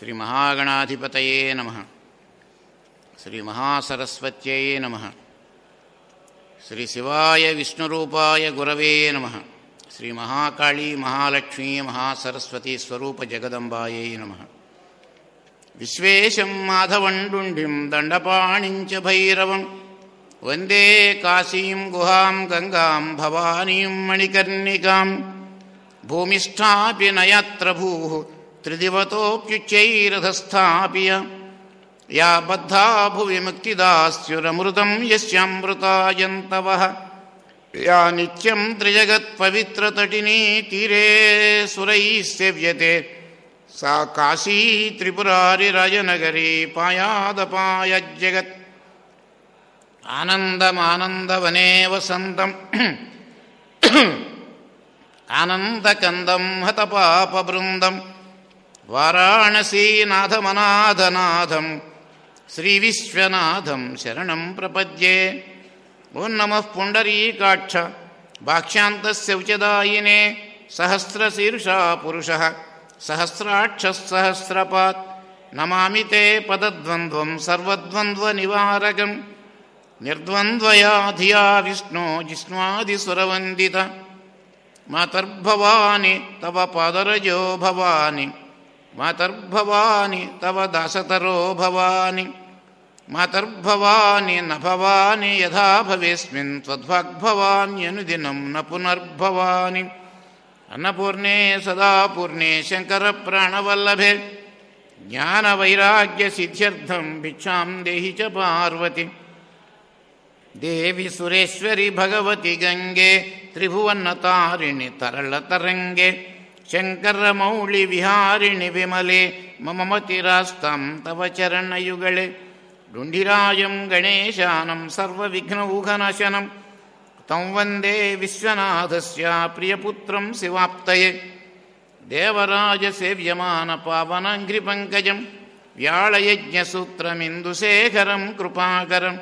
శ్రీ మహాగణాధిపతయే నమః. శ్రీ మహాసరస్వత్యై నమః. శ్రీ శివాయ విష్ణురూపాయ గురవే నమః. శ్రీ మహాకాళీ మహాలక్ష్మీ మహాసరస్వతీ స్వరూప జగదంబాయై నమః. విశ్వేశం మాధవండుండిం దండపాణించ భైరవం వందే కాశీం గుహాం గంగాం భవానీం మణికర్ణికాం భూమిష్ఠాపి నయత్ర భూః త్రిదివతోప్యుచ్చైరధస్థాపియ యా బద్ధా భువి ముక్తిదాస్యురమృతం యస్యామృతాయంతవః యా నిత్యం త్రిజగత్పవిత్రతటినీ తీరే సురైः సేవ్యతే సా కాశీ త్రిపురారిరాజనగరీ పాయాదపాయజ్జగత్. ఆనందమానందవనే వసంతం ఆనందకందం హతపాపబృందం వారాణసీనాథమనాథనాథం శ్రీవిశ్వనాథం శరణం ప్రపద్యే. ఓం నమః పుండరీకాక్ష భాక్ష్యాంతస్య ఉచదాయినే సహస్రశీర్షా పురుషः సహస్రాక్షः సహస్రపాత్. నమామి తే పదద్వంద్వం సర్వద్వంద్వనివారకం నిర్ద్వంద్వయా ధియా విష్ణో జిష్ణ్వాదిసురవందిత. మాతర్భవాని తవ పాదరజో భవాని మాతర్భవాని తవ దాసతరో భవాని మాతర్భవాని న భవాని యథా భవేస్మిన్ త్వద్వాగ్భవాన్యనుదినం న పునర్భవాని. అన్నపూర్ణే సదా పూర్ణే శంకర ప్రాణవల్లభే జ్ఞానవైరాగ్యసిద్ధ్యర్థం భిక్షాం దేహి చ పార్వతి. దేవి సురేశ్వరి భగవతి గంగే త్రిభువనతారిణి తరళతరంగే శంకరమౌళి విహారిణి విమలే మమ మతిరాస్తాం తవ చరణయుగళే. డుండిరాజం గణేశానం సర్వవిఘ్నౌఘనాశనం తం వందే విశ్వనాథస్య ప్రియపుత్రం శివాప్తయే. దేవరాజసేవ్యమాన పావనంఘ్రిపంకజం వ్యాళయజ్ఞసూత్రమిందుశేఖరం కృపాకరం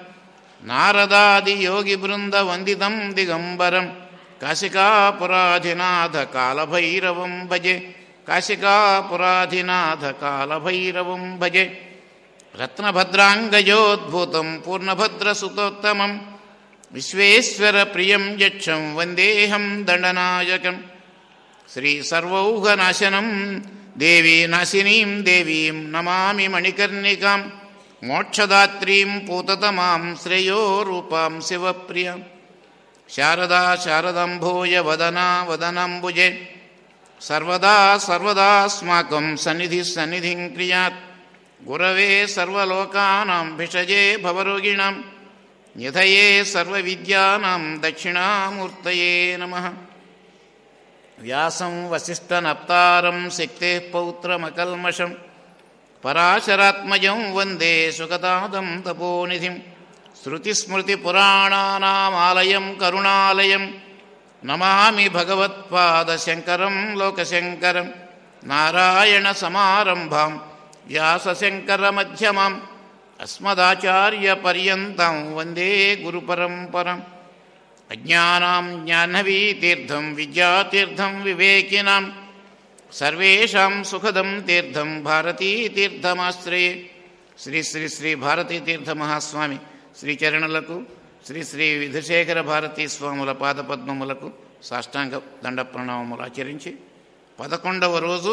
నారదాదియోగిబృందవందితం దిగంబరం కాశికాపురాధినాథ కాలభైరవం భజే కాశికాపురాధినాథ కాలభైరవం భజే. రత్నభద్రాంగజోద్భూతం పూర్ణభద్రసుతోత్తమం విశ్వేశ్వరప్రియం యక్షం వందేహం దండనాయకం. శ్రీ సర్వౌఘనాశనం దేవీ నాశినీం దేవీం నమామి మణికర్ణికాం మోక్షదాత్రీం పూతతమాం శ్రేయో రూపాం శివప్రియాం. శారదా శారదాంభోజ వదనా వదనాంబుజే సర్వదా సర్వదాస్మాకం సన్నిధి సన్నిధిం క్రియాత్. గురవే సర్వలోకానాం భిషజే భవరోగిణాం నిధయే సర్వవిద్యానాం దక్షిణామూర్తయే నమః. వ్యాసం వసిష్ఠనప్తారం శక్తేః పౌత్రమకల్మషం పరాశరాత్మజం వందే సుగతాదం తపోనిధిం. శృతిస్మృతిపురాణానామాలయం కరుణాలయం నమామి భగవత్పాదశంకరం లోకశంకరం. నారాయణసమారంభాం వ్యాసశంకరమధ్యమాం అస్మదాచార్యపర్యంతం వందే గురుపరంపరం. అజ్ఞానాం జ్ఞానవీతీర్థం విద్యాతీర్థం వివేకినాం సర్వేషాం సుఖదం తీర్థం భారతీతీర్థమాశ్రయే. శ్రీ శ్రీ శ్రీ భారతీతీర్థ మహాస్వామి శ్రీచరణులకు శ్రీ శ్రీ విధుశేఖర భారతీ స్వాముల పాదపద్మములకు సాష్టాంగ దండ ప్రణామములు ఆచరించి 11వ రోజు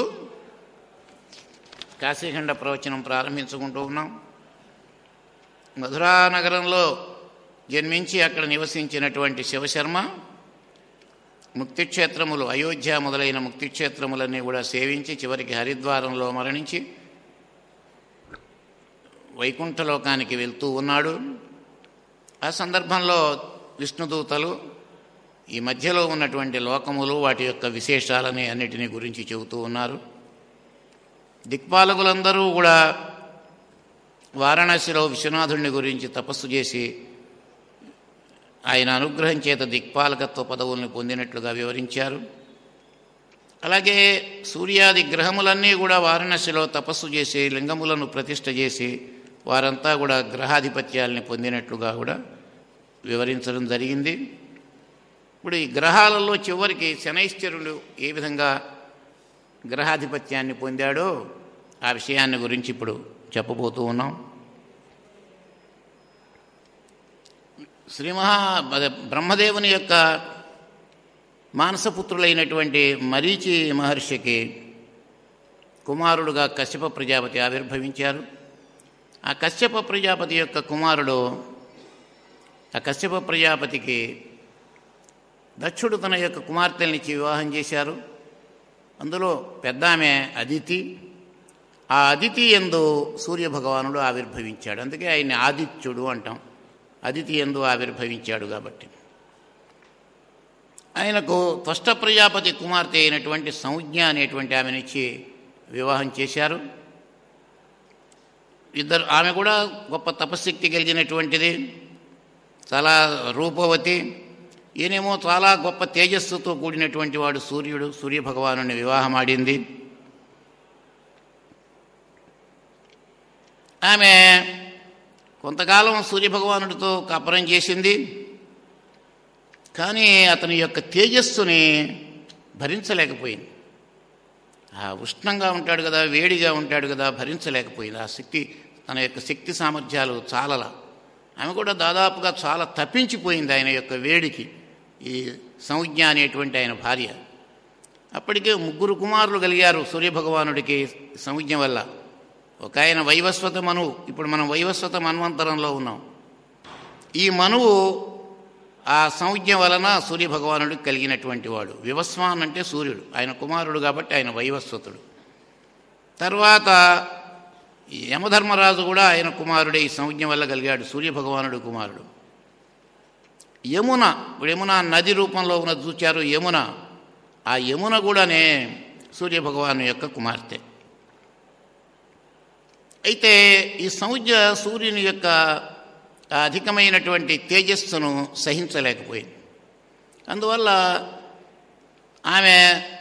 కాశీఖండ ప్రవచనం ప్రారంభించుకుంటూ ఉన్నాం. మధురా నగరంలో జన్మించి అక్కడ నివసించినటువంటి శివశర్మ ముక్తిక్షేత్రములు అయోధ్య మొదలైన ముక్తిక్షేత్రములన్నీ కూడా సేవించి చివరికి హరిద్వారంలో మరణించి వైకుంఠలోకానికి వెళ్తూ ఉన్నాడు. ఆ సందర్భంలో విష్ణుదూతలు ఈ మధ్యలో ఉన్నటువంటి లోకములు వాటి యొక్క విశేషాలని అన్నిటినీ గురించి చెబుతూ ఉన్నారు. దిక్పాలకులందరూ కూడా వారణాసిలో విశ్వనాథుడిని గురించి తపస్సు చేసి ఆయన అనుగ్రహం చేత దిక్పాలకత్వ పదవుల్ని పొందినట్లుగా వివరించారు. అలాగే సూర్యాది గ్రహములన్నీ కూడా వారణాసిలో తపస్సు చేసి లింగములను ప్రతిష్ఠ చేసి వారంతా కూడా గ్రహాధిపత్యాలని పొందినట్లుగా కూడా వివరించడం జరిగింది. ఇప్పుడు ఈ గ్రహాలలో చివరికి శనైశ్చరుడు ఏ విధంగా గ్రహాధిపత్యాన్ని పొందాడో ఆ విషయాన్ని గురించి ఇప్పుడు చెప్పబోతూ ఉన్నాం. బ్రహ్మదేవుని యొక్క మానసపుత్రులైనటువంటి మరీచి మహర్షికి కుమారుడుగా కశ్యప ప్రజాపతి ఆవిర్భవించారు. ఆ కశ్యప ప్రజాపతి యొక్క కుమారుడు, ఆ కశ్యప ప్రజాపతికి దక్షుడు తన యొక్క కుమార్తెలనిచ్చి వివాహం చేశారు. అందులో పెద్ద ఆమె అదితి. ఆ అదితి యందు సూర్యభగవానుడు ఆవిర్భవించాడు. అందుకే ఆయన్ని ఆదిత్యుడు అంటాం. అదితి యందు ఆవిర్భవించాడు కాబట్టి. ఆయనకు త్వష్ట ప్రజాపతి కుమార్తె అయినటువంటి సంజ్ఞ అనేటువంటి ఆమెనిచ్చి వివాహం చేశారు. ఆమె కూడా గొప్ప తపశక్తి కలిగినటువంటిది, చాలా రూపవతి. ఈయనేమో చాలా గొప్ప తేజస్సుతో కూడినటువంటి వాడు సూర్యుడు. సూర్యభగవాను వివాహమాడింది. ఆమె కొంతకాలం సూర్యభగవానుడితో కాపురం చేసింది. కానీ అతని యొక్క తేజస్సుని భరించలేకపోయింది. ఆ ఉష్ణంగా ఉంటాడు కదా, వేడిగా ఉంటాడు కదా, భరించలేకపోయింది. ఆ శక్తి, తన యొక్క శక్తి సామర్థ్యాలు చాలలా. ఆమె కూడా దాదాపుగా చాలా తప్పించిపోయింది ఆయన యొక్క వేడికి, ఈ సంజ్ఞ అనేటువంటి ఆయన భార్య. అప్పటికే 3 కుమారులు కలిగారు సూర్యభగవానుడికి సంజ్ఞ వల్ల. ఒక ఆయన వైవస్వత మనువు. ఇప్పుడు మనం వైవస్వత మన్వంతరంలో ఉన్నాం. ఈ మనువు ఆ సంజ్ఞ వలన సూర్యభగవానుడికి కలిగినటువంటి వాడు. వివస్వాన్ అంటే సూర్యుడు, ఆయన కుమారుడు కాబట్టి ఆయన వైవస్వతుడు. తర్వాత యమధర్మరాజు కూడా ఆయన కుమారుడే, ఈ సంజ్ఞ వల్ల కలిగాడు, సూర్యభగవానుడు కుమారుడు. యమున, ఇప్పుడు యమున నది రూపంలో ఉన్నది చూచారు, యమున. ఆ యమున కూడానే సూర్యభగవాను యొక్క కుమార్తె. అయితే ఈ సంజ్ఞ సూర్యుని యొక్క అధికమైనటువంటి తేజస్సును సహించలేకపోయింది. అందువల్ల ఆమె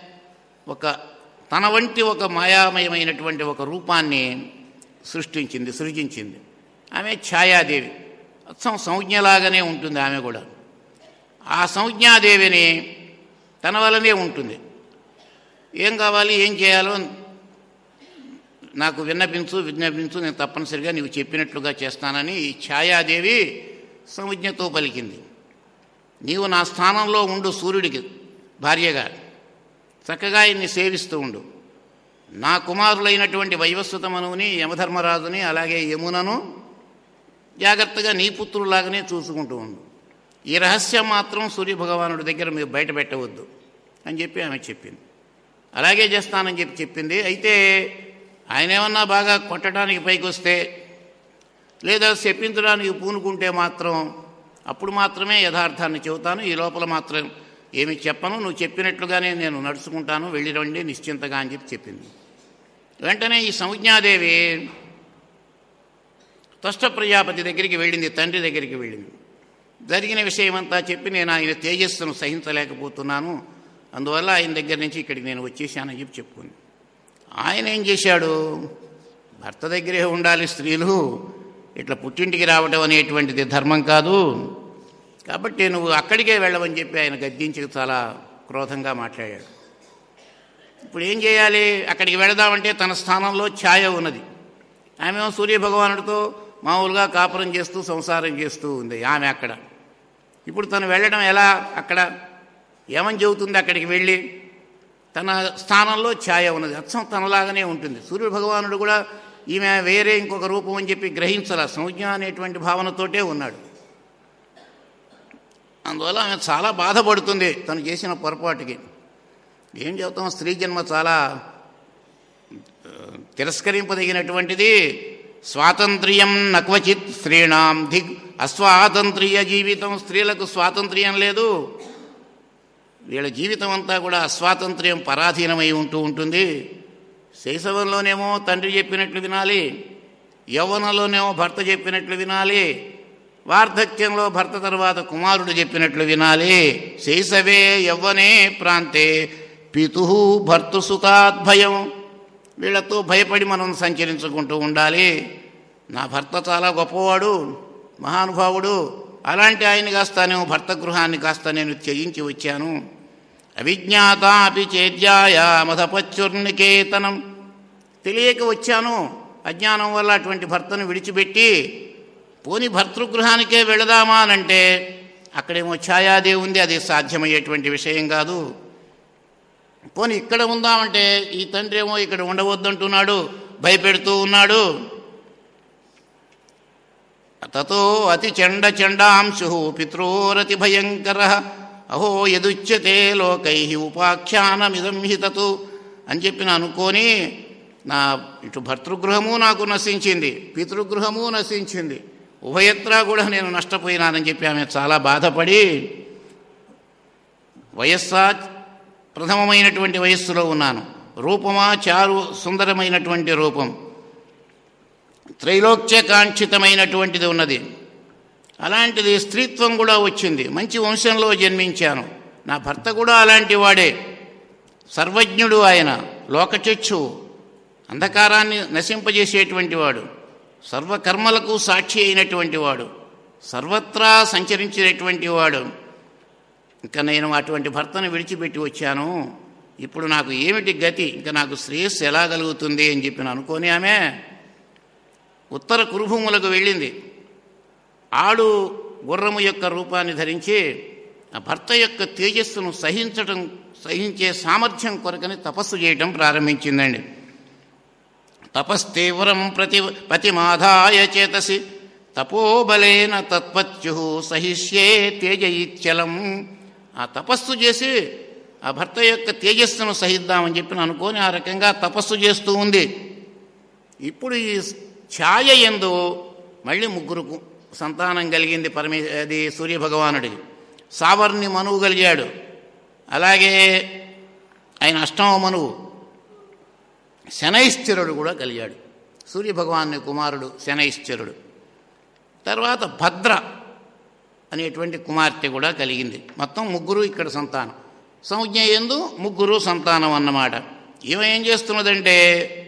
తన వంటి ఒక మాయామయమైనటువంటి ఒక రూపాన్ని సృజించింది. ఆమె ఛాయాదేవి. అచ్చం సంజ్ఞలాగానే ఉంటుంది ఆమె కూడా. ఆ సంజ్ఞాదేవిని తన వల్లనే ఉంటుంది. ఏం కావాలి, ఏం చేయాలో నాకు విజ్ఞాపించు, నేను తప్పనిసరిగా నీవు చెప్పినట్లుగా చేస్తానని ఈ ఛాయాదేవి సంజ్ఞతో పలికింది. నీవు నా స్థానంలో ఉండు, సూర్యుడికి భార్యగా చక్కగా ఇన్ని సేవిస్తూ ఉండు. నా కుమారులైనటువంటి వైవస్వత మనువుని, యమధర్మరాజుని, అలాగే యమునను జాగ్రత్తగా నీ పుత్రులాగానే చూసుకుంటూ ఉండు. ఈ రహస్యం మాత్రం సూర్యభగవానుడి దగ్గర మీరు బయట పెట్టవద్దు అని చెప్పి ఆమె చెప్పింది. అలాగే చేస్తానని చెప్పింది. అయితే ఆయన ఏమన్నా బాగా కొట్టడానికి పైకి వస్తే, లేదా చెప్పించడానికి పూనుకుంటే మాత్రం అప్పుడు మాత్రమే యథార్థాన్ని చెబుతాను, ఈ లోపల మాత్రం ఏమి చెప్పను, నువ్వు చెప్పినట్లుగానే నేను నడుచుకుంటాను, వెళ్ళి రండి నిశ్చింతగా అని చెప్పింది. వెంటనే ఈ సంజ్ఞాదేవి త్వష్ట ప్రజాపతి దగ్గరికి వెళ్ళింది, తండ్రి దగ్గరికి వెళ్ళింది. జరిగిన విషయమంతా చెప్పి, నేను ఆయన తేజస్సును సహించలేకపోతున్నాను, అందువల్ల ఆయన దగ్గర నుంచి ఇక్కడికి నేను వచ్చేసానని చెప్పుకుంది. ఆయన ఏం చేశాడు, భర్త దగ్గరే ఉండాలి స్త్రీలు, ఇట్లా పుట్టింటికి రావడం అనేటువంటిది ధర్మం కాదు, కాబట్టి నువ్వు అక్కడికే వెళ్ళవని చెప్పి ఆయన గద్దించి చాలా క్రోధంగా మాట్లాడాడు. ఇప్పుడు ఏం చేయాలి, అక్కడికి వెళదామంటే తన స్థానంలో ఛాయ ఉన్నది. ఆమె సూర్యభగవానుడితో మామూలుగా కాపురం చేస్తూ సంసారం చేస్తూ ఉంది ఆమె అక్కడ. ఇప్పుడు తను వెళ్ళడం ఎలా, అక్కడ ఏమని చెబుతుంది, అక్కడికి వెళ్ళి తన స్థానంలో ఛాయ ఉన్నది, అచ్చం తనలాగానే ఉంటుంది. సూర్యభగవానుడు కూడా ఈమె వేరే ఇంకొక రూపం అని చెప్పి గ్రహించాల, సంజ్ఞ అనేటువంటి భావనతోటే ఉన్నాడు. అందువల్ల ఆమె చాలా బాధపడుతుంది తను చేసిన పొరపాటుకి. ఏం చెబుతాం, స్త్రీ జన్మ చాలా తిరస్కరింపదగినటువంటిది. స్వాతంత్ర్యం నక్వచిత్ స్త్రీణాం ధిక్ అస్వాతంత్ర్య జీవితం. స్త్రీలకు స్వాతంత్ర్యం లేదు, వీళ్ళ జీవితం అంతా కూడా అస్వాతంత్ర్యం పరాధీనమై ఉంటుంది. శైశవంలోనేమో తండ్రి చెప్పినట్లు వినాలి, యవ్వనంలోనేమో భర్త చెప్పినట్లు వినాలి, వార్ధక్యంలో భర్త తర్వాత కుమారుడు చెప్పినట్లు వినాలి. శైశవే యవ్వనే ప్రాంతే పితుః భర్తృసుతాద్భయం. వీళ్లతో భయపడి మనం సంచరించుకుంటూ ఉండాలి. నా భర్త చాలా గొప్పవాడు, మహానుభావుడు, అలాంటి ఆయన కాస్త నేను భర్త గృహాన్ని కాస్త నేను త్యజించి వచ్చాను. అవిజ్ఞాత అపి చేద్యాయ మధపచ్చుర్నికేతనం. తెలియక వచ్చాను, అజ్ఞానం వల్ల అటువంటి భర్తను విడిచిపెట్టి పోని భర్తృగృహానికే వెళదామా అనంటే అక్కడేమో ఛాయాదేవి ఉంది, అది సాధ్యమయ్యేటువంటి విషయం కాదు. పోని ఇక్కడ ఉందామంటే ఈ తండ్రి ఏమో ఇక్కడ ఉండవద్దంటున్నాడు, భయపెడుతూ ఉన్నాడు. తతో అతి చండాంశు పిత్రోరతి భయంకర అహో యదుచ్యతే లోకై ఉపాఖ్యానమిదం హి తతు అని చెప్పి అనుకొని నా ఇటు భర్తృగృహము నాకు నశించింది, పితృగృహము నశించింది, ఉభయత్రా కూడా నేను నష్టపోయినానని చెప్పి ఆమె చాలా బాధపడి వయస్సా ప్రథమమైనటువంటి వయస్సులో ఉన్నాను, రూపమా చారు సుందరమైనటువంటి రూపం, త్రైలోక్యకాంక్షితమైనటువంటిది ఉన్నది, అలాంటిది స్త్రీత్వం కూడా వచ్చింది, మంచి వంశంలో జన్మించాను, నా భర్త కూడా అలాంటి వాడే, సర్వజ్ఞుడు ఆయన, లోకచక్షు, అంధకారాన్ని నశింపజేసేటువంటి వాడు, సర్వకర్మలకు సాక్షి అయినటువంటి వాడు, సర్వత్రా సంచరించేటువంటి వాడు. ఇంకా నేను అటువంటి భర్తను విడిచిపెట్టి వచ్చాను, ఇప్పుడు నాకు ఏమిటి గతి, ఇంకా నాకు శ్రేయస్సు ఎలా కలుగుతుంది అని చెప్పి అనుకొని ఆమె ఉత్తర కురుభూములకు వెళ్ళింది. ఆడు గుర్రము యొక్క రూపాన్ని ధరించి ఆ భర్త యొక్క తేజస్సును సహించే సామర్థ్యం కొరకని తపస్సు చేయటం ప్రారంభించిందండి. తపస్తీవ్రం పతిమాధాయ చేతసి తపోబలేన తత్పత్యు సహిష్యే తేజయిత్యలం. ఆ తపస్సు చేసి ఆ భర్త యొక్క తేజస్సును సహిద్దామని చెప్పి అనుకొని ఆ రకంగా తపస్సు చేస్తూ ఉంది. ఇప్పుడు ఈ ఛాయ యందు మళ్ళీ ముగ్గురు సంతానం కలిగింది. అది సూర్యభగవానుడికి సావర్ణి మనువు కలిగాడు, అలాగే ఆయన అష్టమ మనువు శనైశ్చరుడు కూడా కలిగాడు. సూర్యభగవాను కుమారుడు శనైశ్చరుడు. తర్వాత భద్ర అనేటువంటి కుమార్తె కూడా కలిగింది. మొత్తం ముగ్గురు ఇక్కడ సంతానం. సంజ్ఞ యందు ముగ్గురు సంతానం అన్నమాట. ఈమె ఏం చేస్తున్నదంటే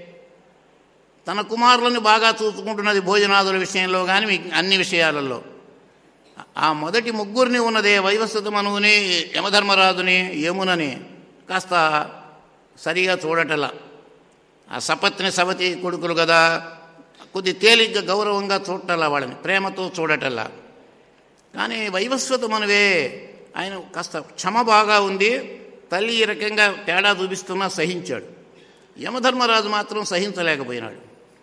తన కుమారులను బాగా చూసుకుంటున్నది, భోజనాదుల విషయంలో కానీ అన్ని విషయాలలో. ఆ మొదటి ముగ్గురిని ఉన్నదే వైవస్వత మనువుని, యమధర్మరాజుని, యమునని కాస్త సరిగా చూడటలా. ఆ సపత్ని సవతి కొడుకులు కదా, కొద్ది తేలిగ్గా గౌరవంగా చూడటల్లా, వాళ్ళని ప్రేమతో చూడటల్లా. కానీ వైవస్వత మనువే ఆయన కాస్త క్షమ బాగా ఉంది, తల్లి ఈ రకంగా తేడా చూపిస్తున్నా సహించాడు. యమధర్మరాజు మాత్రం సహించలేకపోయినాడు.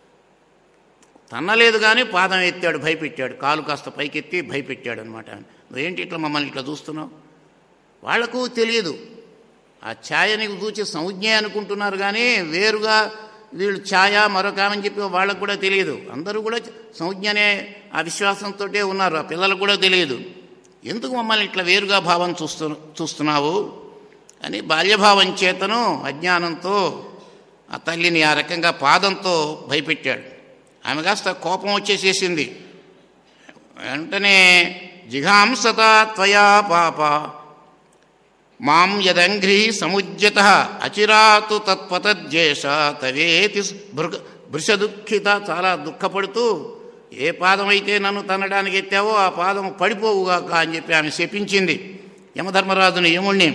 తన్నలేదు కానీ పాదం ఎత్తాడు, భయపెట్టాడు, కాలు కాస్త పైకెత్తి భయపెట్టాడు అనమాట. నువ్వేంటి ఇట్లా మమ్మల్ని ఇట్లా చూస్తున్నావు? వాళ్లకు తెలియదు, ఆ ఛాయని చూచి సంజ్ఞ అనుకుంటున్నారు కానీ వేరుగా వీళ్ళు ఛాయ మరొకమని చెప్పి వాళ్ళకు కూడా తెలియదు. అందరూ కూడా సంజ్ఞనే ఆ విశ్వాసంతో ఉన్నారు. ఆ పిల్లలకు కూడా తెలియదు. ఎందుకు మమ్మల్ని ఇట్లా వేరుగా భావం చూస్తున్నావు అని బాల్యభావం చేతను అజ్ఞానంతో ఆ తల్లిని ఆ రకంగా పాదంతో భయపెట్టాడు. ఆమె కాస్త కోపం వచ్చేసేసింది. వెంటనే జిఘాంసత త్వయా పాప మాం యదంఘ్రి సముజ్యత అచిరాతు తత్పతజ్యేష తవేతి భృషదుఃఖిత. చాలా దుఃఖపడుతూ ఏ పాదం అయితే నన్ను తన్నడానికి ఎత్తావో ఆ పాదం పడిపోవుగాక అని చెప్పి ఆమె శపించింది యమధర్మరాజుని, యముణ్ణి.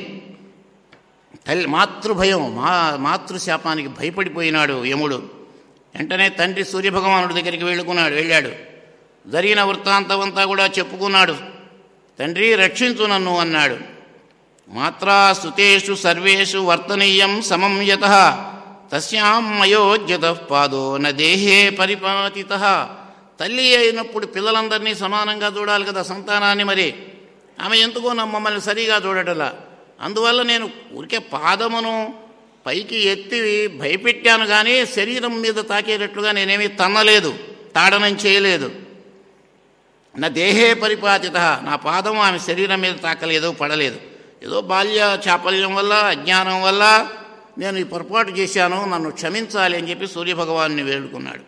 తల్లి మాతృభయం, మాతృశాపానికి భయపడిపోయినాడు యముడు. వెంటనే తండ్రి సూర్యభగవానుడి దగ్గరికి వెళ్ళాడు. జరిగిన వృత్తాంతం అంతా కూడా చెప్పుకున్నాడు. తండ్రి రక్షించు నన్ను అన్నాడు. మాత్రా సుతేషు సర్వేషు వర్తనీయం సమం యతః తస్యాం మయోజ్యతః పాదో న దేహే పరిపాతితః. తల్లి అయినప్పుడు పిల్లలందరినీ సమానంగా చూడాలి కదా, సంతానాన్ని. మరి ఆమె ఎందుకో మమ్మల్ని సరిగా చూడటలా. అందువల్ల నేను ఊరికే పాదమును పైకి ఎత్తి భయపెట్టాను కానీ శరీరం మీద తాకేటట్లుగా నేనేమీ తన్నలేదు, తాడనం చేయలేదు. నా దేహే పరిపాతిత, నా పాదం ఆమె శరీరం మీద తాకలేదు, పడలేదు. ఏదో బాల్య చాపల్యం వల్ల, అజ్ఞానం వల్ల నేను ఈ పొరపాటు చేశాను, నన్ను క్షమించాలి అని చెప్పి సూర్యభగవాను వేడుకున్నాడు.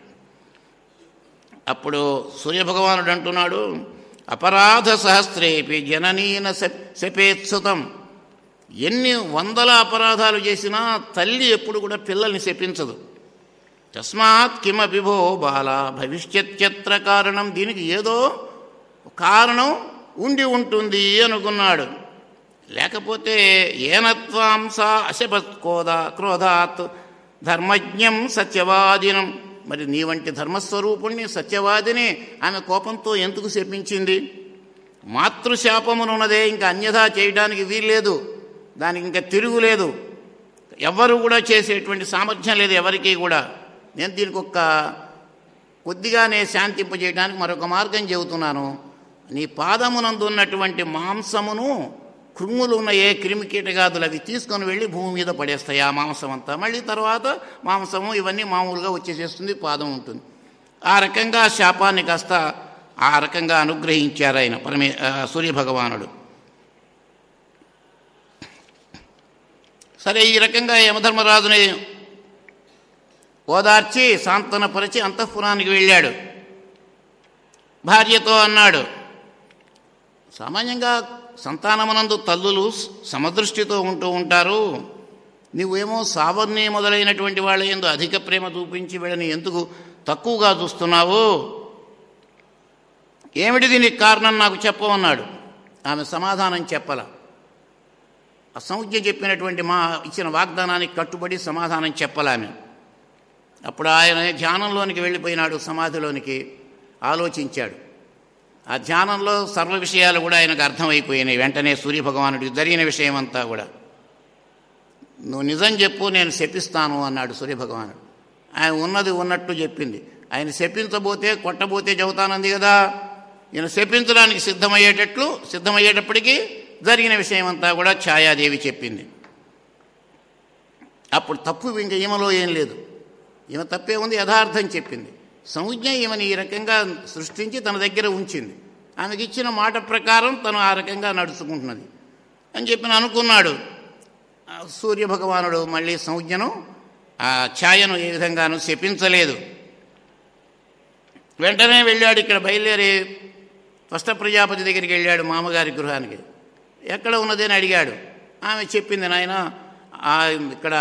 అప్పుడు సూర్యభగవానుడు అంటున్నాడు, అపరాధ సహస్రేపి జననీన శపేత్సుతం. ఎన్ని వందల అపరాధాలు చేసినా తల్లి ఎప్పుడు కూడా పిల్లల్ని శపించదు. తస్మాత్ కిమపి భో బాల భవిష్యత్యత్ర కారణం. దీనికి ఏదో కారణం ఉండి ఉంటుంది అనుకున్నాడు. లేకపోతే ఏనత్వాంస అశపత్కోదా క్రోధాత్ ధర్మజ్ఞం సత్యవాదినం. మరి నీ వంటి ధర్మస్వరూపుణ్ణి సత్యవాదిని ఆమె కోపంతో ఎందుకు శపించింది? మాతృశాపమునున్నదే, ఇంకా అన్యథా చేయడానికి వీల్లేదు, దానికి ఇంకా తిరుగులేదు. ఎవ్వరూ కూడా చేసేటువంటి సామర్థ్యం లేదు ఎవరికీ కూడా. నేను దీనికి కొద్దిగానే శాంతింపజేయడానికి మరొక మార్గం చెబుతున్నాను. నీ పాదమునందు ఉన్నటువంటి మాంసమును, క్రిములు ఉన్న ఏ క్రిమికీటగాదులు అవి తీసుకొని వెళ్ళి భూమి మీద పడేస్తాయి. ఆ మాంసం అంతా మళ్ళీ తర్వాత మాంసము ఇవన్నీ మామూలుగా వచ్చేసేస్తుంది, పాదం ఉంటుంది. ఆ రకంగా శాపాన్ని కాస్త ఆ రకంగా అనుగ్రహించారు ఆయన సూర్యభగవానుడు. సరే, ఈ రకంగా యమధర్మరాజుని ఓదార్చి సాంత్వనపరిచి అంతఃపురానికి వెళ్ళాడు. భార్యతో అన్నాడు, సామాన్యంగా సంతానమునందు తల్లులు సమదృష్టితో ఉంటూ ఉంటారు. నువ్వేమో సావర్ణి మొదలైనటువంటి వాళ్ళ యందు అధిక ప్రేమ చూపించి వీళ్ళని ఎందుకు తక్కువగా చూస్తున్నావు? ఏమిటి దీనికి కారణం నాకు చెప్పమన్నాడు. ఆమె సమాధానం చెప్పల. అసంజ్ఞ చెప్పినటువంటి ఇచ్చిన వాగ్దానానికి కట్టుబడి సమాధానం చెప్పలామె. అప్పుడు ఆయన ధ్యానంలోనికి వెళ్ళిపోయినాడు, సమాధిలోనికి. ఆలోచించాడు. ఆ ధ్యానంలో సర్వ విషయాలు కూడా ఆయనకు అర్థమైపోయినాయి. వెంటనే సూర్యభగవానుడికి జరిగిన విషయం అంతా కూడా. నువ్వు నిజం చెప్పు, నేను శపిస్తాను అన్నాడు సూర్యభగవానుడు. ఆయన ఉన్నది ఉన్నట్టు చెప్పింది. ఆయన శపించబోతే కొట్టబోతే చెబుతానంది కదా. ఈయన శపించడానికి సిద్ధమయ్యేటప్పటికీ జరిగిన విషయం అంతా కూడా ఛాయాదేవి చెప్పింది. అప్పుడు తప్పు ఇంక ఈమెలో ఏం లేదు. ఈమె తప్పే ఉంది, యథార్థం చెప్పింది. సంజ్ఞ ఈమెను ఈ రకంగా సృష్టించి తన దగ్గర ఉంచింది. ఆమెకి ఇచ్చిన మాట ప్రకారం తను ఆ రకంగా నడుచుకుంటున్నది అని చెప్పి అనుకున్నాడు. సూర్యభగవానుడు మళ్ళీ సంజ్ఞను, ఆ ఛాయను ఏ విధంగానూ శపించలేదు. వెంటనే వెళ్ళాడు. ఇక్కడ బయలుదేరి త్వష్ట ప్రజాపతి దగ్గరికి వెళ్ళాడు, మామగారి గృహానికి. ఎక్కడ ఉన్నది అని అడిగాడు. ఆమె చెప్పింది, నాయన ఇక్కడ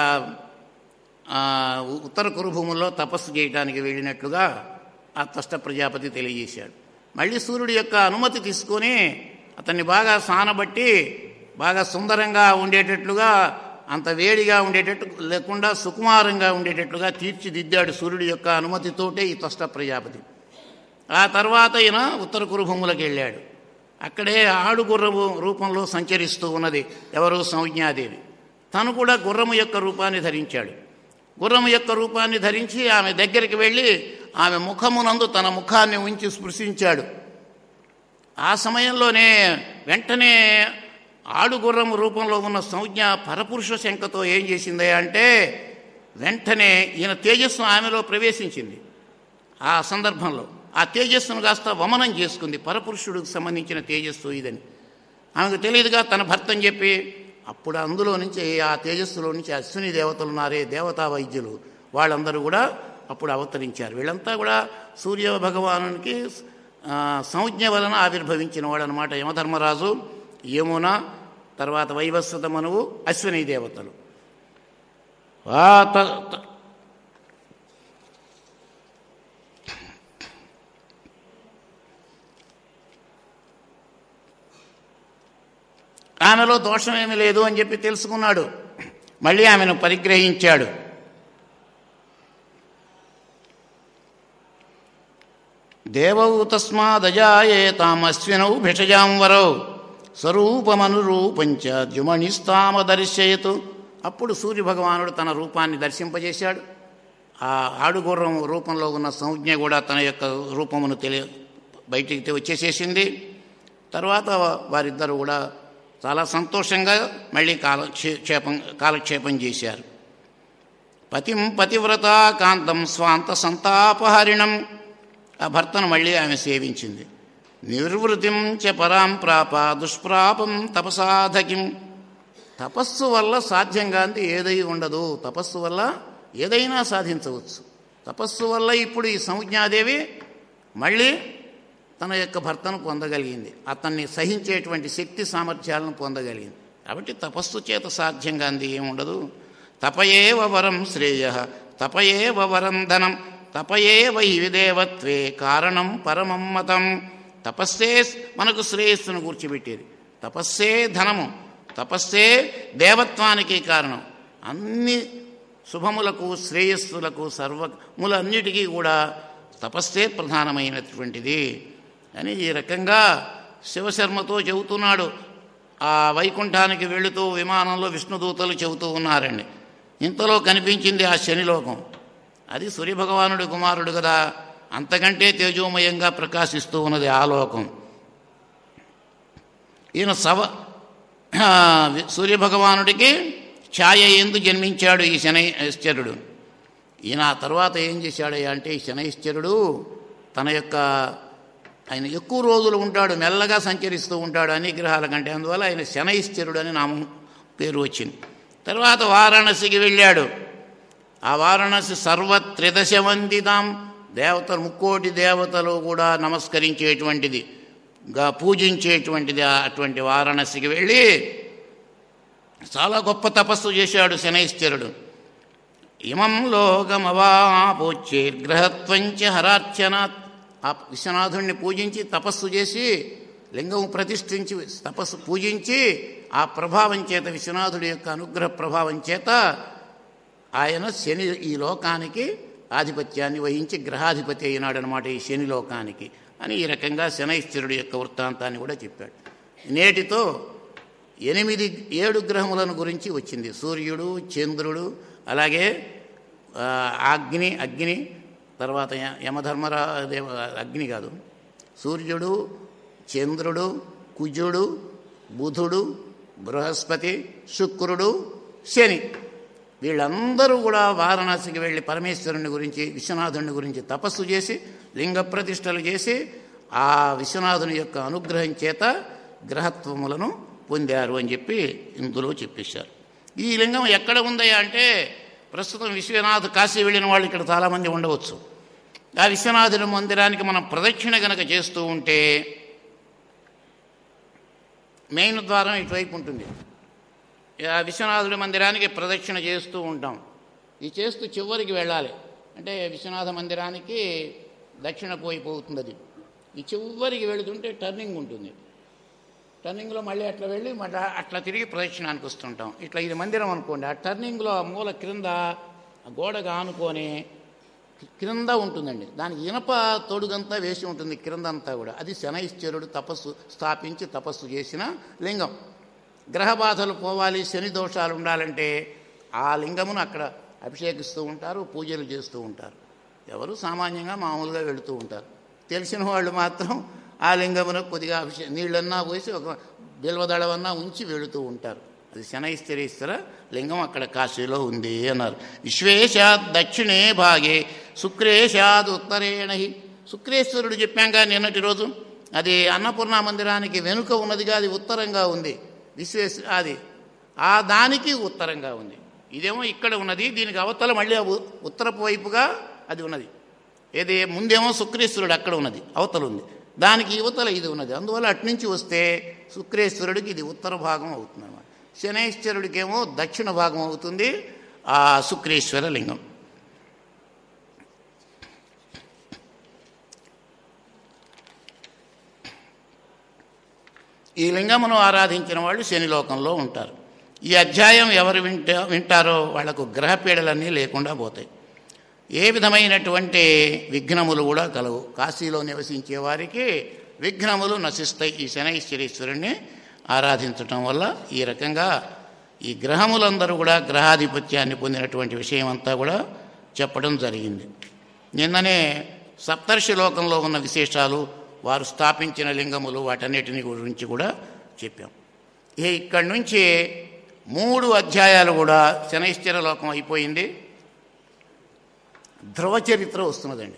ఉత్తర కురుభూముల్లో తపస్సు చేయడానికి వెళ్ళినట్లుగా ఆ త్వష్ట ప్రజాపతి తెలియజేశాడు. మళ్ళీ సూర్యుడి యొక్క అనుమతి తీసుకొని అతన్ని బాగా సానబట్టి బాగా సుందరంగా ఉండేటట్లుగా, అంత వేడిగా ఉండేటట్టు లేకుండా సుకుమారంగా ఉండేటట్లుగా తీర్చిదిద్దాడు సూర్యుడి యొక్క అనుమతితోటే ఈ త్వష్ట ప్రజాపతి. ఆ తర్వాత ఈయన ఉత్తర కురుభూములకు వెళ్ళాడు. అక్కడే ఆడుగుర్రము రూపంలో సంచరిస్తూ ఉన్నది ఎవరు? సంజ్ఞాదేవి. తను కూడా గుర్రము యొక్క రూపాన్ని ధరించాడు. గుర్రము యొక్క రూపాన్ని ధరించి ఆమె దగ్గరికి వెళ్ళి ఆమె ముఖమునందు తన ముఖాన్ని ఉంచి స్పృశించాడు. ఆ సమయంలోనే వెంటనే ఆడుగుర్రము రూపంలో ఉన్న సంజ్ఞ పరపురుష శంఖతో ఏం చేసింది అంటే, వెంటనే ఈయన తేజస్సు ఆమెలో ప్రవేశించింది. ఆ సందర్భంలో ఆ తేజస్సును కాస్త వమనం చేసుకుంది. పరపురుషుడికి సంబంధించిన తేజస్సు ఇదని ఆమెకు తెలియదుగా తన భర్తని చెప్పి. అప్పుడు అందులో నుంచి, ఆ తేజస్సులో నుంచి అశ్విని దేవతలు ఉన్నారే, దేవతా వైద్యులు, వాళ్ళందరూ కూడా అప్పుడు అవతరించారు. వీళ్ళంతా కూడా సూర్య భగవానునికి సంజ్ఞ వలన ఆవిర్భవించిన వాడు అనమాట. యమధర్మరాజు, యమున, తర్వాత వైవస్వత మనువు, అశ్విని దేవతలు. ఆమెలో దోషమేమీ లేదు అని చెప్పి తెలుసుకున్నాడు. మళ్ళీ ఆమెను పరిగ్రహించాడు. దేవౌ తస్మాదజాయేతామశ్వినౌ భిషజాంవరౌ స్వరూపమనురూపంచ ద్యుమణిస్తామదర్శయతు. అప్పుడు సూర్యభగవానుడు తన రూపాన్ని దర్శింపజేశాడు. ఆ ఆడుగుర్రం రూపంలో ఉన్న సంజ్ఞ కూడా తన యొక్క రూపమును బయటికి వచ్చేసేసింది. తర్వాత వారిద్దరూ కూడా చాలా సంతోషంగా మళ్ళీ కాలక్షేపం చేశారు. పతిం పతివ్రత కాంతం స్వాంత సంతాపహరిణం. ఆ భర్తను మళ్ళీ ఆమె సేవించింది. నిర్వృతిం చ పరాం ప్రాప దుష్ప్రాపం తపసాధకిం. తపస్సు వల్ల సాధ్యం కాంతి ఏదై ఉండదు. తపస్సు వల్ల ఏదైనా సాధించవచ్చు. తపస్సు వల్ల ఇప్పుడు ఈ సంజ్ఞాదేవి మళ్ళీ తన యొక్క భర్తను పొందగలిగింది. అతన్ని సహించేటువంటి శక్తి సామర్థ్యాలను పొందగలిగింది. కాబట్టి తపస్సు చేత సాధ్యం కాంతి ఏముండదు. తపయేవ వరం శ్రేయ తపయేవ వరం ధనం తపయేవ దేవత్వే కారణం పరమం మతం. తపస్సే మనకు శ్రేయస్సును కూర్చోబెట్టేది. తపస్సే ధనము, తపస్సే దేవత్వానికి కారణం. అన్ని శుభములకు శ్రేయస్సులకు సర్వములన్నిటికీ కూడా తపస్సే ప్రధానమైనటువంటిది అని ఈ రకంగా శివశర్మతో చెబుతున్నాడు. ఆ వైకుంఠానికి వెళుతూ విమానంలో విష్ణుదూతలు చెబుతూ ఉన్నారండి. ఇంతలో కనిపించింది ఆ శనిలోకం. అది సూర్యభగవానుడి కుమారుడు కదా, అంతకంటే తేజోమయంగా ప్రకాశిస్తూ ఉన్నది ఆ లోకం. ఈయన సూర్యభగవానుడికి ఛాయ ఎందు జన్మించాడు ఈ శనైశ్చరుడు. ఈయన ఆ తర్వాత ఏం చేశాడయ్యా అంటే, ఈ శనైశ్చరుడు తన యొక్క ఆయన ఎక్కువ రోజులు ఉంటాడు, మెల్లగా సంచరిస్తూ ఉంటాడు అన్ని గ్రహాల కంటే, అందువల్ల ఆయన శనైశ్చరుడు అని నామం పేరు వచ్చింది. తర్వాత వారణాసికి వెళ్ళాడు. ఆ వారణాసి సర్వత్రిదశవందితాం, దేవతలు 3,000,000 దేవతలు కూడా నమస్కరించేటువంటిది, పూజించేటువంటిది. అటువంటి వారణాసికి వెళ్ళి చాలా గొప్ప తపస్సు చేశాడు శనైశ్చరుడు. ఇమం లోకమవాపోచ్చేర్గ్రహత్వంచ హరార్చనాత్, ఆ విశ్వనాథుణ్ణి పూజించి తపస్సు చేసి లింగం ప్రతిష్ఠించి తపస్సు పూజించి ఆ ప్రభావం చేత, విశ్వనాథుడి యొక్క అనుగ్రహ ప్రభావం చేత ఆయన శని ఈ లోకానికి ఆధిపత్యాన్ని వహించి గ్రహాధిపతి అయినాడనమాట, ఈ శని లోకానికి అని ఈ రకంగా శనైశ్చరుడి యొక్క వృత్తాంతాన్ని కూడా చెప్పాడు. నేటితో 7 గ్రహములను గురించి వచ్చింది. సూర్యుడు, చంద్రుడు, అలాగే అగ్ని, తర్వాత యమధర్మరాదేవ, అగ్ని కాదు, సూర్యుడు, చంద్రుడు, కుజుడు, బుధుడు, బృహస్పతి, శుక్రుడు, శని, వీళ్ళందరూ కూడా వారణాసికి వెళ్ళి పరమేశ్వరుని గురించి, విశ్వనాథుని గురించి తపస్సు చేసి లింగ ప్రతిష్టలు చేసి ఆ విశ్వనాథుని యొక్క అనుగ్రహం చేత గ్రహత్వములను పొందారు అని చెప్పి ఇందులో చెప్పేశారు. ఈ లింగం ఎక్కడ ఉందయ్యా అంటే, ప్రస్తుతం విశ్వనాథ్ కాశీ వెళ్ళిన వాళ్ళు ఇక్కడ చాలామంది ఉండవచ్చు. ఆ విశ్వనాథుని మందిరానికి మనం ప్రదక్షిణ గనక చేస్తూ ఉంటే మెయిన్ ద్వారం ఇటువైపు ఉంటుంది. ఆ విశ్వనాథుడి మందిరానికి ప్రదక్షిణ చేస్తూ ఉంటాం. ఈ చేస్తూ చివరికి వెళ్ళాలి. అంటే విశ్వనాథ మందిరానికి దక్షిణ పోయిపోతుంది. అది ఈ చివరికి వెళుతుంటే టర్నింగ్ ఉంటుంది. టర్నింగ్లో మళ్ళీ అట్లా వెళ్ళి మళ్ళీ అట్లా తిరిగి ప్రదక్షిణానికి వస్తుంటాం. ఇట్లా ఇది మందిరం అనుకోండి, ఆ టర్నింగ్లో ఆ మూల క్రింద గోడగా ఆనుకొని క్రింద ఉంటుందండి. దానికి ఇనప తొడుగంతా వేసి ఉంటుంది క్రిందంతా కూడా. అది శనైశ్చరుడు స్థాపించి తపస్సు చేసిన లింగం. గ్రహ బాధలు పోవాలి, శని దోషాలు ఉండాలంటే ఆ లింగమును అక్కడ అభిషేకిస్తూ ఉంటారు, పూజలు చేస్తూ ఉంటారు. ఎవరు సామాన్యంగా మామూలుగా వెళుతూ ఉంటారు. తెలిసిన వాళ్ళు మాత్రం ఆ లింగమును కొద్దిగా నీళ్ళన్నా పోసి ఒక బిల్వదళవన్నా ఉంచి వెళుతూ ఉంటారు. అది శనైశ్చరేశ్వర లింగం అక్కడ కాశీలో ఉంది అన్నారు. విశ్వేశాద్ దక్షిణే భాగే శుక్రేశాద్ ఉత్తరేణహి. శుక్రేశ్వరుడు చెప్పాంగా నిన్నటి రోజు, అది అన్నపూర్ణ మందిరానికి వెనుక ఉన్నదిగా, అది ఉత్తరంగా ఉంది. అది ఆ దానికి ఉత్తరంగా ఉంది. ఇదేమో ఇక్కడ ఉన్నది, దీనికి అవతల మళ్ళీ ఉత్తరపు వైపుగా అది ఉన్నది. ఏది ముందేమో శుక్రేశ్వరుడు అక్కడ ఉన్నది, అవతల ఉంది, దానికి యువతల ఇది ఉన్నది. అందువల్ల అట్నుంచి వస్తే శుక్రేశ్వరుడికి ఇది ఉత్తర భాగం అవుతుంది అన్నమాట. శనైశ్వరుడికేమో దక్షిణ భాగం అవుతుంది ఆ శుక్రేశ్వర లింగం. ఈ లింగమును ఆరాధించిన వాళ్ళు శనిలోకంలో ఉంటారు. ఈ అధ్యాయం ఎవరు వింటారో వాళ్లకు గ్రహపీడలన్నీ లేకుండా పోతాయి. ఏ విధమైనటువంటి విఘ్నములు కూడా కలవు. కాశీలో నివసించే వారికి విఘ్నములు నశిస్తాయి ఈ శనైశ్వరేశ్వరుణ్ణి ఆరాధించటం వల్ల. ఈ రకంగా ఈ గ్రహములందరూ కూడా గ్రహాధిపత్యాన్ని పొందినటువంటి విషయం అంతా కూడా చెప్పడం జరిగింది. నిన్ననే సప్తర్షి లోకంలో ఉన్న విశేషాలు, వారు స్థాపించిన లింగములు, వాటన్నిటిని గురించి కూడా చెప్పాం. ఇక్కడి నుంచి 3 అధ్యాయాలు కూడా శనైశ్చర లోకం అయిపోయింది. ధ్రువ చరిత్ర వస్తున్నదండి.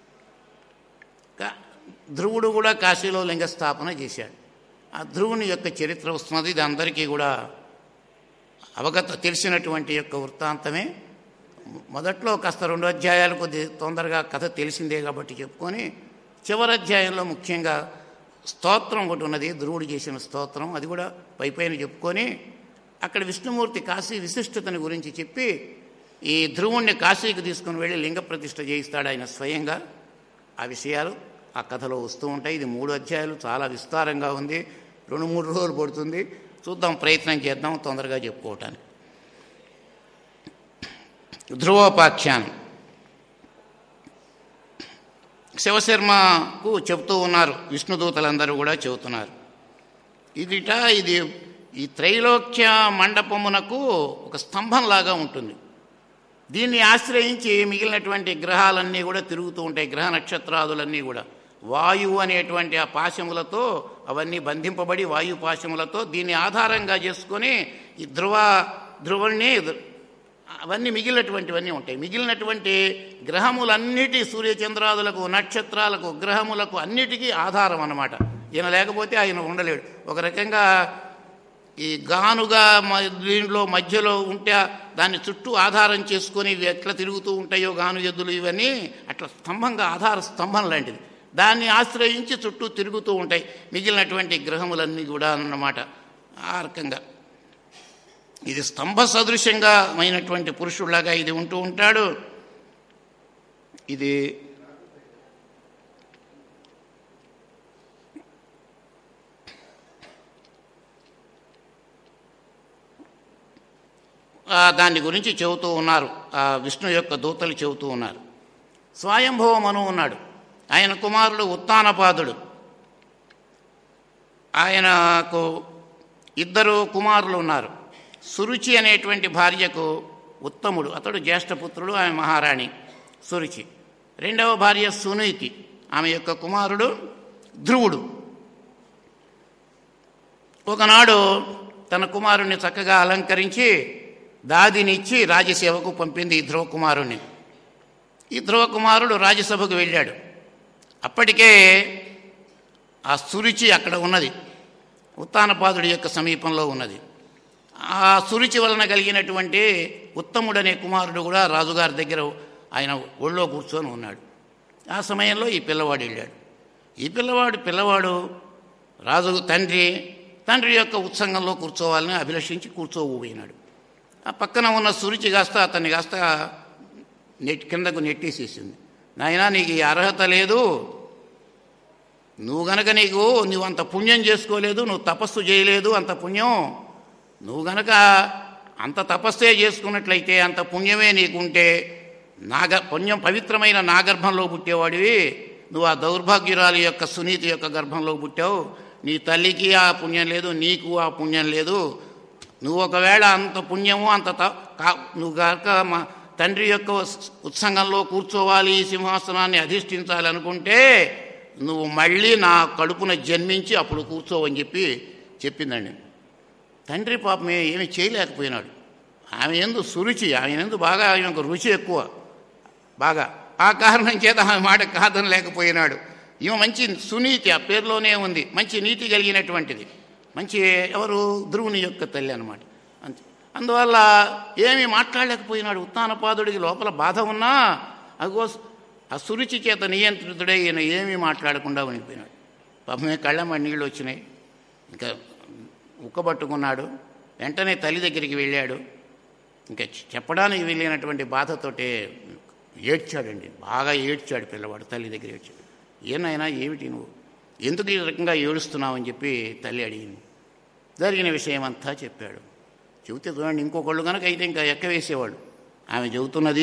ధ్రువుడు కూడా కాశీలో లింగ స్థాపన చేశాడు. ఆ ధ్రువుని యొక్క చరిత్ర వస్తున్నది. ఇది అందరికీ కూడా తెలిసినటువంటి యొక్క వృత్తాంతమే. మొదట్లో కాస్త 2 అధ్యాయాలు కొద్ది తొందరగా కథ తెలిసిందే కాబట్టి చెప్పుకొని, చివరి అధ్యాయంలో ముఖ్యంగా స్తోత్రం ఒకటి ఉన్నది, ధ్రువుడు చేసిన స్తోత్రం, అది కూడా పైపైన చెప్పుకొని అక్కడ విష్ణుమూర్తి కాశీ విశిష్టతని గురించి చెప్పి ఈ ధ్రువుణ్ణి కాశీకి తీసుకుని వెళ్ళి లింగ ప్రతిష్ఠ చేయిస్తాడు ఆయన స్వయంగా. ఆ విషయాలు ఆ కథలో వస్తూ ఉంటాయి. ఇది 3 అధ్యాయాలు, చాలా విస్తారంగా ఉంది, 2-3 రోజులు పడుతుంది. చూద్దాం, ప్రయత్నం చేద్దాం తొందరగా చెప్పుకోవటానికి. ధ్రువోపాఖ్యానం. శివశర్మకు చెబుతూ ఉన్నారు, విష్ణుదూతలందరూ కూడా చెబుతున్నారు. ఇది ఈ త్రైలోక్య మండపమునకు ఒక స్తంభంలాగా ఉంటుంది. దీన్ని ఆశ్రయించి మిగిలినటువంటి గ్రహాలన్నీ కూడా తిరుగుతూ ఉంటాయి. గ్రహ నక్షత్రాదులన్నీ కూడా వాయువు అనేటువంటి ఆ పాశములతో అవన్నీ బంధింపబడి వాయు పాశములతో దీన్ని ఆధారంగా చేసుకొని ఈ ధ్రువుల్ని అవన్నీ మిగిలినటువంటివన్నీ ఉంటాయి. మిగిలినటువంటి గ్రహములన్నిటి సూర్యచంద్రాదులకు, నక్షత్రాలకు, గ్రహములకు అన్నిటికీ ఆధారం అన్నమాట. ఈయన లేకపోతే ఆయన ఉండలేడు. ఒక రకంగా ఈ గానుగా దీంట్లో మధ్యలో ఉంటే దాన్ని చుట్టూ ఆధారం చేసుకొని ఇవి ఎట్లా తిరుగుతూ ఉంటాయో గాను ఎద్దులు ఇవన్నీ అట్లా స్తంభంగా ఆధార స్తంభం లాంటిది. దాన్ని ఆశ్రయించి చుట్టూ తిరుగుతూ ఉంటాయి మిగిలినటువంటి గ్రహములన్నీ కూడా అన్నమాట. ఆ రకంగా ఇది స్తంభ సదృశ్యంగా అయినటువంటి పురుషుడిలాగా ఇది ఉంటూ ఉంటాడు. ఇది దాని గురించి చెబుతూ ఉన్నారు. ఆ విష్ణు యొక్క దూతలు చెబుతూ ఉన్నారు. స్వయంభవ మను ఉన్నాడు, ఆయన కుమారుడు ఉత్తానపాదుడు. ఆయనకు 2 కుమారులు ఉన్నారు. సురుచి అనేటువంటి భార్యకు ఉత్తముడు, అతడు జ్యేష్ఠపుత్రుడు, ఆమె మహారాణి సురుచి. 2వ భార్య సునీతి, ఆమె యొక్క కుమారుడు ధ్రువుడు. ఒకనాడు తన కుమారుణ్ణి చక్కగా అలంకరించి దాదినిచ్చి రాజ్యసేవకు పంపింది ఈ ధ్రువకుమారుణ్ణి. ఈ ధ్రువకుమారుడు రాజ్యసభకు వెళ్ళాడు. అప్పటికే ఆ సురుచి అక్కడ ఉన్నది, ఉత్తానపాదుడి యొక్క సమీపంలో ఉన్నది. ఆ సురుచి వలన కలిగినటువంటి ఉత్తముడనే కుమారుడు కూడా రాజుగారి దగ్గర ఆయన ఒళ్ళో కూర్చొని ఉన్నాడు. ఆ సమయంలో ఈ పిల్లవాడు వెళ్ళాడు. ఈ పిల్లవాడు రాజు తండ్రి యొక్క ఉత్సంగంలో కూర్చోవాలని అభిలషించి కూర్చోబోయినాడు. ఆ పక్కన ఉన్న సురుచి అతన్ని కిందకు నెట్టేసేసింది. నాయనా, నీకు ఈ అర్హత లేదు, నువ్వు గనక నువ్వు అంత పుణ్యం చేసుకోలేదు, నువ్వు తపస్సు చేయలేదు, అంత పుణ్యం నువ్వు గనక అంత తపస్సే చేసుకున్నట్లయితే, అంత పుణ్యమే నీకుంటే పుణ్యం పవిత్రమైన నా గర్భంలో పుట్టేవాడివి, నువ్వు ఆ దౌర్భాగ్యురాలి యొక్క సునీతి యొక్క గర్భంలో పుట్టావు. నీ తల్లికి ఆ పుణ్యం లేదు, నీకు ఆ పుణ్యం లేదు. నువ్వు ఒకవేళ అంత పుణ్యము నువ్వు కాక మా తండ్రి యొక్క ఉత్సంగంలో కూర్చోవాలి, ఈ సింహాసనాన్ని అధిష్ఠించాలి అనుకుంటే నువ్వు మళ్ళీ నా కడుపున జన్మించి అప్పుడు కూర్చోవని చెప్పిందండి. తండ్రి పాపమే ఏమి చేయలేకపోయినాడు. ఆమె యందు సురుచి, ఆమె యందు బాగా ఆమెకు రుచి ఎక్కువ బాగా. ఆ కారణం చేత ఆమె మాట కాదనలేకపోయినాడు. ఈమె మంచి సునీతి, ఆ పేరులోనే ఉంది, మంచి నీతి కలిగినటువంటిది. మంచి ఎవరు? ధ్రువుని యొక్క తల్లి అన్నమాట. అంతే. అందువల్ల ఏమీ మాట్లాడలేకపోయినాడు. ఉత్తానపాదుడికి లోపల బాధ ఉన్నా అగో ఆ సురుచి చేత నియంత్రితుడై ఈయన ఏమీ మాట్లాడకుండా ఉండిపోయినాడు. పాపమే కళ్ళమ్మ నీళ్ళు వచ్చినాయి. ఇంకా ఉక్కబట్టుకున్నాడు. వెంటనే తల్లి దగ్గరికి వెళ్ళాడు. ఇంకా చెప్పడానికి వెళ్ళినటువంటి బాధతోటే ఏడ్చాడండి, బాగా ఏడ్చాడు పిల్లవాడు. తల్లి దగ్గర ఏడ్చాడు. ఏనాయనా, ఏమిటి నువ్వు ఎందుకు ఈ రకంగా ఏడుస్తున్నావు అని తల్లి అడిగింది. జరిగిన విషయం అంతా చెప్పాడు. చెబితే చూడండి, ఇంకొకళ్ళు కనుక అయితే ఇంకా ఎక్కవేసేవాడు. ఆమె చెబుతున్నది,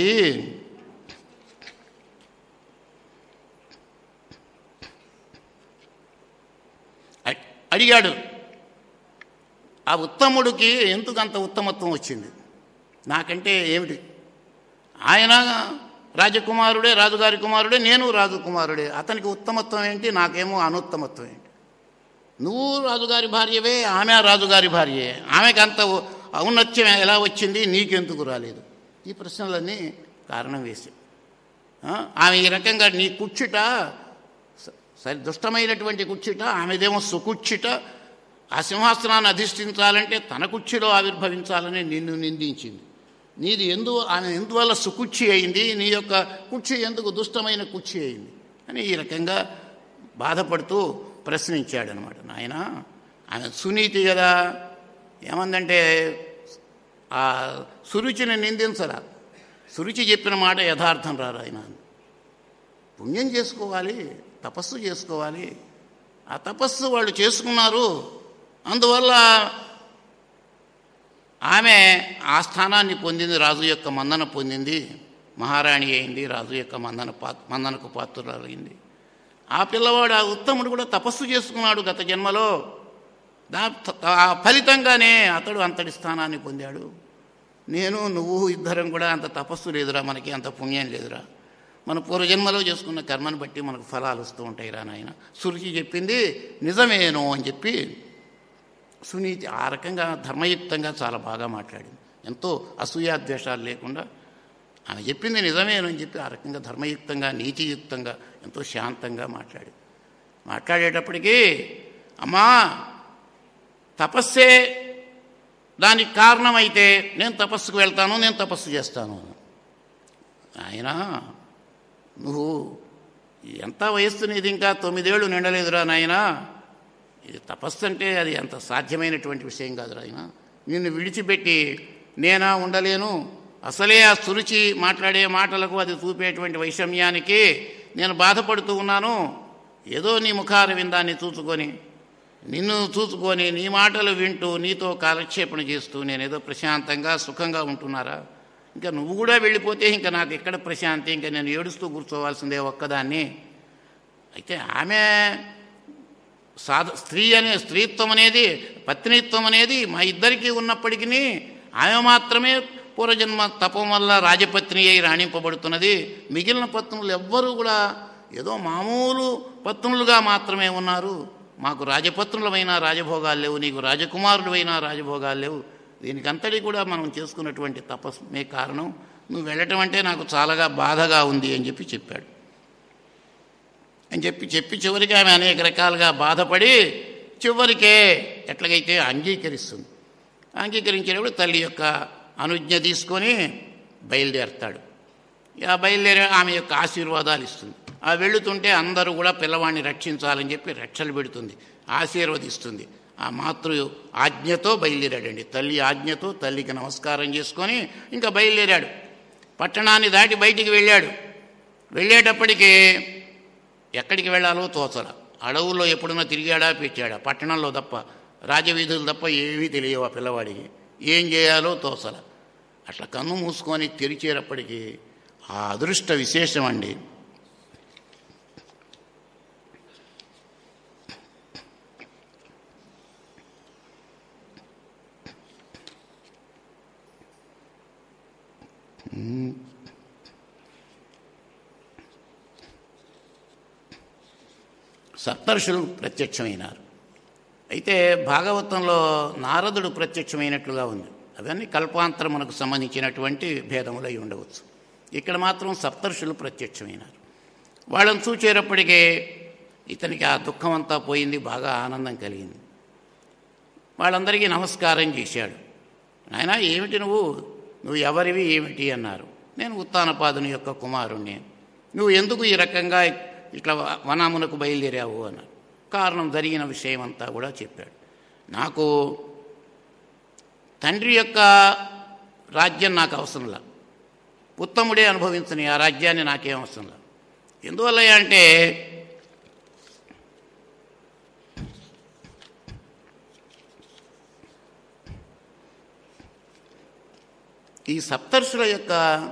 అడిగాడు, ఆ ఉత్తముడికి ఎందుకు అంత ఉత్తమత్వం వచ్చింది? నాకంటే ఏమిటి? ఆయన రాజకుమారుడే, రాజుగారి కుమారుడే, నేను రాజకుమారుడే. అతనికి ఉత్తమత్వం ఏంటి, నాకేమో అనుత్తమత్వం ఏంటి? నువ్వు రాజుగారి భార్యవే, ఆమె రాజుగారి భార్యే. ఆమెకు అంత ఔన్నత్యం ఎలా వచ్చింది, నీకెందుకు రాలేదు? ఈ ప్రశ్నలన్నీ కారణం వేసి ఆమె ఈ రకంగా నీ కుచ్చిట సరి దుష్టమైనటువంటి కుచ్చిట, ఆమెదేమో సుకుచ్చిట. ఆ సింహాసనాన్ని అధిష్ఠించాలంటే తన కుర్చీలో ఆవిర్భవించాలని నిన్ను నిందించింది. ఆమె ఎందువల్ల సుకుర్చి అయింది, నీ యొక్క కుర్చీ ఎందుకు దుష్టమైన కుర్చీ అయింది అని ఈ రకంగా బాధపడుతూ ప్రశ్నించాడనమాట. నాయన, ఆమె సునీతి కదా, ఏమందంటే ఆ సురుచిని నిందించరా, సురుచి చెప్పిన మాట యథార్థం రారు. ఆయన పుణ్యం చేసుకోవాలి, తపస్సు చేసుకోవాలి. ఆ తపస్సు వాళ్ళు చేసుకున్నారు. అందువల్ల ఆమె ఆ స్థానాన్ని పొందింది, రాజు యొక్క మన్నన పొందింది, మహారాణి అయింది, రాజు యొక్క మన్ననకు పాత్రురాలైంది. ఆ పిల్లవాడు, ఆ ఉత్తముడు కూడా తపస్సు చేసుకున్నాడు గత జన్మలో. ఆ ఫలితంగానే అతడు అంతటి స్థానాన్ని పొందాడు. నేను నువ్వు ఇద్దరం కూడా అంత తపస్సు లేదురా, మనకి అంత పుణ్యం లేదురా, మన పూర్వజన్మలో చేసుకున్న కర్మను బట్టి మనకు ఫలాలు వస్తూ ఉంటాయి రా నాయన. సురుచి చెప్పింది నిజమేనో అని చెప్పి సునీతి ఆ రకంగా ధర్మయుక్తంగా చాలా బాగా మాట్లాడింది. ఎంతో అసూయాద్వేషాలు లేకుండా ఆమె చెప్పింది నిజమేనో అని చెప్పి ఆ రకంగా ధర్మయుక్తంగా నీతియుక్తంగా ఎంతో శాంతంగా మాట్లాడేటప్పటికీ, అమ్మా తపస్సే దానికి కారణమైతే నేను తపస్సుకు వెళ్తాను, నేను తపస్సు చేస్తాను. ఆయన నువ్వు ఎంత వయస్సు నీది, ఇంకా 9 ఏళ్ళు నిండలేదురా నాయనా, ఇది తపస్సు అంటే అది అంత సాధ్యమైనటువంటి విషయం కాదురా ఆయన. నిన్ను విడిచిపెట్టి నేనా ఉండలేను. అసలే ఆ సురుచి మాట్లాడే మాటలకు, అది చూపేటువంటి వైషమ్యానికి నేను బాధపడుతూ ఉన్నాను. ఏదో నీ ముఖార విందాన్ని చూసుకొని, నిన్ను చూసుకొని, నీ మాటలు వింటూ, నీతో కాలక్షేపణ చేస్తూ నేనేదో ప్రశాంతంగా సుఖంగా ఉంటున్నారా? ఇంకా నువ్వు కూడా వెళ్ళిపోతే ఇంకా నాకు ఎక్కడ ప్రశాంతి, ఇంకా నేను ఏడుస్తూ కూర్చోవాల్సిందే ఒక్కదాన్ని. అయితే ఆమె స్త్రీత్వం అనేది, పత్నిత్వం అనేది మా ఇద్దరికీ ఉన్నప్పటికీ ఆమె మాత్రమే పూర్వజన్మ తపం వల్ల రాజపత్ని అయి రాణింపబడుతున్నది. మిగిలిన పత్నులు ఎవ్వరూ కూడా ఏదో మామూలు పత్నులుగా మాత్రమే ఉన్నారు. మాకు రాజపత్నులమైన రాజభోగాలు లేవు, నీకు రాజకుమారులైన రాజభోగాలు లేవు. దీనికంతటి కూడా మనం చేసుకున్నటువంటి తపస్మే కారణం. నువ్వు వెళ్ళటం అంటే నాకు చాలా బాధగా ఉంది అని చెప్పాడు. అని చెప్పి చివరికి ఆమె అనేక రకాలుగా బాధపడి చివరికే ఎట్లాగైతే అంగీకరిస్తుంది. అంగీకరించేటప్పుడు తల్లి యొక్క అనుజ్ఞ తీసుకొని బయలుదేరతాడు. బయలుదేరి ఆమె యొక్క ఆశీర్వాదాలు ఇస్తుంది. ఆ వెళుతుంటే అందరూ కూడా పిల్లవాడిని రక్షించాలని చెప్పి రక్షలు పెడుతుంది, ఆశీర్వదిస్తుంది. ఆ మాతృ ఆజ్ఞతో బయలుదేరాడండి. తల్లి ఆజ్ఞతో తల్లికి నమస్కారం చేసుకొని ఇంకా బయలుదేరాడు. పట్టణాన్ని దాటి బయటికి వెళ్ళాడు. వెళ్ళేటప్పటికీ ఎక్కడికి వెళ్ళాలో తోచల. అడవుల్లో ఎప్పుడన్నా తిరిగాడా, పెట్టాడా? పట్టణంలో తప్ప, రాజవీధులు తప్ప ఏమీ తెలియవు ఆ పిల్లవాడికి. ఏం చేయాలో తోచల. అట్లా కన్ను మూసుకొని తెరిచేటప్పటికీ ఆ అదృష్ట విశేషం అండి. సప్తర్షులు ప్రత్యక్షమైనారు. అయితే భాగవతంలో నారదుడు ప్రత్యక్షమైనట్లుగా ఉంది. అవన్నీ కల్పాంతరమునకు సంబంధించినటువంటి భేదములు అయి ఉండవచ్చు. ఇక్కడ మాత్రం సప్తర్షులు ప్రత్యక్షమైనారు. వాళ్ళని చూచేటప్పటికే ఇతనికి ఆ దుఃఖం అంతా పోయింది, బాగా ఆనందం కలిగింది. వాళ్ళందరికీ నమస్కారం చేశాడు. నాయన ఏమిటి నువ్వు ఎవరివి ఏమిటి అన్నారు. నేను ఉత్తానపాదుని యొక్క కుమారుణ్ణి. నువ్వు ఎందుకు ఈ రకంగా ఇట్లా వనమునకు బయలుదేరావు అన్నారు. కారణం, జరిగిన విషయం అంతా కూడా చెప్పాడు. నాకు తండ్రి యొక్క రాజ్యం నాకు అవసరంలా, ఉత్తముడే అనుభవించని ఆ రాజ్యాన్ని నాకేం అవసరంలా. ఎందువల్ల అంటే ఈ సప్తర్షుల యొక్క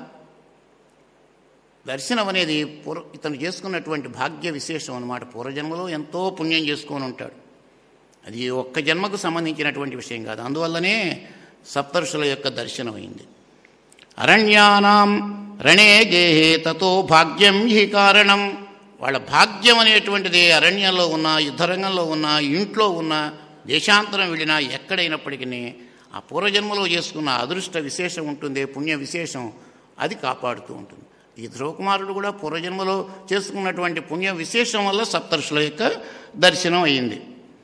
దర్శనం అనేది ఇతను చేసుకున్నటువంటి భాగ్య విశేషం అన్నమాట. పూర్వజన్మలో ఎంతో పుణ్యం చేసుకొని ఉంటాడు. అది ఒక్క జన్మకు సంబంధించినటువంటి విషయం కాదు. అందువల్లనే సప్తర్షుల యొక్క దర్శనం అయింది. అరణ్యానాం రణే గేహే తతో భాగ్యం హి కారణం. వాళ్ళ భాగ్యం అనేటువంటిది అరణ్యంలో ఉన్న, యుద్ధరంగంలో ఉన్న, ఇంట్లో ఉన్న, దేశాంతరం వెళ్ళినా ఎక్కడైనప్పటికీ ఆ పూర్వజన్మలో చేసుకున్న అదృష్ట విశేషం ఉంటుంది, పుణ్య విశేషం, అది కాపాడుతూ ఉంటుంది. ఈ ధ్రువకుమారుడు కూడా పూర్వజన్మలో చేసుకున్నటువంటి పుణ్య విశేషం వల్ల సప్తర్షుల యొక్క దర్శనం అయింది.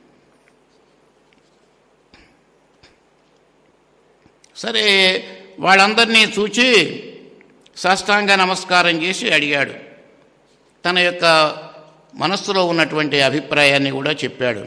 సరే, వాళ్ళందరినీ చూచి సాష్టాంగ నమస్కారం చేసి అడిగాడు. తన యొక్క మనస్సులో ఉన్నటువంటి అభిప్రాయాన్ని కూడా చెప్పాడు.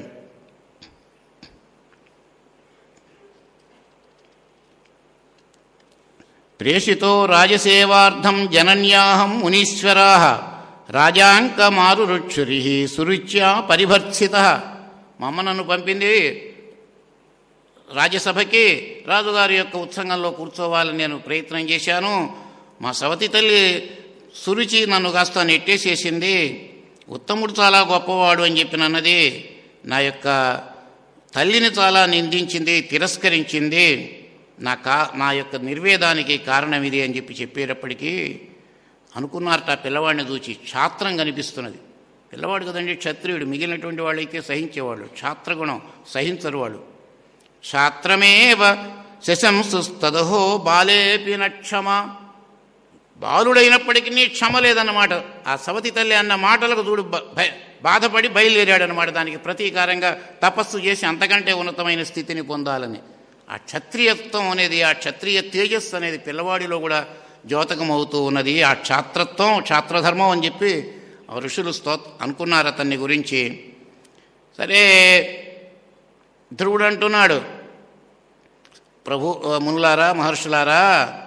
ప్రేషితో రాజసేవార్థం జనన్యాహం మునీశ్వరా రాజాంకమారురుక్షురి సురుచ్యా పరిభర్సిత. మా అమ్మ నన్ను పంపింది రాజ్యసభకి రాజుగారి యొక్క ఉత్సంగంలో కూర్చోవాలని నేను ప్రయత్నం చేశాను. మా సవతి తల్లి సురుచి నన్ను కాస్త నెట్టేసేసింది. ఉత్తముడు చాలా గొప్పవాడు అని చెప్పినన్నది నా యొక్క తల్లిని చాలా నిందించింది, తిరస్కరించింది. నా యొక్క నిర్వేదానికి కారణం ఇది అని చెప్పేటప్పటికీ అనుకున్నారట. పిల్లవాడిని చూచి క్షాత్రం కనిపిస్తున్నది. పిల్లవాడు కదండి, క్షత్రియుడు. మిగిలినటువంటి వాళ్ళైతే సహించేవాళ్ళు, క్షాత్రగుణం సహించరు వాళ్ళు. క్షాత్రమేవ శశంసుస్తదహో బాలేపి నక్షమ. బాలుడైనప్పటికీ క్షమ లేదన్నమాట. ఆ సవతి తల్లి అన్న మాటలకు చూడు బాధపడి బయలుదేరాడనమాట. దానికి ప్రతీకారంగా తపస్సు చేసి అంతకంటే ఉన్నతమైన స్థితిని పొందాలని. ఆ క్షత్రియత్వం అనేది, ఆ క్షత్రియ తేజస్సు అనేది పిల్లవాడిలో కూడా ద్యోతకం అవుతూ ఉన్నది. ఆ క్షాత్రత్వం, క్షాత్రధర్మం అని చెప్పి ఋషులు అనుకున్నారు అతన్ని గురించి. సరే, ధ్రువుడు అంటున్నాడు, ప్రభు మునులారా, మహర్షులారా,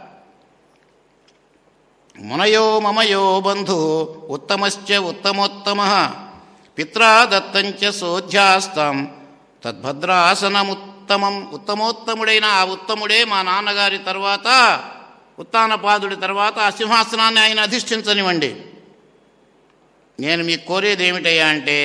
మునయో మమయో బంధు ఉత్తమశ్చ ఉత్తమోత్తమ పిత్రా దత్తంచ సోధ్యాస్తాం తద్భద్రాసనముత్తమం. ఉత్తమోత్తముడైన ఆ ఉత్తముడే మా నాన్నగారి తర్వాత, ఉత్తానపాదుడి తర్వాత ఆ సింహాసనాన్ని ఆయన అధిష్ఠించనివ్వండి. నేను మీకు కోరేది ఏమిటయ్యా అంటే,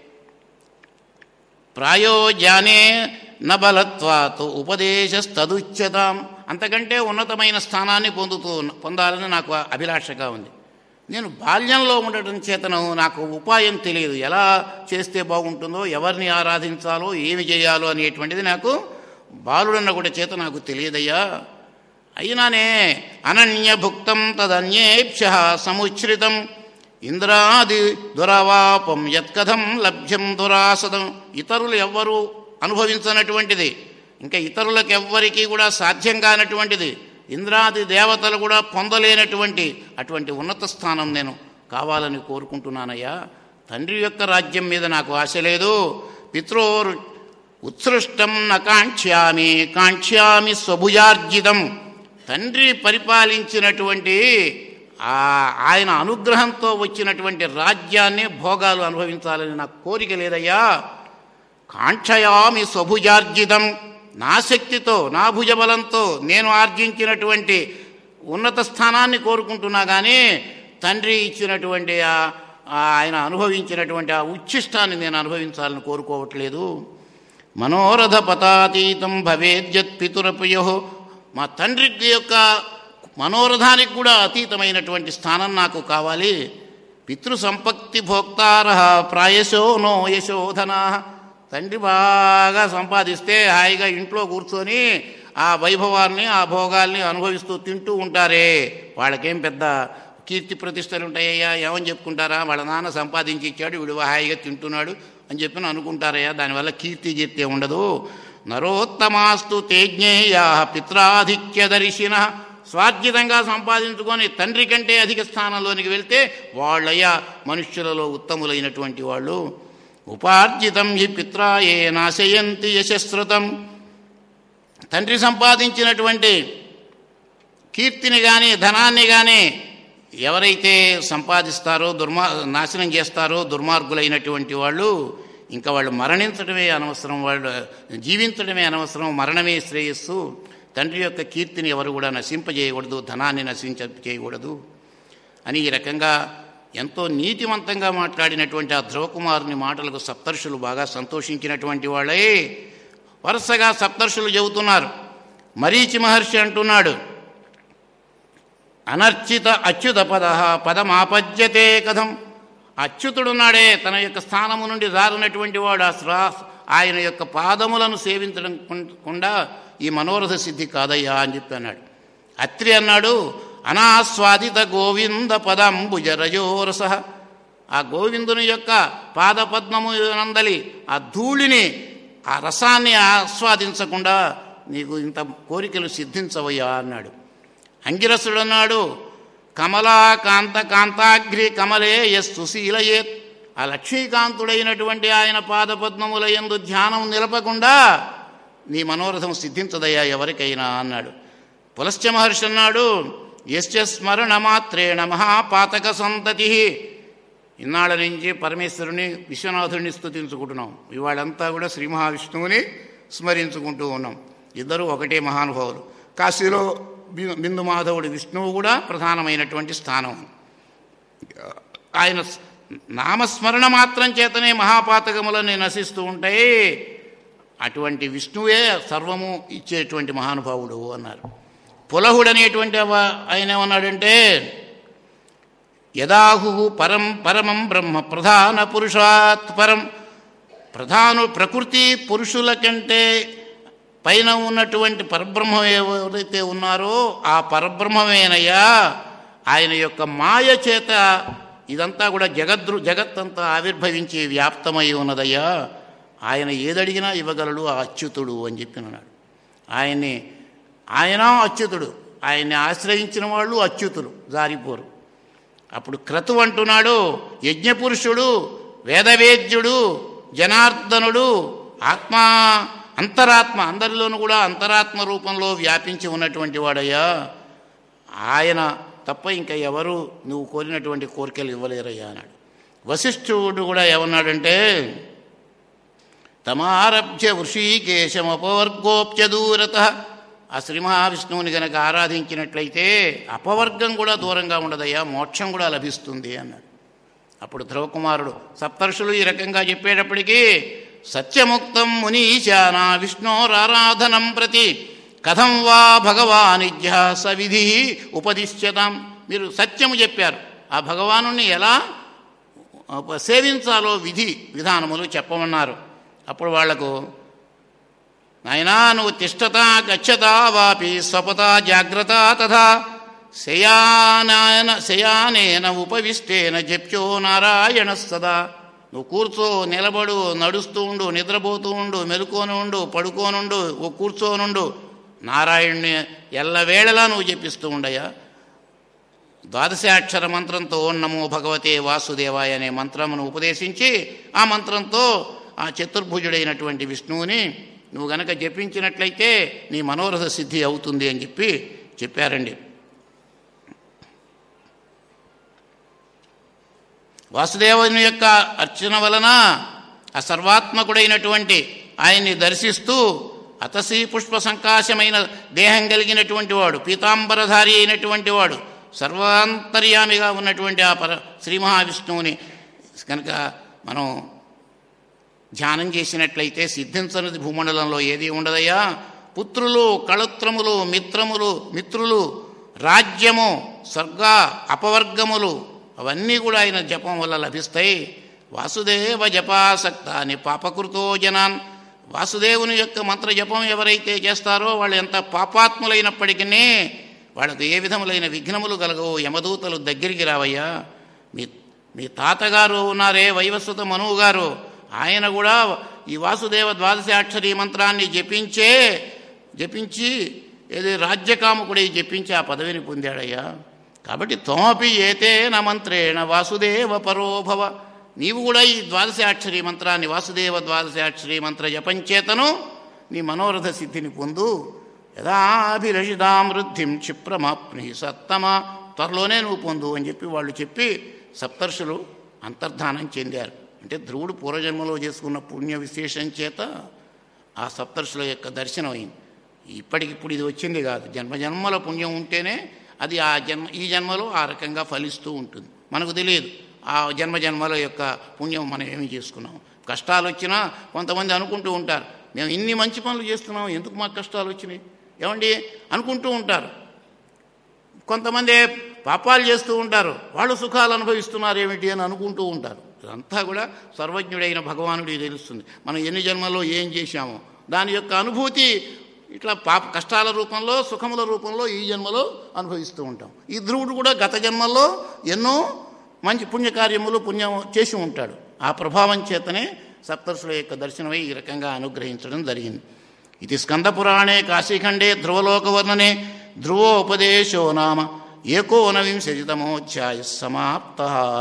ప్రాయోజ్ఞానే నబలత్వాత్ ఉపదేశస్తదుచ్యతాం. అంతకంటే ఉన్నతమైన స్థానాన్ని పొందాలని నాకు అభిలాషగా ఉంది. నేను బాల్యంలో ఉండటం చేతను నాకు ఉపాయం తెలియదు. ఎలా చేస్తే బాగుంటుందో, ఎవరిని ఆరాధించాలో, ఏమి చేయాలో అనేటువంటిది నాకు బాలుడన్న కూడా చేత నాకు తెలియదయ్యా. అయినానే అనన్యభుక్తం తదన్యేభ్యః సముచ్ఛ్రితం ఇంద్రాది దురవాపం యత్కథం లభ్యం దురాసదం. ఇతరులు ఎవ్వరూ అనుభవించనటువంటిది, ఇంకా ఇతరులకు ఎవ్వరికీ కూడా సాధ్యం కానటువంటిది, ఇంద్రాది దేవతలు కూడా పొందలేనటువంటి అటువంటి ఉన్నత స్థానం నేను కావాలని కోరుకుంటున్నానయ్యా. తండ్రి యొక్క రాజ్యం మీద నాకు ఆశ లేదు. పిత్రోర్ ఉత్సృష్టం న కాంక్ష్యామి కాంక్ష్యామి స్వభుజార్జితం. తండ్రి పరిపాలించినటువంటి ఆయన అనుగ్రహంతో వచ్చినటువంటి రాజ్యాన్ని, భోగాలు అనుభవించాలని నాకు కోరిక లేదయ్యా. కాంక్షయామి స్వభుజార్జితం. నా శక్తితో, నా భుజబలంతో నేను ఆర్జించినటువంటి ఉన్నత స్థానాన్ని కోరుకుంటున్నా కానీ తండ్రి ఇచ్చినటువంటి ఆయన అనుభవించినటువంటి ఆ ఉచ్ఛిష్టాన్ని నేను అనుభవించాలని కోరుకోవట్లేదు. మనోరథ పతాతీతం భవేద్యత్ పితురపయో. మా తండ్రికి యొక్క మనోరథానికి కూడా అతీతమైనటువంటి స్థానం నాకు కావాలి. పితృ సంపత్తి భోక్తార ప్రాయశో నో యశోధనా. తండ్రి బాగా సంపాదిస్తే హాయిగా ఇంట్లో కూర్చొని ఆ వైభవాన్ని, ఆ భోగాల్ని అనుభవిస్తూ తింటూ ఉంటారే. వాళ్ళకేం పెద్ద కీర్తి ప్రతిష్టలు ఉంటాయ్యా? ఏమని చెప్పుకుంటారా? వాళ్ళ నాన్న సంపాదించి ఇచ్చాడు, వీడు హాయిగా తింటున్నాడు అని చెప్పి అనుకుంటారయ్యా. దానివల్ల కీర్తి కీర్తి ఉండదు. నరోత్తమాస్తు తేజ్ఞేయా పిత్రాధిక్యదర్శిన. స్వార్జితంగా సంపాదించుకొని తండ్రి కంటే అధిక స్థానంలోనికి వెళ్తే వాళ్ళయ్యా మనుష్యులలో ఉత్తములైనటువంటి వాళ్ళు. ఉపార్జితం హి పిత్రాయే నాశయంతి యశస్రుతం. తండ్రి సంపాదించినటువంటి కీర్తిని కానీ, ధనాన్ని కానీ ఎవరైతే సంపాదిస్తారో, నాశనం చేస్తారో దుర్మార్గులైనటువంటి వాళ్ళు, ఇంకా వాళ్ళు మరణించడమే అనవసరం, వాళ్ళు జీవించడమే అనవసరం, మరణమే శ్రేయస్సు. తండ్రి యొక్క కీర్తిని ఎవరు కూడా నశింపజేయకూడదు, ధనాన్ని నశింపజేయకూడదు అని ఈ రకంగా ఎంతో నీతివంతంగా మాట్లాడినటువంటి ఆ ధ్రువకుమారుని మాటలకు సప్తర్షులు బాగా సంతోషించినటువంటి వాళ్ళే. వరుసగా సప్తర్షులు చెబుతున్నారు. మరీచి మహర్షి అంటున్నాడు, అనర్చిత అచ్యుత పదమాపజ్యతే కథం. అచ్యుతుడున్నాడే, తన యొక్క స్థానము నుండి జారినటువంటి వాడు ఆయన యొక్క పాదములను సేవించడం కుండా ఈ మనోరథ సిద్ధి కాదయ్యా అని చెప్పి అన్నాడు. అత్రి అన్నాడు, అనాస్వాదిత గోవింద పదంబుజరజోరస. ఆ గోవిందుని యొక్క పాదపద్మము నందలి ఆ ధూళిని, ఆ రసాన్ని ఆస్వాదించకుండా నీకు ఇంత కోరికలు సిద్ధించవయ్యా అన్నాడు. అంగిరసుడు అన్నాడు, కమలాకాంత కాంతాగ్రి కమలే యస్సుశీలయేత్. ఆ లక్ష్మీకాంతుడైనటువంటి ఆయన పాదపద్మముల యందు ధ్యానం నిలపకుండా నీ మనోరథం సిద్ధించదయ్యా ఎవరికైనా అన్నాడు. పులశ్చ మహర్షి అన్నాడు, యశ్చ స్మరణ మాత్రేణ మహాపాతక సంతతి. ఇన్నాళ్ళ నుంచి పరమేశ్వరుని, విశ్వనాథుడిని స్తుతించుకుంటున్నాం. ఇవాళంతా కూడా శ్రీ మహావిష్ణువుని స్మరించుకుంటూ ఉన్నాం. ఇద్దరు ఒకటే మహానుభావులు. కాశీలో బిందు మాధవుడు విష్ణువు కూడా ప్రధానమైనటువంటి స్థానం. ఆయన నామస్మరణ మాత్రం చేతనే మహాపాతకములని నశిస్తూ ఉంటాయి. అటువంటి విష్ణువే సర్వము ఇచ్చేటువంటి మహానుభావుడు అన్నారు. పులహుడు అనేటువంటి ఆయన ఏమన్నాడంటే, యదాహు పరమం బ్రహ్మ ప్రధాన పురుషాత్ పరం, ప్రకృతి పురుషుల కంటే పైన ఉన్నటువంటి పరబ్రహ్మం ఎవరైతే ఉన్నారో ఆ పరబ్రహ్మమేనయ్యా. ఆయన యొక్క మాయ చేత ఇదంతా కూడా జగత్తంతా ఆవిర్భవించి వ్యాప్తమై ఉన్నదయ్యా. ఆయన ఏదడిగినా ఇవ్వగలడు ఆ అచ్యుతుడు అని చెప్పినాడు. ఆయన అచ్యుతుడు, ఆయన్ని ఆశ్రయించిన వాళ్ళు అచ్యుతులు, జారిపోరు. అప్పుడు క్రతు అంటున్నాడు, యజ్ఞపురుషుడు, వేదవేద్యుడు, జనార్దనుడు, అంతరాత్మ, అందరిలోనూ కూడా అంతరాత్మ రూపంలో వ్యాపించి ఉన్నటువంటి వాడయ్యా. ఆయన తప్ప ఇంకా ఎవరు నువ్వు కోరినటువంటి కోరికలు ఇవ్వలేరయ్యా అన్నాడు. వశిష్ఠుడు కూడా ఏమన్నాడంటే, తమారభ్య వృషీకేశమపవర్గోప్య దూరత, ఆ శ్రీ మహావిష్ణువుని గనక ఆరాధించినట్లయితే అపవర్గం కూడా దూరంగా ఉండదయ్యా, మోక్షం కూడా లభిస్తుంది అన్నాడు. అప్పుడు ధ్రువకుమారుడు సప్తర్షులు ఈ రకంగా చెప్పేటప్పటికీ, సత్యముక్తం మునీశాన విష్ణోరారాధనం ప్రతి కథం వా భగవానిజ్య సవిధి ఉపదిశ్యతాం. మీరు సత్యము చెప్పారు, ఆ భగవానుని ఎలా సేవించాలో విధానములు చెప్పమన్నారు. అప్పుడు వాళ్లకు, నాయనా నువ్వు తిష్టత గచ్చత వాపి స్వపత జాగ్రత్త తథా శయానేన ఉపవిష్టేన జప్యో నారాయణ సదా. నువ్వు కూర్చో, నిలబడు, నడుస్తూ ఉండు, నిద్రపోతూ ఉండు, మెలుకోని ఉండు, పడుకోనుండు, కూర్చోనుండు, నారాయణుని ఎల్లవేళలా నువ్వు జపిస్తూ ఉండయా. ద్వాదశాక్షర మంత్రంతో ఓం నమో భగవతే వాసుదేవాయ అనే మంత్రమును ఉపదేశించి ఆ మంత్రంతో ఆ చతుర్భుజుడైనటువంటి విష్ణువుని నువ్వు గనక జపించినట్లయితే నీ మనోరథ సిద్ధి అవుతుంది అని చెప్పారండి. వాసుదేవుని యొక్క అర్చన వలన ఆ సర్వాత్మకుడైనటువంటి ఆయన్ని దర్శిస్తూ అతసీ పుష్ప సంకాశమైన దేహం కలిగినటువంటి వాడు, పీతాంబరధారి అయినటువంటి వాడు, సర్వాంతర్యామిగా ఉన్నటువంటి ఆ శ్రీ మహావిష్ణువుని కనుక మనం ధ్యానం చేసినట్లయితే సిద్ధించనిది భూమండలంలో ఏది ఉండదయ్యా. పుత్రులు, కళత్రములు, మిత్రులు, రాజ్యము, స్వర్గ, అపవర్గములు అవన్నీ కూడా ఆయన జపం వల్ల లభిస్తాయి. వాసుదేవ జపాసక్త అని పాపకృతో జనాన్. వాసుదేవుని యొక్క మంత్ర జపం ఎవరైతే చేస్తారో వాళ్ళు ఎంత పాపాత్ములైనప్పటికీ వాళ్ళకు ఏ విధములైన విఘ్నములు కలగవు, యమదూతలు దగ్గరికి రావయ్యా. మీ తాతగారు ఉన్నారే వైవస్వత మనువు గారు, ఆయన కూడా ఈ వాసుదేవ ద్వాదశాక్షరీ మంత్రాన్ని జపించి ఏది రాజ్యకాముకుడై జపించి ఆ పదవిని పొందాడయ్యా. కాబట్టి త్వమపి ఏతేన మంత్రేణ వాసుదేవ పరోభవ. నీవు కూడా ఈ ద్వాదశాక్షరీ మంత్రాన్ని, వాసుదేవ ద్వాదశాక్షరీ మంత్ర జపంచేతను నీ మనోరథ సిద్ధిని పొందు. యదాభిరషితాం వృద్ధిం క్షిప్రమాప్ని సత్తమ. త్వరలోనే నువ్వు పొందు అని చెప్పి సప్తర్షులు అంతర్ధానం చెందారు. అంటే ధ్రువుడు పూర్వజన్మలో చేసుకున్న పుణ్య విశేషం చేత ఆ సప్తర్షుల యొక్క దర్శనం అయింది. ఇప్పటికిప్పుడు ఇది వచ్చింది కాదు, జన్మజన్మల పుణ్యం ఉంటేనే అది ఈ జన్మలో ఆ రకంగా ఫలిస్తూ ఉంటుంది. మనకు తెలియదు ఆ జన్మల యొక్క పుణ్యం మనం ఏమి చేసుకున్నాం. కష్టాలు వచ్చినా కొంతమంది అనుకుంటూ ఉంటారు, మేము ఇన్ని మంచి పనులు చేస్తున్నాం, ఎందుకు మాకు కష్టాలు వచ్చినాయి ఏమండి అనుకుంటూ ఉంటారు. కొంతమంది పాపాలు చేస్తూ ఉంటారు, వాళ్ళు సుఖాలు అనుభవిస్తున్నారు ఏమిటి అని అనుకుంటూ ఉంటారు. ఇదంతా కూడా సర్వజ్ఞుడైన భగవానుడికి తెలుస్తుంది. మనం ఎన్ని జన్మల్లో ఏం చేశామో దాని యొక్క అనుభూతి ఇట్లా కష్టాల రూపంలో, సుఖముల రూపంలో ఈ జన్మలో అనుభవిస్తూ ఉంటాం. ఈ ధ్రువుడు కూడా గత జన్మల్లో ఎన్నో మంచి పుణ్యకార్యములు పుణ్యం చేసి ఉంటాడు. ఆ ప్రభావం చేతనే సప్తర్షుల యొక్క దర్శనమై ఈ రకంగా అనుగ్రహించడం జరిగింది. ఇది స్కందపురాణే కాశీఖండే ధ్రువలోకవర్ణనే ధ్రువోపదేశో నామ 19తమోధ్యాయ సమాప్త.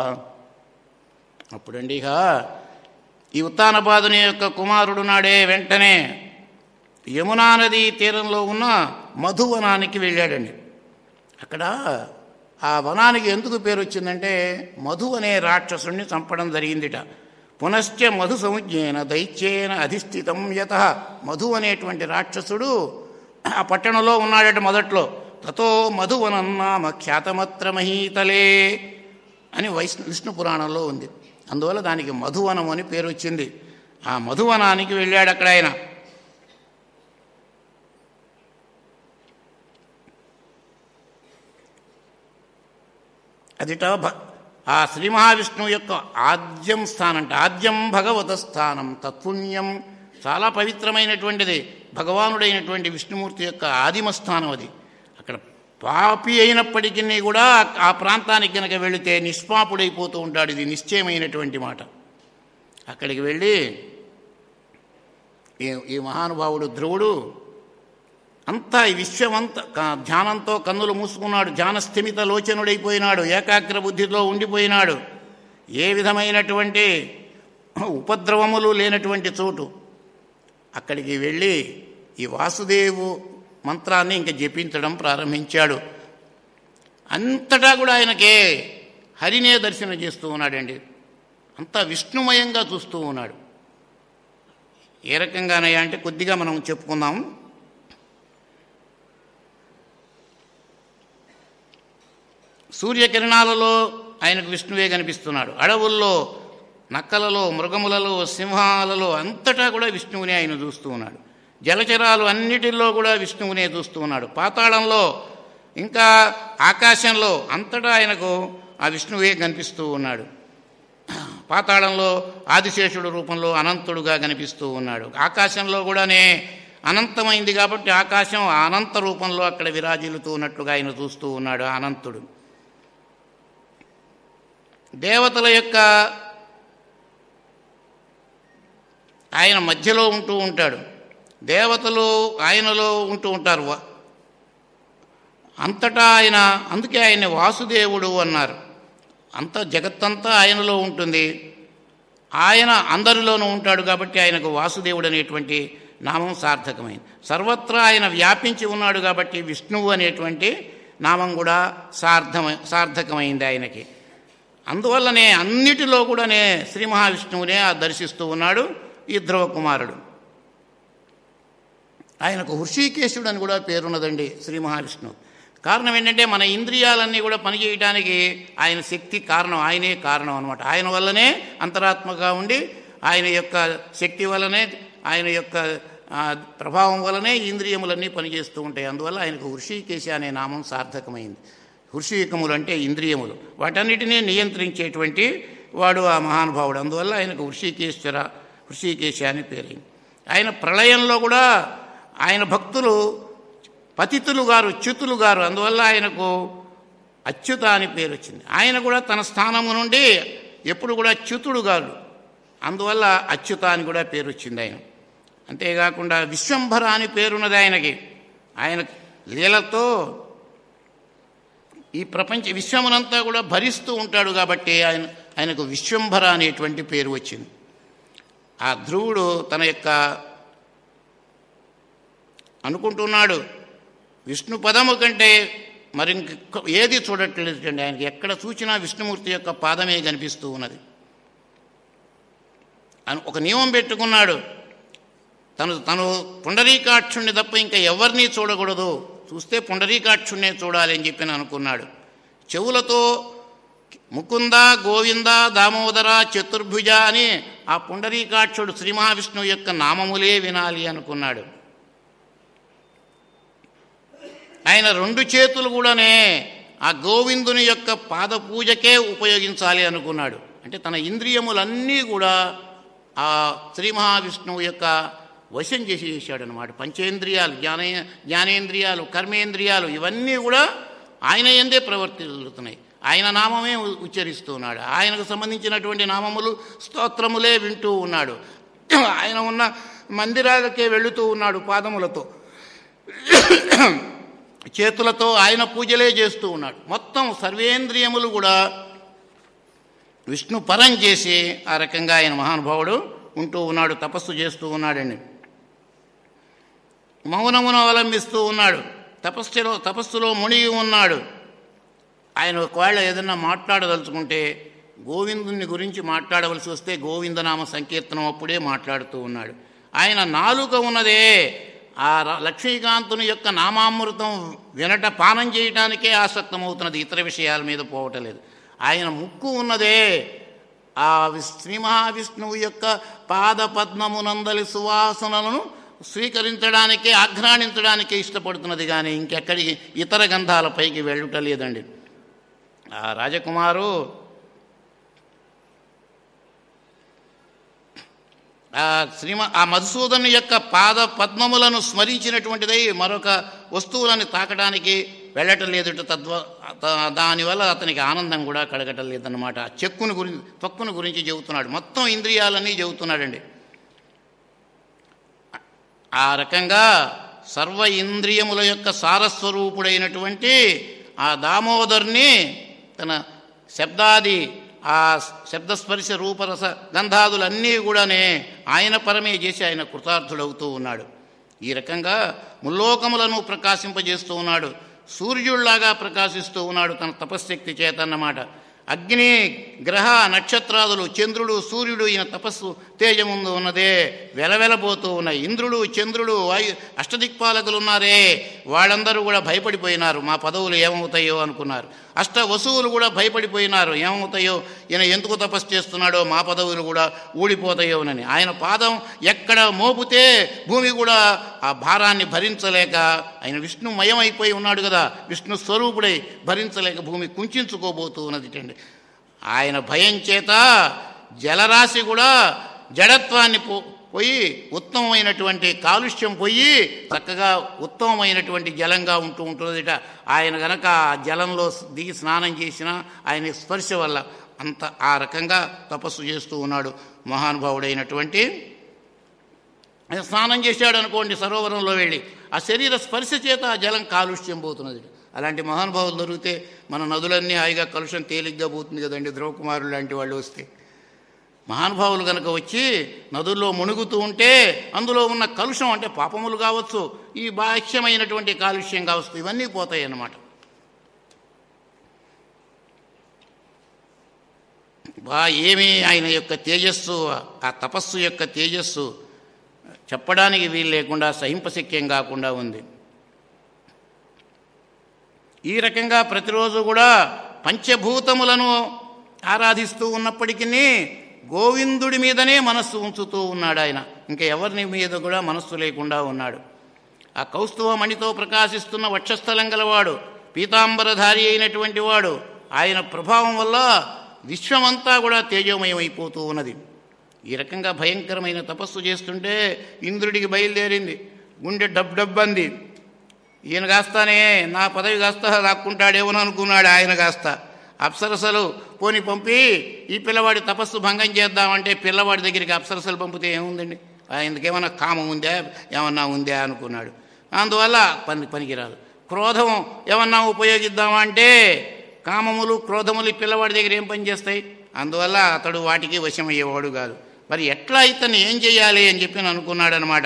అప్పుడండి ఇక ఈ ఉత్తానపాదుని యొక్క కుమారుడు నాడే వెంటనే యమునా నదీ తీరంలో ఉన్న మధువనానికి వెళ్ళాడండి. అక్కడ ఆ వనానికి ఎందుకు పేరు వచ్చిందంటే మధు అనే రాక్షసుడిని చంపడం జరిగిందిట. పునశ్చ మధు సంజ్ఞేన దైత్యేన అధిష్ఠితం యతః. మధు అనేటువంటి రాక్షసుడు ఆ పట్టణంలో ఉన్నాడట మొదట్లో. తతో మధువనన్నామ ఖ్యాతమత్ర మహీతలే అని విష్ణు పురాణంలో ఉంది. అందువల్ల దానికి మధువనం అని పేరు వచ్చింది. ఆ మధువనానికి వెళ్ళాడు అక్కడ ఆయన. అదిట ఆ శ్రీ మహావిష్ణువు యొక్క ఆద్యం స్థానం అంటే ఆద్యం భగవత స్థానం తత్పుణ్యం, చాలా పవిత్రమైనటువంటిది. భగవానుడైనటువంటి విష్ణుమూర్తి యొక్క ఆదిమ స్థానం అది. అక్కడ పాపి అయినప్పటికీ కూడా ఆ ప్రాంతానికి కనుక వెళితే నిష్పాపుడైపోతూ ఉంటాడు. ఇది నిశ్చయమైనటువంటి మాట. అక్కడికి వెళ్ళి ఈ మహానుభావుడు ధ్రువుడు అంతా ఈ విశ్వమంతా ధ్యానంతో కన్నులు మూసుకున్నాడు. ధ్యానస్థిమిత లోచనుడైపోయినాడు. ఏకాగ్ర బుద్ధిలో ఉండిపోయినాడు. ఏ విధమైనటువంటి ఉపద్రవములు లేనటువంటి చోటు. అక్కడికి వెళ్ళి ఈ వాసుదేవు మంత్రాన్ని ఇంక జపించడం ప్రారంభించాడు. అంతటా కూడా ఆయనకే హరినే దర్శనం చేస్తూ ఉన్నాడండి. అంతా విష్ణుమయంగా చూస్తూ ఉన్నాడు. ఏ రకంగానయ్యా అంటే కొద్దిగా మనం చెప్పుకుందాం. సూర్యకిరణాలలో ఆయనకు విష్ణువే కనిపిస్తున్నాడు. అడవుల్లో, నక్కలలో, మృగములలో, సింహాలలో అంతటా కూడా విష్ణువునే ఆయన చూస్తూ ఉన్నాడు. జలచరాలు అన్నిటిలో కూడా విష్ణువునే చూస్తూ ఉన్నాడు. పాతాళంలో ఇంకా ఆకాశంలో అంతటా ఆయనకు ఆ విష్ణువే కనిపిస్తూ ఉన్నాడు. పాతాళంలో ఆదిశేషుడు రూపంలో అనంతుడుగా కనిపిస్తూ ఉన్నాడు. ఆకాశంలో కూడానే అనంతమైంది కాబట్టి ఆకాశం అనంత రూపంలో అక్కడ విరాజిల్లుతూ ఉన్నట్లుగా ఆయన చూస్తూ ఉన్నాడు అనంతుడు. దేవతల యొక్క ఆయన మధ్యలో ఉంటూ ఉంటాడు. దేవతలు ఆయనలో ఉంటూ ఉంటారు. అంతటా ఆయన, అందుకే ఆయన్ని వాసుదేవుడు అన్నారు. అంత జగత్తంతా ఆయనలో ఉంటుంది. ఆయన అందరిలోనూ ఉంటాడు కాబట్టి ఆయనకు వాసుదేవుడు అనేటువంటి నామం సార్థకమైంది. సర్వత్రా ఆయన వ్యాపించి ఉన్నాడు కాబట్టి విష్ణువు అనేటువంటి నామం కూడా సార్థకమైంది ఆయనకి. అందువల్లనే అన్నిటిలో కూడానే శ్రీ మహావిష్ణువునే దర్శిస్తూ ఉన్నాడు ఈ ధ్రువ కుమారుడు. ఆయనకు హృషికేశుడు అని కూడా పేరున్నదండి శ్రీ మహావిష్ణువు. కారణం ఏంటంటే మన ఇంద్రియాలన్నీ కూడా పనిచేయడానికి ఆయన శక్తి కారణం, ఆయనే కారణం అనమాట. ఆయన వల్లనే అంతరాత్మగా ఉండి ఆయన యొక్క శక్తి వల్లనే, ఆయన యొక్క ప్రభావం వల్లనే ఇంద్రియములన్నీ పనిచేస్తూ ఉంటాయి. అందువల్ల ఆయనకు హృషికేశ అనే నామం సార్థకమైంది. హృషికములు అంటే ఇంద్రియములు, వాటన్నిటినీ నియంత్రించేటువంటి వాడు ఆ మహానుభావుడు. అందువల్ల ఆయనకు హృషికేశ అని పేరైంది. ఆయన ప్రళయంలో కూడా ఆయన భక్తులు పతితులు గారు, చ్యుతులు గారు, అందువల్ల ఆయనకు అచ్యుత అని పేరు వచ్చింది. ఆయన కూడా తన స్థానము నుండి ఎప్పుడు కూడా చ్యుతుడు గారు, అందువల్ల అచ్యుత అని కూడా పేరు వచ్చింది ఆయన. అంతేకాకుండా విశ్వంభర అని పేరున్నది ఆయనకి. ఆయన లీలతో ఈ ప్రపంచ విశ్వమునంతా కూడా భరిస్తూ ఉంటాడు కాబట్టి ఆయనకు విశ్వంభర అనేటువంటి పేరు వచ్చింది. ఆ ధ్రువుడు తన యొక్క అనుకుంటున్నాడు విష్ణు పదము కంటే మరి ఏది చూడట్లేదండి. ఆయనకి ఎక్కడ చూసినా విష్ణుమూర్తి యొక్క పాదమే కనిపిస్తూ ఉన్నది. ఒక నియమం పెట్టుకున్నాడు. తను పుండరీకాక్షుణ్ణి తప్ప ఇంకా ఎవరినీ చూడకూడదు, చూస్తే పుండరీకాక్షుణ్ణే చూడాలి అని చెప్పి అనుకున్నాడు. చెవులతో ముకుంద, గోవింద, దామోదర, చతుర్భుజ అని ఆ పుండరీకాక్షుడు శ్రీ మహావిష్ణువు యొక్క నామములే వినాలి అనుకున్నాడు. ఆయన రెండు చేతులు కూడానే ఆ గోవిందుని యొక్క పాద పూజకే ఉపయోగించాలి అనుకున్నాడు. అంటే తన ఇంద్రియములన్నీ కూడా ఆ శ్రీ మహావిష్ణువు యొక్క వశం చేశాడనమాట. పంచేంద్రియాలు, జ్ఞానేంద్రియాలు, కర్మేంద్రియాలు ఇవన్నీ కూడా ఆయన యందే ప్రవర్తిల్లుతున్నాయి. ఆయన నామమే ఉచ్చరిస్తూ ఉన్నాడు. ఆయనకు సంబంధించినటువంటి నామములు, స్తోత్రములే వింటూ ఉన్నాడు. ఆయన ఉన్న మందిరాలకే వెళుతూ ఉన్నాడు పాదములతో, చేతులతో ఆయన పూజలే చేస్తూ ఉన్నాడు. మొత్తం సర్వేంద్రియములు కూడా విష్ణు పరం చేసి ఆ రకంగా ఆయన మహానుభావుడు ఉంటూ ఉన్నాడు, తపస్సు చేస్తూ ఉన్నాడండి. మౌనమును అవలంబిస్తూ ఉన్నాడు, తపస్సులో మునిగి ఉన్నాడు. ఆయన ఒకవేళ ఏదన్నా మాట్లాడదలుచుకుంటే గోవిందుని గురించి మాట్లాడవలసి వస్తే గోవిందనామ సంకీర్తనం అప్పుడే మాట్లాడుతూ ఉన్నాడు. ఆయన నాలుక ఉన్నదే ఆ లక్ష్మీకాంతుని యొక్క నామామృతం వినట పానం చేయటానికే ఆసక్తమవుతున్నది, ఇతర విషయాల మీద పోవటం లేదు. ఆయన ముక్కు ఉన్నదే ఆ శ్రీ మహావిష్ణువు యొక్క పాద పద్మమునందలి సువాసనలను స్వీకరించడానికే ఆఘ్రాణించడానికే ఇష్టపడుతున్నది, కానీ ఇంకెక్కడికి ఇతర గంధాలపైకి వెళ్ళుట లేదండి. ఆ రాజకుమారు ఆ మధుసూదను యొక్క పాద పద్మములను స్మరించినటువంటిదై మరొక వస్తువులను తాకడానికి వెళ్ళటం లేదుట. దానివల్ల అతనికి ఆనందం కూడా కలగటం లేదన్నమాట. ఆ త్వక్కును గురించి చెబుతున్నాడు, మొత్తం ఇంద్రియాలన్నీ చెబుతున్నాడండి. ఆ రకంగా సర్వ ఇంద్రియముల యొక్క సారస్వరూపుడైనటువంటి ఆ దామోదర్ని తన శబ్దాది ఆ శబ్దస్పర్శ రూపరస గంధాదులన్నీ కూడానే ఆయన పరమే చేసి ఆయన కృతార్థుడవుతూ ఉన్నాడు. ఈ రకంగా ముల్లోకములను ప్రకాశింపజేస్తూ ఉన్నాడు, సూర్యుడిలాగా ప్రకాశిస్తూ ఉన్నాడు తన తపశ్శక్తి చేతన్నమాట. అగ్ని గ్రహ నక్షత్రాదులు చంద్రుడు సూర్యుడు ఈయన తపస్సు తేజముందు ఉన్నదే వెలవెలబోతూ ఉన్నాయి. ఇంద్రుడు చంద్రుడు అష్టదిక్పాలకులు ఉన్నారే, వాళ్ళందరూ కూడా భయపడిపోయినారు, మా పదవులు ఏమవుతాయో అనుకున్నారు. వసువులు కూడా భయపడిపోయినారు, ఏమవుతాయో ఈయన ఎందుకు తపస్సు చేస్తున్నాడో మా పదవులు కూడా ఊడిపోతాయోనని. ఆయన పాదం ఎక్కడ మోపితే భూమి కూడా ఆ భారాన్ని భరించలేక, ఆయన విష్ణుమయమైపోయి ఉన్నాడు కదా, విష్ణు స్వరూపుడై భరించలేక భూమి కుంచుకోబోతూ ఉన్నది. ఆయన భయం చేత జలరాశి కూడా జడత్వాన్ని పోయి ఉత్తమమైనటువంటి కాలుష్యం పోయి చక్కగా ఉత్తమమైనటువంటి జలంగా ఉంటుందట. ఆయన గనక ఆ జలంలో దిగి స్నానం చేసినా ఆయన స్పర్శ వల్ల అంత ఆ రకంగా తపస్సు చేస్తూ ఉన్నాడు మహానుభావుడైనటువంటి. ఆయన స్నానం చేశాడు అనుకోండి సరోవరంలో వెళ్ళి, ఆ శరీర స్పర్శ చేత ఆ జలం కాలుష్యం పోతున్నది. అలాంటి మహానుభావులు దొరికితే మన నదులన్నీ హాయిగా కలుషం తేలిగ్గా పోతుంది కదండి. ధ్రువకుమారులు లాంటి వాళ్ళు వస్తే, మహానుభావులు కనుక వచ్చి నదుల్లో మునుగుతూ ఉంటే అందులో ఉన్న కలుషం అంటే పాపములు కావచ్చు, ఈ బాహ్యమైనటువంటి కాలుష్యం కావచ్చు, ఇవన్నీ పోతాయి అన్నమాట. ఏమి ఆయన యొక్క తేజస్సు, ఆ తపస్సు యొక్క తేజస్సు చెప్పడానికి వీలు లేకుండా సహింపశక్యం కాకుండా ఉంది. ఈ రకంగా ప్రతిరోజు కూడా పంచభూతములను ఆరాధిస్తూ ఉన్నప్పటికీ గోవిందుడి మీదనే మనస్సు ఉంచుతూ ఉన్నాడు ఆయన, ఇంకా ఎవరిని మీద కూడా మనస్సు లేకుండా ఉన్నాడు. ఆ కౌస్తువ మణితో ప్రకాశిస్తున్న వక్షస్థలం గలవాడు, పీతాంబరధారి అయినటువంటి వాడు, ఆయన ప్రభావం వల్ల విశ్వమంతా కూడా తేజోమయమైపోతూ ఉన్నది. ఈ రకంగా భయంకరమైన తపస్సు చేస్తుంటే ఇంద్రుడికి బయలుదేరింది, గుండె డబ్బంది. ఈయన కాస్తానే నా పదవి కాస్త లాక్కుంటాడేమో అనుకున్నాడు ఆయన. కాస్త అప్సరసలు పోని పంపి ఈ పిల్లవాడి తపస్సు భంగం చేద్దామంటే పిల్లవాడి దగ్గరికి అప్సరసలు పంపితే ఏముందండి, ఆయనకేమన్నా కామం ఉందా ఏమన్నా ఉందా అనుకున్నాడు. అందువల్ల పనికిరాదు. క్రోధం ఏమన్నా ఉపయోగిద్దామంటే కామములు క్రోధములు ఈ పిల్లవాడి దగ్గర ఏం పని చేస్తాయి, అందువల్ల అతడు వాటికి వశమయ్యేవాడు కాదు. మరి ఎట్లా ఇతన్ని ఏం చేయాలి అని చెప్పి అనుకున్నాడు అనమాట.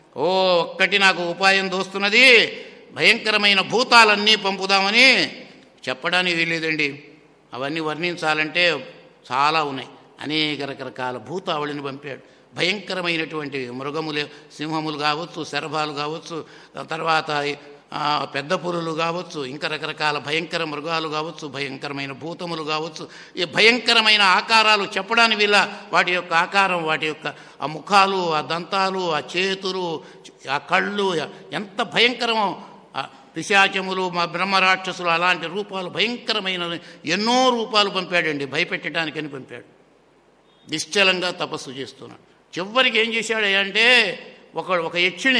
ఒక్కటి నాకు ఉపాయం దోస్తున్నది, భయంకరమైన భూతాలన్నీ పంపుదామని. చెప్పడానికి వీలేదండి, అవన్నీ వర్ణించాలంటే చాలా ఉన్నాయి. అనేక రకరకాల భూతావళిని పంపాడు. భయంకరమైనటువంటి మృగములు, సింహములు కావచ్చు, శరభాలు కావచ్చు, తర్వాత పెద్ద పులులు కావచ్చు, ఇంకా రకరకాల భయంకర మృగాలు కావచ్చు, భయంకరమైన భూతములు కావచ్చు. ఈ భయంకరమైన ఆకారాలు చెప్పడానికి వీళ్ళ వాటి యొక్క ఆకారం, వాటి యొక్క ఆ ముఖాలు, ఆ దంతాలు, ఆ చేతులు, ఆ కళ్ళు ఎంత భయంకరమో. పిశాచములు, మా బ్రహ్మరాక్షసులు అలాంటి రూపాలు భయంకరమైన ఎన్నో రూపాలు పంపాడండి, భయపెట్టడానికని పంపాడు. నిశ్చలంగా తపస్సు చేస్తున్నాడు. చివరికి ఏం చేశాడు అంటే ఒక యక్షిణి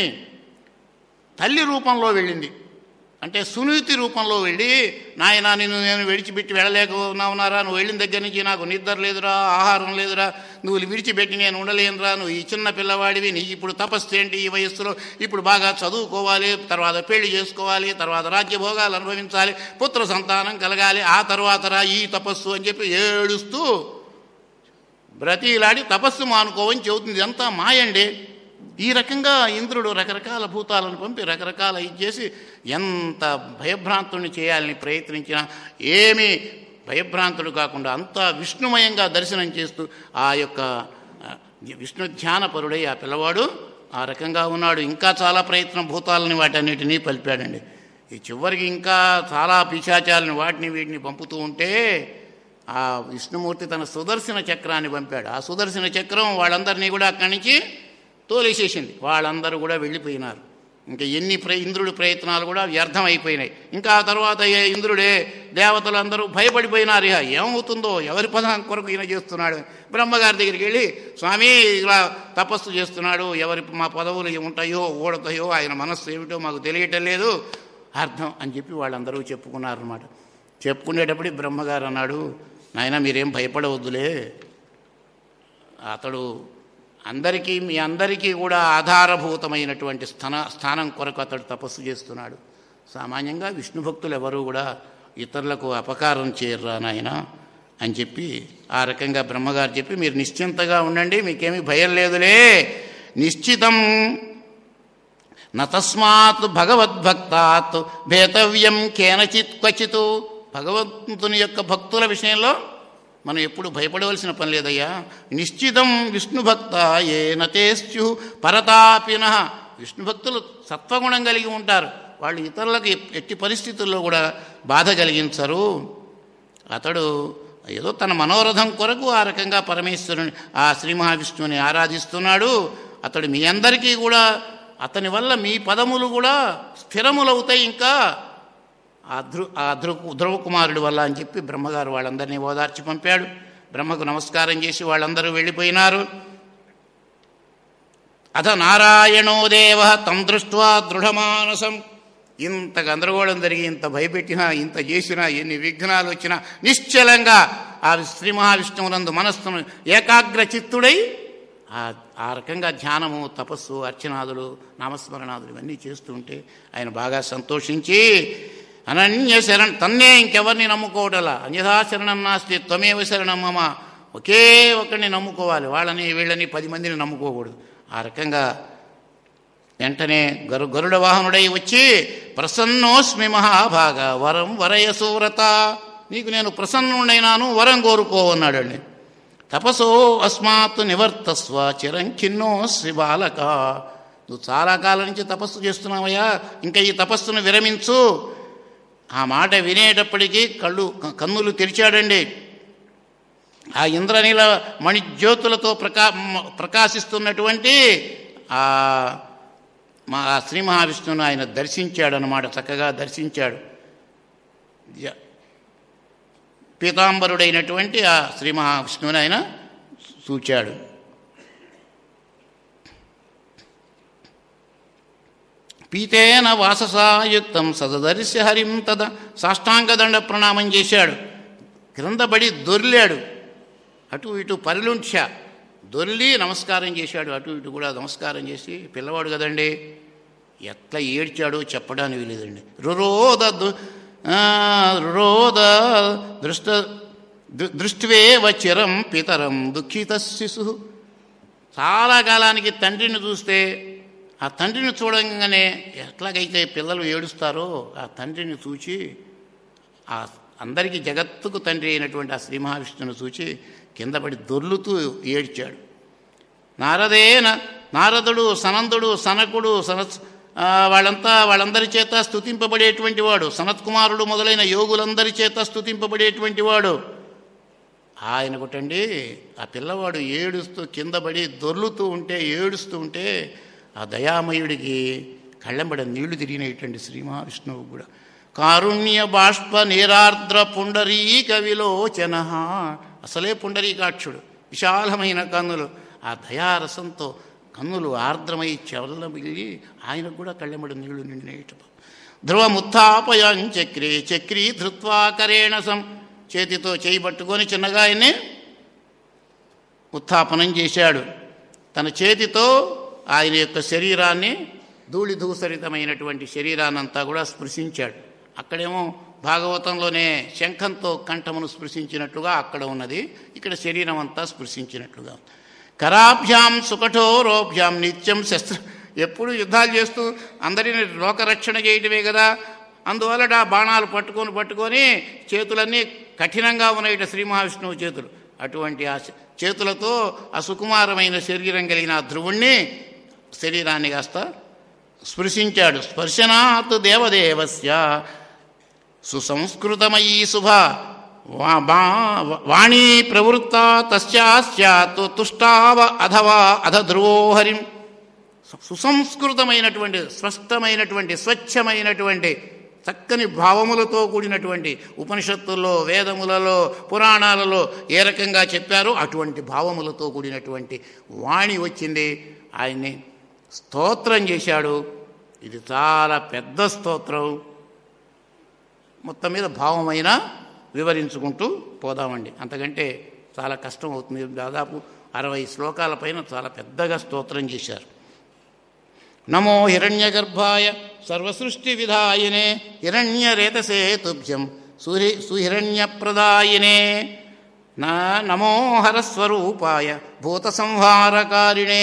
తల్లి రూపంలో వెళ్ళింది, అంటే సునీతి రూపంలో వెళ్ళి, నాయనా నిన్ను నేను విడిచిపెట్టి వెళ్ళలేకున్నావునారా, నువ్వు వెళ్ళిన దగ్గర నుంచి నాకు నిద్ర లేదురా, ఆహారం లేదురా, నువ్వు విడిచిపెట్టి నేను ఉండలేనురా, నువ్వు ఈ చిన్న పిల్లవాడివి, నీ ఇప్పుడు తపస్సు ఏంటి ఈ వయస్సులో, ఇప్పుడు బాగా చదువుకోవాలి, తర్వాత పెళ్లి చేసుకోవాలి, తర్వాత రాజ్యభోగాలు అనుభవించాలి, పుత్ర సంతానం కలగాలి, ఆ తర్వాత రా ఈ తపస్సు అని చెప్పి ఏడుస్తూ బ్రతిలాడి తపస్సు మానుకోవని చెబుతుంది. ఇదంతా మాయండి. ఈ రకంగా ఇంద్రుడు రకరకాల భూతాలను పంపి రకరకాల ఇది చేసి ఎంత భయభ్రాంతుల్ని చేయాలని ప్రయత్నించినా ఏమీ భయభ్రాంతుడు కాకుండా అంతా విష్ణుమయంగా దర్శనం చేస్తూ ఆ యొక్క విష్ణు ధ్యానపరుడై ఆ పిల్లవాడు ఆ రకంగా ఉన్నాడు. ఇంకా చాలా ప్రయత్నం భూతాలని వాటన్నిటినీ పలిపాడండి. ఈ చివరికి ఇంకా చాలా పిశాచాలని వాటిని వీటిని పంపుతూ ఉంటే ఆ విష్ణుమూర్తి తన సుదర్శన చక్రాన్ని పంపాడు. ఆ సుదర్శన చక్రం వాళ్ళందరినీ కూడా అక్కడి నుంచి తోలేసేసింది. వాళ్ళందరూ కూడా వెళ్ళిపోయినారు. ఇంకా ఇంద్రుడి ప్రయత్నాలు కూడా వ్యర్థం అయిపోయినాయి. ఇంకా ఆ తర్వాత ఇంద్రుడే దేవతలందరూ భయపడిపోయినారు. ఇక ఏమవుతుందో, ఎవరి పదం కొరకు ఈయన చేస్తున్నాడు. బ్రహ్మగారి దగ్గరికి వెళ్ళి, స్వామి ఇలా తపస్సు చేస్తున్నాడు, ఎవరి మా పదవులు ఉంటాయో ఊడతాయో, ఆయన మనస్సు ఏమిటో మాకు తెలియటం లేదు అర్థం అని చెప్పి వాళ్ళందరూ చెప్పుకున్నారన్నమాట. చెప్పుకునేటప్పుడు బ్రహ్మగారు అన్నాడు, నాయన మీరేం భయపడవద్దులే, అతడు మీ అందరికీ కూడా ఆధారభూతమైనటువంటి స్థానం కొరకు అతడు తపస్సు చేస్తున్నాడు. సామాన్యంగా విష్ణు భక్తులు ఎవరూ కూడా ఇతరులకు అపకారం చేయర్రా నాయన అని చెప్పి ఆ రకంగా బ్రహ్మగారు చెప్పి, మీరు నిశ్చింతగా ఉండండి, మీకేమీ భయం లేదులే, నిశ్చితం నతస్మాత్ భగవద్భక్తాత్ భేతవ్యం కేనచిత్ క్వచిత్. భగవంతుని యొక్క భక్తుల విషయంలో మనం ఎప్పుడు భయపడవలసిన పని లేదయ్యా. నిశ్చితం విష్ణుభక్త ఏ నతేస్యు పరతాపిన. విష్ణు భక్తులు సత్వగుణం కలిగి ఉంటారు. వాళ్ళు ఇతరులకు ఎట్టి పరిస్థితుల్లో కూడా బాధ కలిగించరు. అతడు ఏదో తన మనోరథం కొరకు ఆ రకంగా పరమేశ్వరుని ఆ శ్రీ మహావిష్ణువుని ఆరాధిస్తున్నాడు. అతడు మీ అందరికీ అతని వల్ల మీ పదములు కూడా స్థిరములవుతాయి, ఇంకా ఆ ధ్రువకుమారుడి వల్ల అని చెప్పి బ్రహ్మగారు వాళ్ళందరినీ ఓదార్చి పంపాడు. బ్రహ్మకు నమస్కారం చేసి వాళ్ళందరూ వెళ్ళిపోయినారు. అథ నారాయణో దేవ తం దృష్ట్వా దృఢమానసం. ఇంత గందరగోళం జరిగి, ఇంత భయపెట్టినా, ఇంత చేసినా, ఎన్ని విఘ్నాలు వచ్చినా నిశ్చలంగా ఆ శ్రీ మహావిష్ణువునందు మనస్సును ఏకాగ్ర చిత్తుడై ఆ రకంగా ధ్యానము, తపస్సు, అర్చనాదులు, నామస్మరణాదులు ఇవన్నీ చేస్తూ ఉంటే ఆయన బాగా సంతోషించి, అనన్య శరణ్, తన్నే ఇంకెవరిని నమ్ముకోవటలా, అన్యథా శరణం నాస్తి త్వమేవ శరణం మమ, ఒకే ఒక్కడిని నమ్ముకోవాలి, వాళ్ళని వీళ్ళని 10 మందిని నమ్ముకోకూడదు. ఆ రకంగా వెంటనే గరుడ వాహనుడై వచ్చి, ప్రసన్నోస్మి మహాభాగ వరం వరయసూరత, నీకు నేను ప్రసన్నుడైనాను, వరం కోరుకోవన్నాడండి. తపసో అస్మాత్ నివర్తస్వ చిరంఖిన్నోస్వి బాలక, నువ్వు చాలా కాలం నుంచి తపస్సు చేస్తున్నావయ్యా, ఇంకా ఈ తపస్సును విరమించు. ఆ మాట వినేటప్పటికీ కన్నులు తెరిచాడండి. ఆ ఇంద్రనీల మణిజ్యోతులతో ప్రకాశిస్తున్నటువంటి మా శ్రీ మహావిష్ణువును ఆయన దర్శించాడనమాట. చక్కగా దర్శించాడు. పీతాంబరుడైనటువంటి ఆ శ్రీ మహావిష్ణువుని ఆయన చూచాడు. పీతేన వాససాయుక్తం సదదర్శ హరిం తద, సాష్టాంగదండ ప్రణామం చేశాడు. క్రిందపడి దొర్లాడు, అటు ఇటు పరిలుంచ దొర్లి నమస్కారం చేశాడు. అటు ఇటు కూడా నమస్కారం చేసి, పిల్లవాడు కదండి ఎట్లా ఏడ్చాడో చెప్పడానికి వీలేదండి. రురోద దృష్ట్వేవ చిరం పితరం దుఃఖిత శిశు. చాలా కాలానికి తండ్రిని చూస్తే, ఆ తండ్రిని చూడంగానే ఎట్లాగైతే పిల్లలు ఏడుస్తారో, ఆ తండ్రిని చూచి, ఆ అందరికీ జగత్తుకు తండ్రి అయినటువంటి ఆ శ్రీ మహావిష్ణువుని చూచి కిందపడి దొర్లుతూ ఏడ్చాడు. నారదుడు, సనందుడు, సనకుడు, వాళ్ళందరి చేత స్తుతింపబడేటువంటి వాడు, సనత్కుమారుడు మొదలైన యోగులందరి చేత స్తుతింపబడేటువంటి వాడు. ఆయనకుటండి ఆ పిల్లవాడు ఏడుస్తూ కిందపడి దొర్లుతూ ఉంటే, ఏడుస్తూ ఉంటే ఆ దయామయుడికి కళ్ళెంబడ నీళ్లు తిరిగినటువంటి శ్రీ మహావిష్ణువు కూడా. కారుణ్య బాష్ప నీరార్ద్ర పుండరీక విలోచన, అసలే పుండరీకాక్షుడు, విశాలమైన కన్నులు, ఆ దయారసంతో కన్నులు ఆర్ద్రమై చెవల్లమిల్లి ఆయనకు కూడా కళ్ళెంబడ నీళ్లు నిండినట్టు. ధ్రువముత్థాపయం చక్రీ ధృత్వా కరేణసం, చేతితో చేయి పట్టుకొని చిన్నగా ఆయన్ని ఉత్థాపనం చేశాడు. తన చేతితో ఆయన యొక్క శరీరాన్ని, ధూళిధూసరితమైనటువంటి శరీరాన్నంతా కూడా స్పృశించాడు. అక్కడేమో భాగవతంలోనే శంఖంతో కంఠమును స్పృశించినట్లుగా అక్కడ ఉన్నది, ఇక్కడ శరీరం అంతా స్పృశించినట్లుగా. కరాభ్యాం సుకఠోరోభ్యాం నిత్యం ఎప్పుడు యుద్ధాలు చేస్తూ అందరిని లోకరక్షణ చేయటమే కదా, అందువల్ల బాణాలు పట్టుకొని చేతులన్నీ కఠినంగా ఉన్నాయిట శ్రీ మహావిష్ణువు చేతులు. అటువంటి ఆ చేతులతో ఆ సుకుమారమైన శరీరం కలిగిన ఆ ధ్రువుణ్ణి శరీరాన్ని కాస్త స్పృశించాడు. స్పర్శనాత్ దేవదేవస్య సుసంస్కృతమయీ శుభ వాణీ ప్రవృత్త తస్యాస్యాత్ తుష్టావ అధవా అధ ధ్రువో హరిం. సుసంస్కృతమైనటువంటి, స్పష్టమైనటువంటి, స్వచ్ఛమైనటువంటి, చక్కని భావములతో కూడినటువంటి ఉపనిషత్తుల్లో, వేదములలో, పురాణాలలో ఏ రకంగా చెప్పారో అటువంటి భావములతో కూడినటువంటి వాణి వచ్చింది. ఆయన్ని స్తోత్రం చేశాడు. ఇది చాలా పెద్ద స్తోత్రం. మొత్తం మీద భావమైన వివరించుకుంటూ పోదామండి, అంతకంటే చాలా కష్టం అవుతుంది. దాదాపు 60 శ్లోకాల పైన చాలా పెద్దగా స్తోత్రం చేశారు. నమో హిరణ్యగర్భాయ సర్వసృష్టి విధాయినే హిరణ్యరేతసే తుభ్యం సుహిరణ్యప్రదాయినే నమో హరస్వరూపాయ భూత సంహారకారిణే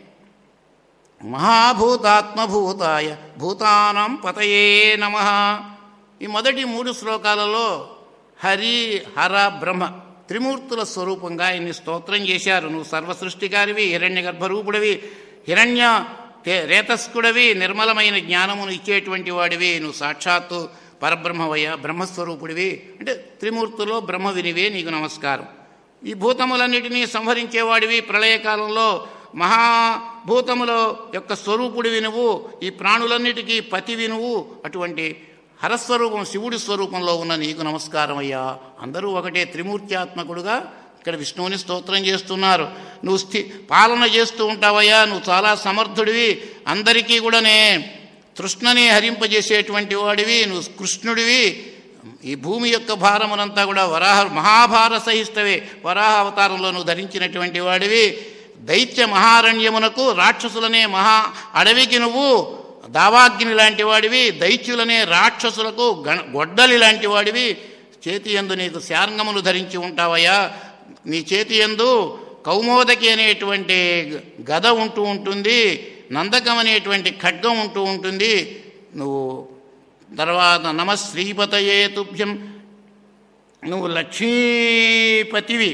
మహాభూతాత్మభూతాయ భూతానాం పతయే నమః. ఈ మొదటి 3 శ్లోకాలలో హరి, హర, బ్రహ్మ త్రిమూర్తుల స్వరూపంగా ఆయన్ని స్తోత్రం చేశారు. నువ్వు సర్వసృష్టికారివి, హిరణ్య గర్భరూపుడివి, హిరణ్య రేతస్కుడివి, నిర్మలమైన జ్ఞానమును ఇచ్చేటువంటి వాడివి, నువ్వు సాక్షాత్తు పరబ్రహ్మవయ్య, బ్రహ్మస్వరూపుడివి. అంటే త్రిమూర్తులో బ్రహ్మ వినివే, నీకు నమస్కారం. ఈ భూతములన్నిటినీ సంహరించేవాడివి, ప్రళయకాలంలో మహాభూతముల యొక్క స్వరూపుడివి నువ్వు, ఈ ప్రాణులన్నిటికీ పతివి నువ్వు. అటువంటి హరస్వరూపం, శివుడి స్వరూపంలో ఉన్న నీకు నమస్కారం అయ్యా. అందరూ ఒకటే త్రిమూర్త్యాత్మకుడుగా ఇక్కడ విష్ణువుని స్తోత్రం చేస్తున్నారు. నువ్వు పాలన చేస్తూ ఉంటావయ్యా, నువ్వు చాలా సమర్థుడివి, అందరికీ కూడానే తృష్ణని హరింపజేసేటువంటి వాడివి, నువ్వు కృష్ణుడివి. ఈ భూమి యొక్క భారమునంతా కూడా మహాభార సహిష్టవే, వరాహ అవతారంలో నువ్వు ధరించినటువంటి వాడివి. దైత్య మహారణ్యమునకు, రాక్షసులనే మహా అడవికి నువ్వు దావాగ్ని లాంటి వాడివి, దైత్యులనే రాక్షసులకు గొడ్డలి లాంటి వాడివి. చేతి యందు నీకు శార్ంగములు ధరించి ఉంటావయ్యా. నీ చేతి యందు కౌమోదకి అనేటువంటి గద ఉంటూ ఉంటుంది, నందకం అనేటువంటి ఖడ్గం ఉంటూ ఉంటుంది. నువ్వు తర్వాత నమ శ్రీపతయే తుభ్యం, నువ్వు లక్ష్మీపతివి.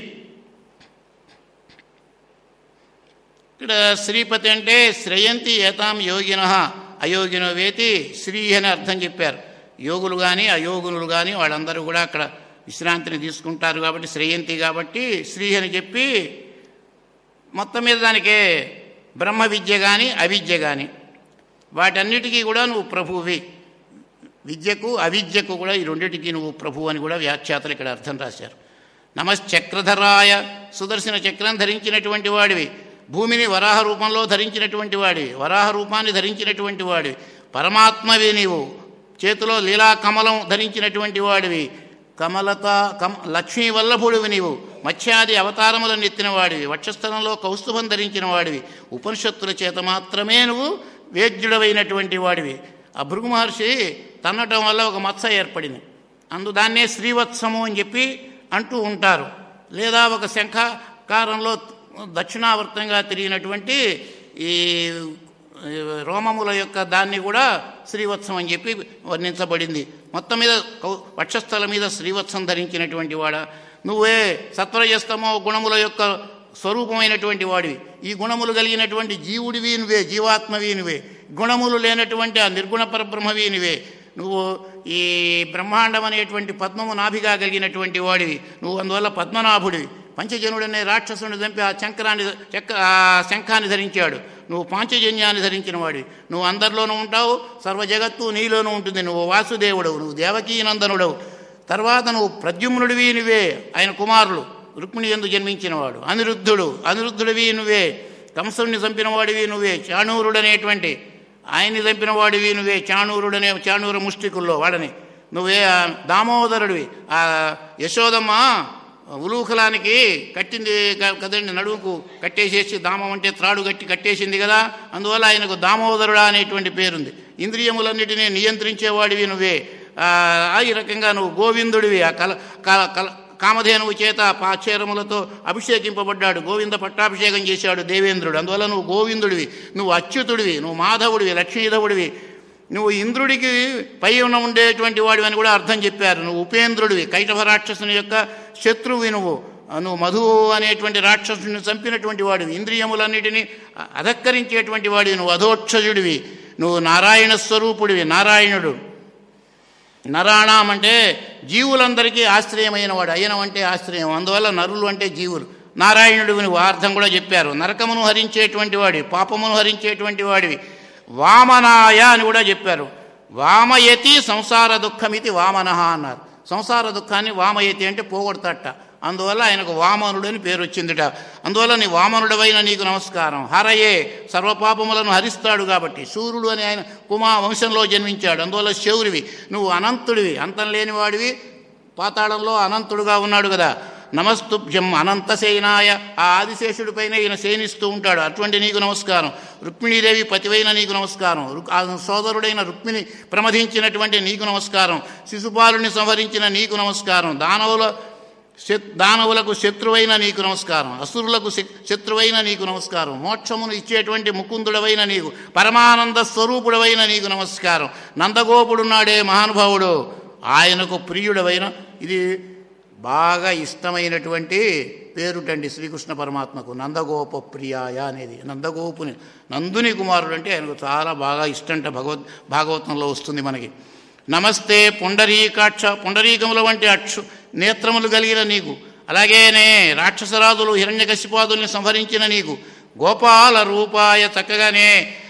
ఇక్కడ శ్రీపతి అంటే శ్రయంతి ఏతాం యోగినః అయోగినో వేతి శ్రీ అని అర్థం చెప్పారు. యోగులు కానీ అయోగునులు కానీ వాళ్ళందరూ కూడా అక్కడ విశ్రాంతిని తీసుకుంటారు కాబట్టి శ్రేయంతి కాబట్టి శ్రీ అని చెప్పి, మొత్తం మీద దానికే బ్రహ్మ విద్య కానీ అవిద్య కానీ వాటన్నిటికీ కూడా నువ్వు ప్రభువి. విద్యకు అవిద్యకు కూడా ఈ రెండింటికి నువ్వు ప్రభు అని కూడా వ్యాఖ్యాతలు ఇక్కడ అర్థం రాశారు. నమశ్చక్రధరాయ, సుదర్శన చక్రం ధరించినటువంటి వాడివి, భూమిని వరాహ రూపంలో ధరించినటువంటి వాడివి, వరాహ రూపాన్ని ధరించినటువంటి వాడివి, పరమాత్మవి నీవు, చేతిలో లీలా కమలం ధరించినటువంటి వాడివి, లక్ష్మీ వల్లభుడివి నీవు, మత్స్యాది అవతారములను ఎత్తిన వాడివి, వక్షస్థలంలో కౌస్తుభం ధరించిన వాడివి, ఉపనిషత్తుల చేత మాత్రమే నువ్వు వేద్యుడవైనటువంటి వాడివి. ఆ భృగు మహర్షి తన్నటం వల్ల ఒక మత్స ఏర్పడింది, దాన్నే శ్రీవత్సము అని చెప్పి అంటూ ఉంటారు. లేదా ఒక శంఖాకారంలో దక్షిణావర్తంగా తిరిగినటువంటి ఈ రోమముల యొక్క దాన్ని కూడా శ్రీవత్సం అని చెప్పి వర్ణించబడింది. మొత్తం మీద వక్షస్థల మీద శ్రీవత్సం ధరించినటువంటి వాడ నువ్వే. సత్వరజస్తమో గుణముల యొక్క స్వరూపమైనటువంటి వాడివి, ఈ గుణములు కలిగినటువంటి జీవుడివి నువ్వే, జీవాత్మవి నువ్వే, గుణములు లేనటువంటి ఆ నిర్గుణ పరబ్రహ్మవి నువ్వే. నువ్వు ఈ బ్రహ్మాండం అనేటువంటి పద్మము నాభిగా కలిగినటువంటి వాడివి నువ్వు, అందువల్ల పద్మనాభుడివి. పంచజనుడనే రాక్షసుని చంపి ఆ శంఖాన్ని ధరించాడు, నువ్వు పాంచజన్యాన్ని ధరించిన వాడివి. నువ్వు అందరిలోనూ ఉంటావు, సర్వ జగత్తు నీలోనూ ఉంటుంది. నువ్వు వాసుదేవుడవు, నువ్వు దేవకీనందనుడవు. తర్వాత నువ్వు ప్రద్యుమ్నుడివి నువ్వే, ఆయన కుమారులు రుక్మిణి యందు జన్మించినవాడు. అనిరుద్ధుడివి నువ్వే, కంసుడిని చంపిన వాడివి నువ్వే. చాణూరుడనేటువంటి ఆయన్ని చంపిన వాడివి నువ్వే, చాణూర ముష్టికుల్లో వాడని నువ్వే. దామోదరుడివి, ఆ యశోదమ్మ ఉలూఖలానికి కట్టింది కదండి, నడుముకు కట్టేసేసి, దామం అంటే త్రాడు కట్టేసింది కదా, అందువల్ల ఆయనకు దామోదరుడా అనేటువంటి పేరుంది. ఇంద్రియములన్నిటినీ నియంత్రించేవాడివి నువ్వే. ఈ రకంగా నువ్వు గోవిందుడివి. ఆ కామధేనువు చేత పాచేరములతో అభిషేకింపబడ్డాడు, గోవింద పట్టాభిషేకం చేశాడు దేవేంద్రుడు, అందువల్ల నువ్వు గోవిందుడివి. నువ్వు అచ్యుతుడివి, నువ్వు మాధవుడివి, లక్ష్మీధవుడివి. నువ్వు ఇంద్రుడికి పై ఉండేటువంటి వాడివి అని కూడా అర్థం చెప్పారు. నువ్వు ఉపేంద్రుడివి, కైటభ రాక్షసుని యొక్క శత్రువి. నువ్వు మధు అనేటువంటి రాక్షసుని చంపినటువంటి వాడివి, ఇంద్రియములన్నిటినీ అధక్కరించేటువంటి వాడివి, నువ్వు అధోక్షజుడివి, నువ్వు నారాయణ స్వరూపుడివి. నారాయణుడు నరాణం అంటే జీవులందరికీ ఆశ్రయమైన వాడు, అయనం అంటే ఆశ్రయం, అందువల్ల నరులు అంటే జీవులు. నారాయణుడివి నువ్వు అర్థం కూడా చెప్పారు. నరకమును హరించేటువంటి వాడివి, పాపమును హరించేటువంటి వాడివి. వామనాయ అని కూడా చెప్పారు. వామయతి సంసార దుఃఖమితి వామనః అన్నారు. సంసార దుఃఖాన్ని వామయతి అంటే పోగొడతాట, అందువల్ల ఆయనకు వామనుడు అని పేరు వచ్చిందిట. అందువల్ల నీ వామనుడవైన నీకు నమస్కారం. హరయే సర్వపాపములను హరిస్తాడు కాబట్టి. శూరుడు అని ఆయన కుమా వంశంలో జన్మించాడు, అందువల్ల శౌరివి. నువ్వు అనంతుడివి, అంతం లేనివాడివి, పాతాళంలో అనంతుడుగా ఉన్నాడు కదా. నమస్తుభ్యం అనంతసేనాయ, ఆ ఆదిశేషుడిపైన ఈయన శయనిస్తూ ఉంటాడు, అటువంటి నీకు నమస్కారం. రుక్మిణీదేవి పతివైన నీకు నమస్కారం. సోదరుడైన రుక్మిణి ప్రమదించినటువంటి నీకు నమస్కారం. శిశుపాలుని సంహరించిన నీకు నమస్కారం. దానవులకు శత్రువైన నీకు నమస్కారం. అసురులకు శత్రువైన నీకు నమస్కారం. మోక్షమును ఇచ్చేటువంటి ముకుందుడవైన నీకు, పరమానంద స్వరూపుడవైన నీకు నమస్కారం. నందగోపుడున్నాడే మహానుభావుడు, ఆయనకు ప్రియుడవైన, ఇది బాగా ఇష్టమైనటువంటి పేరుటండి శ్రీకృష్ణ పరమాత్మకు, నందగోప ప్రియాయ అనేది. నందుని కుమారుడు అంటే ఆయనకు చాలా బాగా ఇష్టంట, భాగవతంలో వస్తుంది మనకి. నమస్తే పుండరీకాక్ష, పుండరీకముల వంటి నేత్రములు కలిగిన నీకు, అలాగేనే రాక్షసరాజులు హిరణ్యకశిపాదుల్ని సంహరించిన నీకు, గోపాల రూపాయ, చక్కగానే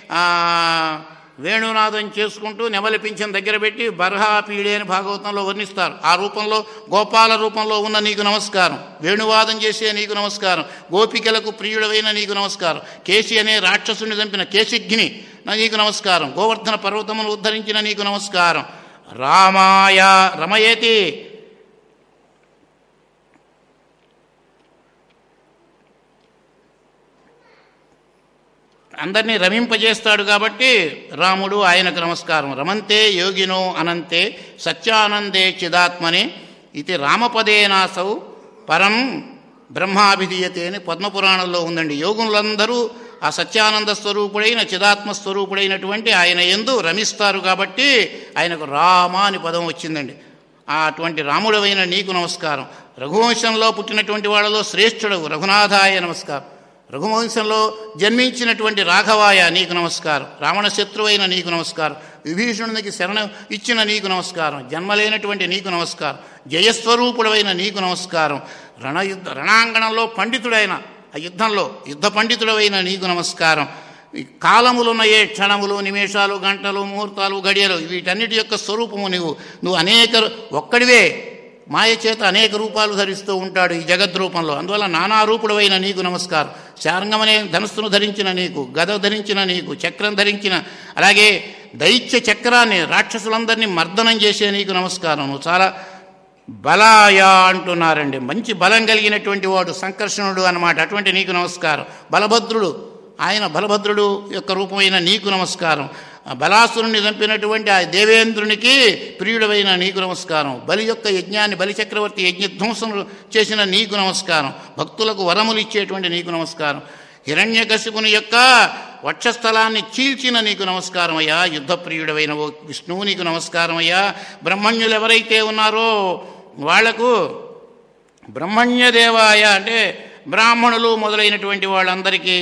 వేణునాదం చేసుకుంటూ నెమలి పింఛం దగ్గర పెట్టి బర్హాపీడే అని భాగవతంలో వర్ణిస్తారు. ఆ రూపంలో, గోపాల రూపంలో ఉన్న నీకు నమస్కారం. వేణువాదం చేసే నీకు నమస్కారం. గోపికలకు ప్రియుడవైన నీకు నమస్కారం. కేశి అనే రాక్షసుని చంపిన కేశిఘ్ని నీకు నమస్కారం. గోవర్ధన పర్వతమును ఉద్ధరించిన నీకు నమస్కారం. రామాయ రమయేతి, అందరినీ రమింపజేస్తాడు కాబట్టి రాముడు, ఆయనకు నమస్కారం. రమంతే యోగినో అనంతే సత్యానందే చిదాత్మనే ఇది రామపదేనాసౌ పరం బ్రహ్మాభిధీయతే అని పద్మపురాణంలో ఉందండి. యోగులందరూ ఆ సత్యానంద స్వరూపుడైన చిదాత్మ స్వరూపుడైనటువంటి ఆయన యందు రమిస్తారు కాబట్టి ఆయనకు రామ అని పదం వచ్చిందండి. అటువంటి రాముడవైన నీకు నమస్కారం. రఘువంశంలో పుట్టినటువంటి వాళ్ళలో శ్రేష్ఠుడవు రఘునాథాయ నమస్కారం. రఘువంశంలో జన్మించినటువంటి రాఘవాయ నీకు నమస్కారం. రావణ శత్రువైన నీకు నమస్కారం. విభీషణునికి శరణం ఇచ్చిన నీకు నమస్కారం. జన్మలేనటువంటి నీకు నమస్కారం. జయస్వరూపుడవైన నీకు నమస్కారం. రణాంగణంలో పండితుడైన, ఆ యుద్ధంలో యుద్ధ పండితుడవైన నీకు నమస్కారం. కాలములున్నయే క్షణములు, నిమేషాలు, గంటలు, ముహూర్తాలు, గడియలు, వీటన్నిటి యొక్క స్వరూపము నువ్వు అనేక ఒక్కడివే. మాయ చేత అనేక రూపాలు ధరిస్తూ ఉంటాడు ఈ జగద్రూపంలో. అందువల్ల నానారూపుడవైన నీకు నమస్కారం. శార్ంగమనే ధనుస్సును ధరించిన నీకు, గద ధరించిన నీకు, చక్రం ధరించిన, అలాగే దైత్య చక్రాన్ని రాక్షసులందరినీ మర్దనం చేసే నీకు నమస్కారం. నువ్వు చాలా బలాయ అంటున్నారండి. మంచి బలం కలిగినటువంటి వాడు సంకర్షణుడు అన్నమాట. అటువంటి నీకు నమస్కారం. బలభద్రుడు, ఆయన బలభద్రుడు యొక్క రూపమైన నీకు నమస్కారం. బలాసురుణ్ణి చంపినటువంటి ఆ దేవేంద్రునికి ప్రియుడవైన నీకు నమస్కారం. బలి యొక్క యజ్ఞాన్ని, బలిచక్రవర్తి యజ్ఞధ్వంసం చేసిన నీకు నమస్కారం. భక్తులకు వరములు ఇచ్చేటువంటి నీకు నమస్కారం. హిరణ్యకశిపుని యొక్క వక్షస్థలాన్ని చీల్చిన నీకు నమస్కారం అయ్యా. యుద్ధప్రియుడవైన ఓ విష్ణువు నీకు నమస్కారం అయ్యా. బ్రహ్మణ్యులు ఎవరైతే ఉన్నారో వాళ్లకు బ్రహ్మణ్యదేవాయ అంటే బ్రాహ్మణులు మొదలైనటువంటి వాళ్ళందరికీ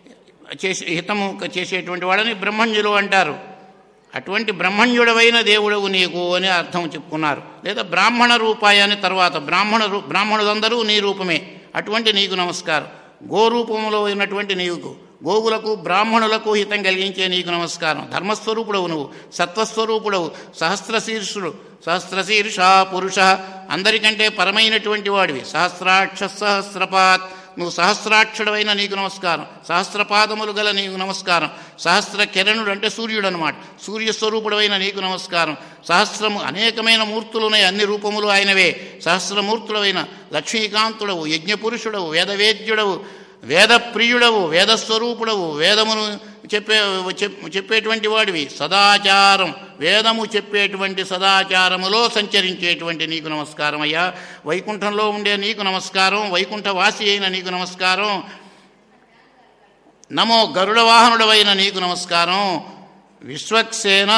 హితము చేసేటువంటి వాళ్ళని బ్రహ్మణ్యులు అంటారు. అటువంటి బ్రహ్మణ్యుడవైన దేవుడవు నీకు అని అర్థం చెప్పుకున్నారు. లేదా బ్రాహ్మణ రూపాయని తర్వాత బ్రాహ్మణులందరూ నీ రూపమే. అటువంటి నీకు నమస్కారం. గోరూపంలో ఉన్నటువంటి నీకు, గోవులకు బ్రాహ్మణులకు హితం కలిగించే నీకు నమస్కారం. ధర్మస్వరూపుడవు నువ్వు, సత్వస్వరూపుడవు, సహస్రశీర్ష పురుష, అందరికంటే పరమైనటువంటి వాడివి. సహస్రాక్ష సహస్రపాత్, నువ్వు సహస్రాక్షుడవైన నీకు నమస్కారం. సహస్రపాదములు గల నీకు నమస్కారం. సహస్ర కిరణుడు అంటే సూర్యుడు అనమాట. సూర్యస్వరూపుడవైన నీకు నమస్కారం. సహస్రము అనేకమైన మూర్తులున్నాయి, అన్ని రూపములు ఆయనవే. సహస్రమూర్తుడవైన లక్ష్మీకాంతుడవు, యజ్ఞపురుషుడవు, వేదవేద్యుడవు, వేదప్రియుడవు, వేదస్వరూపుడవు, వేదమును చెప్పేటువంటి వాడివి. సదాచారం, వేదము చెప్పేటువంటి సదాచారములో సంచరించేటువంటి నీకు నమస్కారం అయ్యా. వైకుంఠంలో ఉండే నీకు నమస్కారం. వైకుంఠవాసి అయిన నీకు నమస్కారం. నమో గరుడ వాహనుడవైన నీకు నమస్కారం. విశ్వక్సేన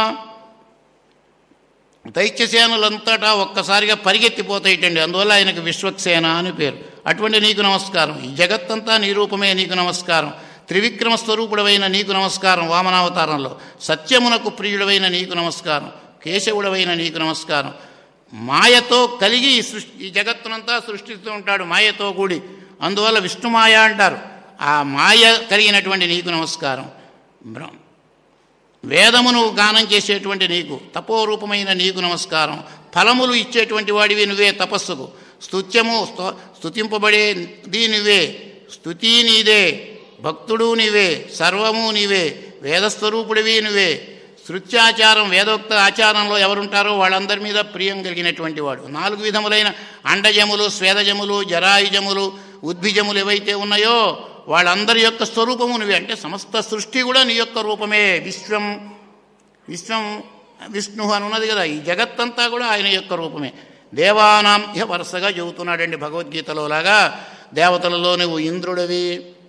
దైత్యసేనలంతటా ఒక్కసారిగా పరిగెత్తిపోతాయిటండి. అందువల్ల ఆయనకు విశ్వక్సేన అని పేరు. అటువంటి నీకు నమస్కారం. ఈ జగత్తంతా నీ రూపమే, నీకు నమస్కారం. త్రివిక్రమ స్వరూపుడవైన నీకు నమస్కారం. వామనావతారంలో సత్యమునకు ప్రియుడవైన నీకు నమస్కారం. కేశవుడవైన నీకు నమస్కారం. మాయతో కలిగి ఈ జగత్తునంతా సృష్టిస్తూ ఉంటాడు, మాయతో కూడి. అందువల్ల విష్ణుమాయ అంటారు. ఆ మాయ కలిగినటువంటి నీకు నమస్కారం. వేదమును గానం చేసేటువంటి నీకు, తపోరూపమైన నీకు నమస్కారం. ఫలములు ఇచ్చేటువంటి వాడివి నువ్వే తపస్సుకు. స్తుతింపబడేది నువ్వే, స్తుతి నీదే, భక్తుడు నీవే, సర్వము నీవే, వేదస్వరూపుడివి నువ్వే. శృత్యాచారం, వేదోక్త ఆచారంలో ఎవరుంటారో వాళ్ళందరి మీద ప్రియం కలిగినటువంటి వాడు. 4 విధములైన అండజములు, స్వేదజములు, జరాయుజములు, ఉద్భిజములు ఏవైతే ఉన్నాయో వాళ్ళందరి యొక్క స్వరూపము నువ్వే. అంటే సమస్త సృష్టి కూడా నీ యొక్క రూపమే. విశ్వం విష్ణు అని ఉన్నది కదా, ఈ జగత్తంతా కూడా ఆయన యొక్క రూపమే. దేవానాం ఇహ వరుసగా చెబుతున్నాడండి భగవద్గీతలో లాగా. దేవతలలో నువ్వు ఇంద్రుడివి,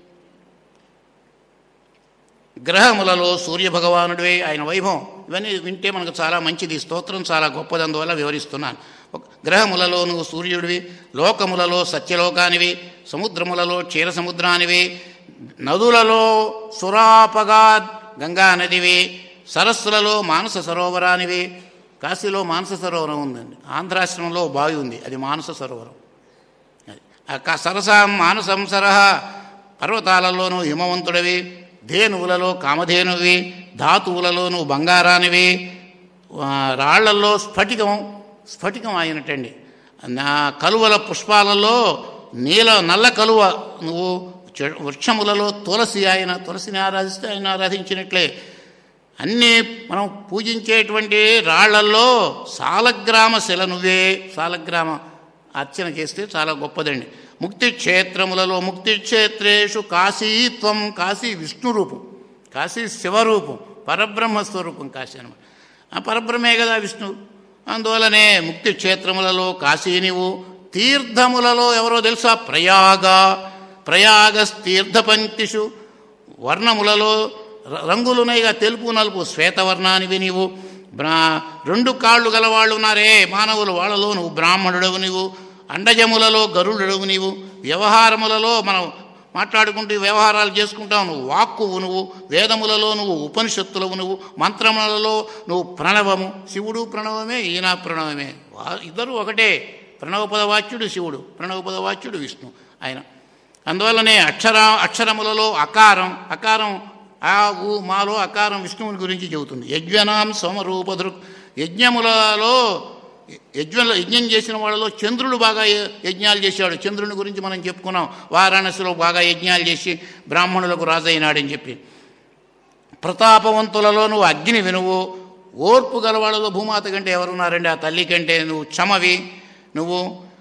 గ్రహములలో సూర్యభగవానుడివే, ఆయన వైభవం ఇవన్నీ వింటే మనకు చాలా మంచిది. స్తోత్రం చాలా గొప్పది, అందువల్ల వివరిస్తున్నాను. గ్రహములలో నువ్వు సూర్యుడివి, లోకములలో సత్యలోకానివి, సముద్రములలో క్షీరసముద్రానివి, నదులలో సురాపగా గంగా నదివి, సరస్సులలో మానస సరోవరానివి. కాశీలో మానస సరోవరం ఉందండి, ఆంధ్రాశ్రమంలో బావి ఉంది, అది మానస సరోవరం. సరసాం మానసం సరహ, పర్వతాలలోనూ హిమవంతుడివి, ధేనువులలో కామధేనువి, ధాతువులలో నువ్వు బంగారానివి, రాళ్లలో స్ఫటికం ఆయనటండి. నా కలువల పుష్పాలలో నల్ల కలువ నువ్వు, వృక్షములలో తులసి ఆయన, తులసిని ఆరాధిస్తే ఆయన ఆరాధించినట్లే. అన్నీ మనం పూజించేటువంటి రాళ్లల్లో సాలగ్రామ శిల నువ్వే, సాలగ్రామ అర్చన చేస్తే చాలా గొప్పదండి. ముక్తి క్షేత్రములలో, ముక్తి క్షేత్రేషు కాశీత్వం, కాశీ విష్ణు రూపం, కాశీ శివరూపం, పరబ్రహ్మస్వరూపం కాశీ అనమాట. ఆ పరబ్రహ్మే కదా విష్ణు. అందువలనే ముక్తి క్షేత్రములలో కాశీ నీవు. తీర్థములలో ఎవరో తెలుసా? ప్రయాగస్తీర్థపంక్తిషు. వర్ణములలో రంగులున్నాయిగా, తెలుపు నలుపు, శ్వేతవర్ణానివి నీవు. 2 కాళ్ళు గలవాళ్ళు ఉన్నారే మానవులు, వాళ్ళలో నువ్వు బ్రాహ్మణుడవు నీవు. అండజములలో గరుడుడవు నీవు. వ్యవహారములలో మనం మాట్లాడుకుంటూ వ్యవహారాలు చేసుకుంటావు, నువ్వు వాక్కువు నువ్వు. వేదములలో నువ్వు ఉపనిషత్తులవు నువ్వు. మంత్రములలో నువ్వు ప్రణవము. శివుడు ప్రణవమే, ఈయన ప్రణవమే, ఇద్దరు ఒకటే. ప్రణవపదవాచ్యుడు శివుడు, ప్రణవపదవాచ్యుడు విష్ణు ఆయన. అందువల్లనే అక్షరములలో అకారం ఆ ఊ మాలో అకారం విష్ణువుని గురించి చెబుతుంది. యజ్ఞనాం సోమరూపదృక్. యజ్ఞం చేసిన వాళ్ళలో చంద్రుడు బాగా యజ్ఞాలు చేశాడు. చంద్రుని గురించి మనం చెప్పుకున్నాం. వారాణసిలో బాగా యజ్ఞాలు చేసి బ్రాహ్మణులకు రాజైనాడని చెప్పి. ప్రతాపవంతులలో నువ్వు అగ్ని వినువు. ఓర్పు గలవాళ్ళలో భూమాత కంటే ఎవరున్నారండి? ఆ తల్లి కంటే నువ్వు క్షమవి, నువ్వు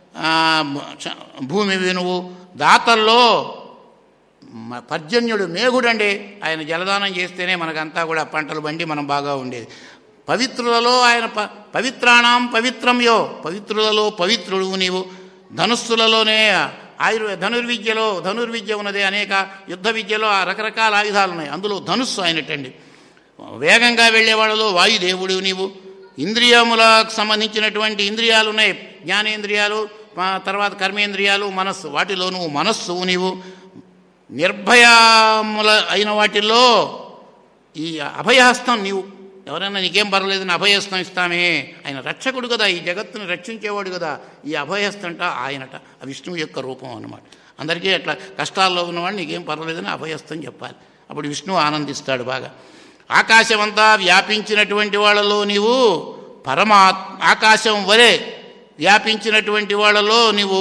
భూమివి నువ్వు. దాతల్లో పర్జన్యుడు మేఘుడండి, ఆయన జలదానం చేస్తేనే మనకంతా కూడా పంటలు బండి మనం బాగా ఉండేది. పవిత్రులలో ఆయన పవిత్రాణం పవిత్రంయో, పవిత్రులలో పవిత్రుడు నీవు. ధనుస్సులలోనే ధనుర్విద్య ఉన్నది. అనేక యుద్ధ విద్యలో రకరకాల ఆయుధాలు ఉన్నాయి, అందులో ధనుస్సు ఆయనటండి. వేగంగా వెళ్ళేవాళ్ళలో వాయుదేవుడు నీవు. ఇంద్రియములకు సంబంధించినటువంటి ఇంద్రియాలు ఉన్నాయి, జ్ఞానేంద్రియాలు, తర్వాత కర్మేంద్రియాలు, మనస్సు, వాటిలో నువ్వు మనస్సు నీవు. నిర్భయముల అయిన వాటిల్లో ఈ అభయహస్తం నీవు. ఎవరైనా నీకేం పర్వాలేదని అభయహస్తం ఇస్తామే, ఆయన రక్షకుడు కదా, ఈ జగత్తుని రక్షించేవాడు కదా. ఈ అభయహస్తంట ఆయనట, ఆ విష్ణువు యొక్క రూపం అన్నమాట. అందరికీ అట్లా కష్టాల్లో ఉన్నవాడు నీకేం పర్వాలేదని అభయహస్తం చెప్పాలి, అప్పుడు విష్ణువు ఆనందిస్తాడు బాగా. ఆకాశమంతా వ్యాపించినటువంటి వాళ్ళలో నీవు ఆకాశం వలె వ్యాపించినటువంటి వాళ్ళలో నీవు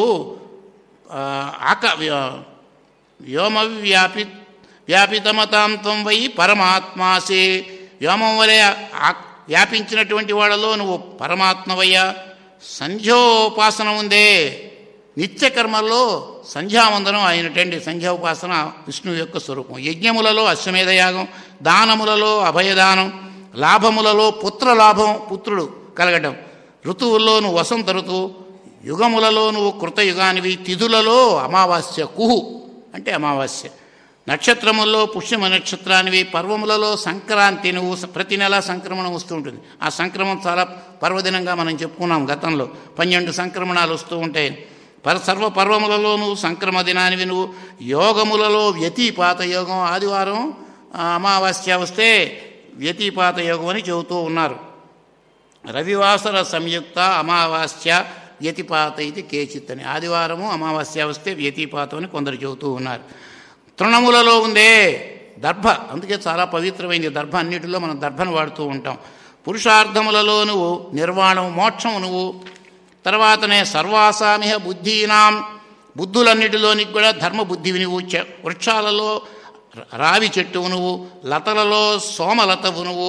వ్యోమ వ్యాపితమతాం త్వం వై పరమాత్మాసే. వ్యోమం వలె వ్యాపించినటువంటి వాళ్ళలో నువ్వు పరమాత్మవయ్యా. సంధ్యోపాసన ఉందే, నిత్యకర్మల్లో సంధ్యావందనం ఆయనటండి. సంధ్యోపాసన విష్ణువు యొక్క స్వరూపం. యజ్ఞములలో అశ్వమేధయాగం, దానములలో అభయదానం, లాభములలో పుత్రలాభం, పుత్రుడు కలగడం, ఋతువుల్లో నువ్వు వసంత ఋతువు, యుగములలో నువ్వు కృతయుగానివి, తిథులలో అమావాస్య, కుహు అంటే అమావాస్య, నక్షత్రముల్లో పుష్యమ నక్షత్రానివి, పర్వములలో సంక్రాంతి, నువ్వు ప్రతి నెల సంక్రమణం వస్తూ ఉంటుంది. ఆ సంక్రమణం చాలా పర్వదినంగా మనం చెప్పుకున్నాం గతంలో. 12 సంక్రమణాలు వస్తూ ఉంటాయి. సర్వ పర్వములలో నువ్వు సంక్రమ దినానివి. నువ్వు యోగములలో వ్యతిపాత యోగం, ఆదివారం అమావాస్య వస్తే వ్యతిపాత యోగం అని చెబుతూ ఉన్నారు. రవివాసర సంయుక్త అమావాస్య వ్యతిపాత ఇది కేచిత్ అని. ఆదివారము అమావాస్య వస్తే వ్యతిపాతం అని కొందరు చెబుతూ ఉన్నారు. తృణములలో ఉందే దర్భ, అందుకే చాలా పవిత్రమైంది దర్భ. అన్నిటిలో మనం దర్భను వాడుతూ ఉంటాం. పురుషార్థములలో నువ్వు నిర్వాణము, మోక్షము నువ్వు. తర్వాతనే సర్వాసామిహ బుద్ధీనాం, బుద్ధులన్నిటిలోనికి కూడా ధర్మబుద్ధివి నువ్వు. వృక్షాలలో రావి చెట్టువు నువ్వు, లతలలో సోమలతవు నువ్వు,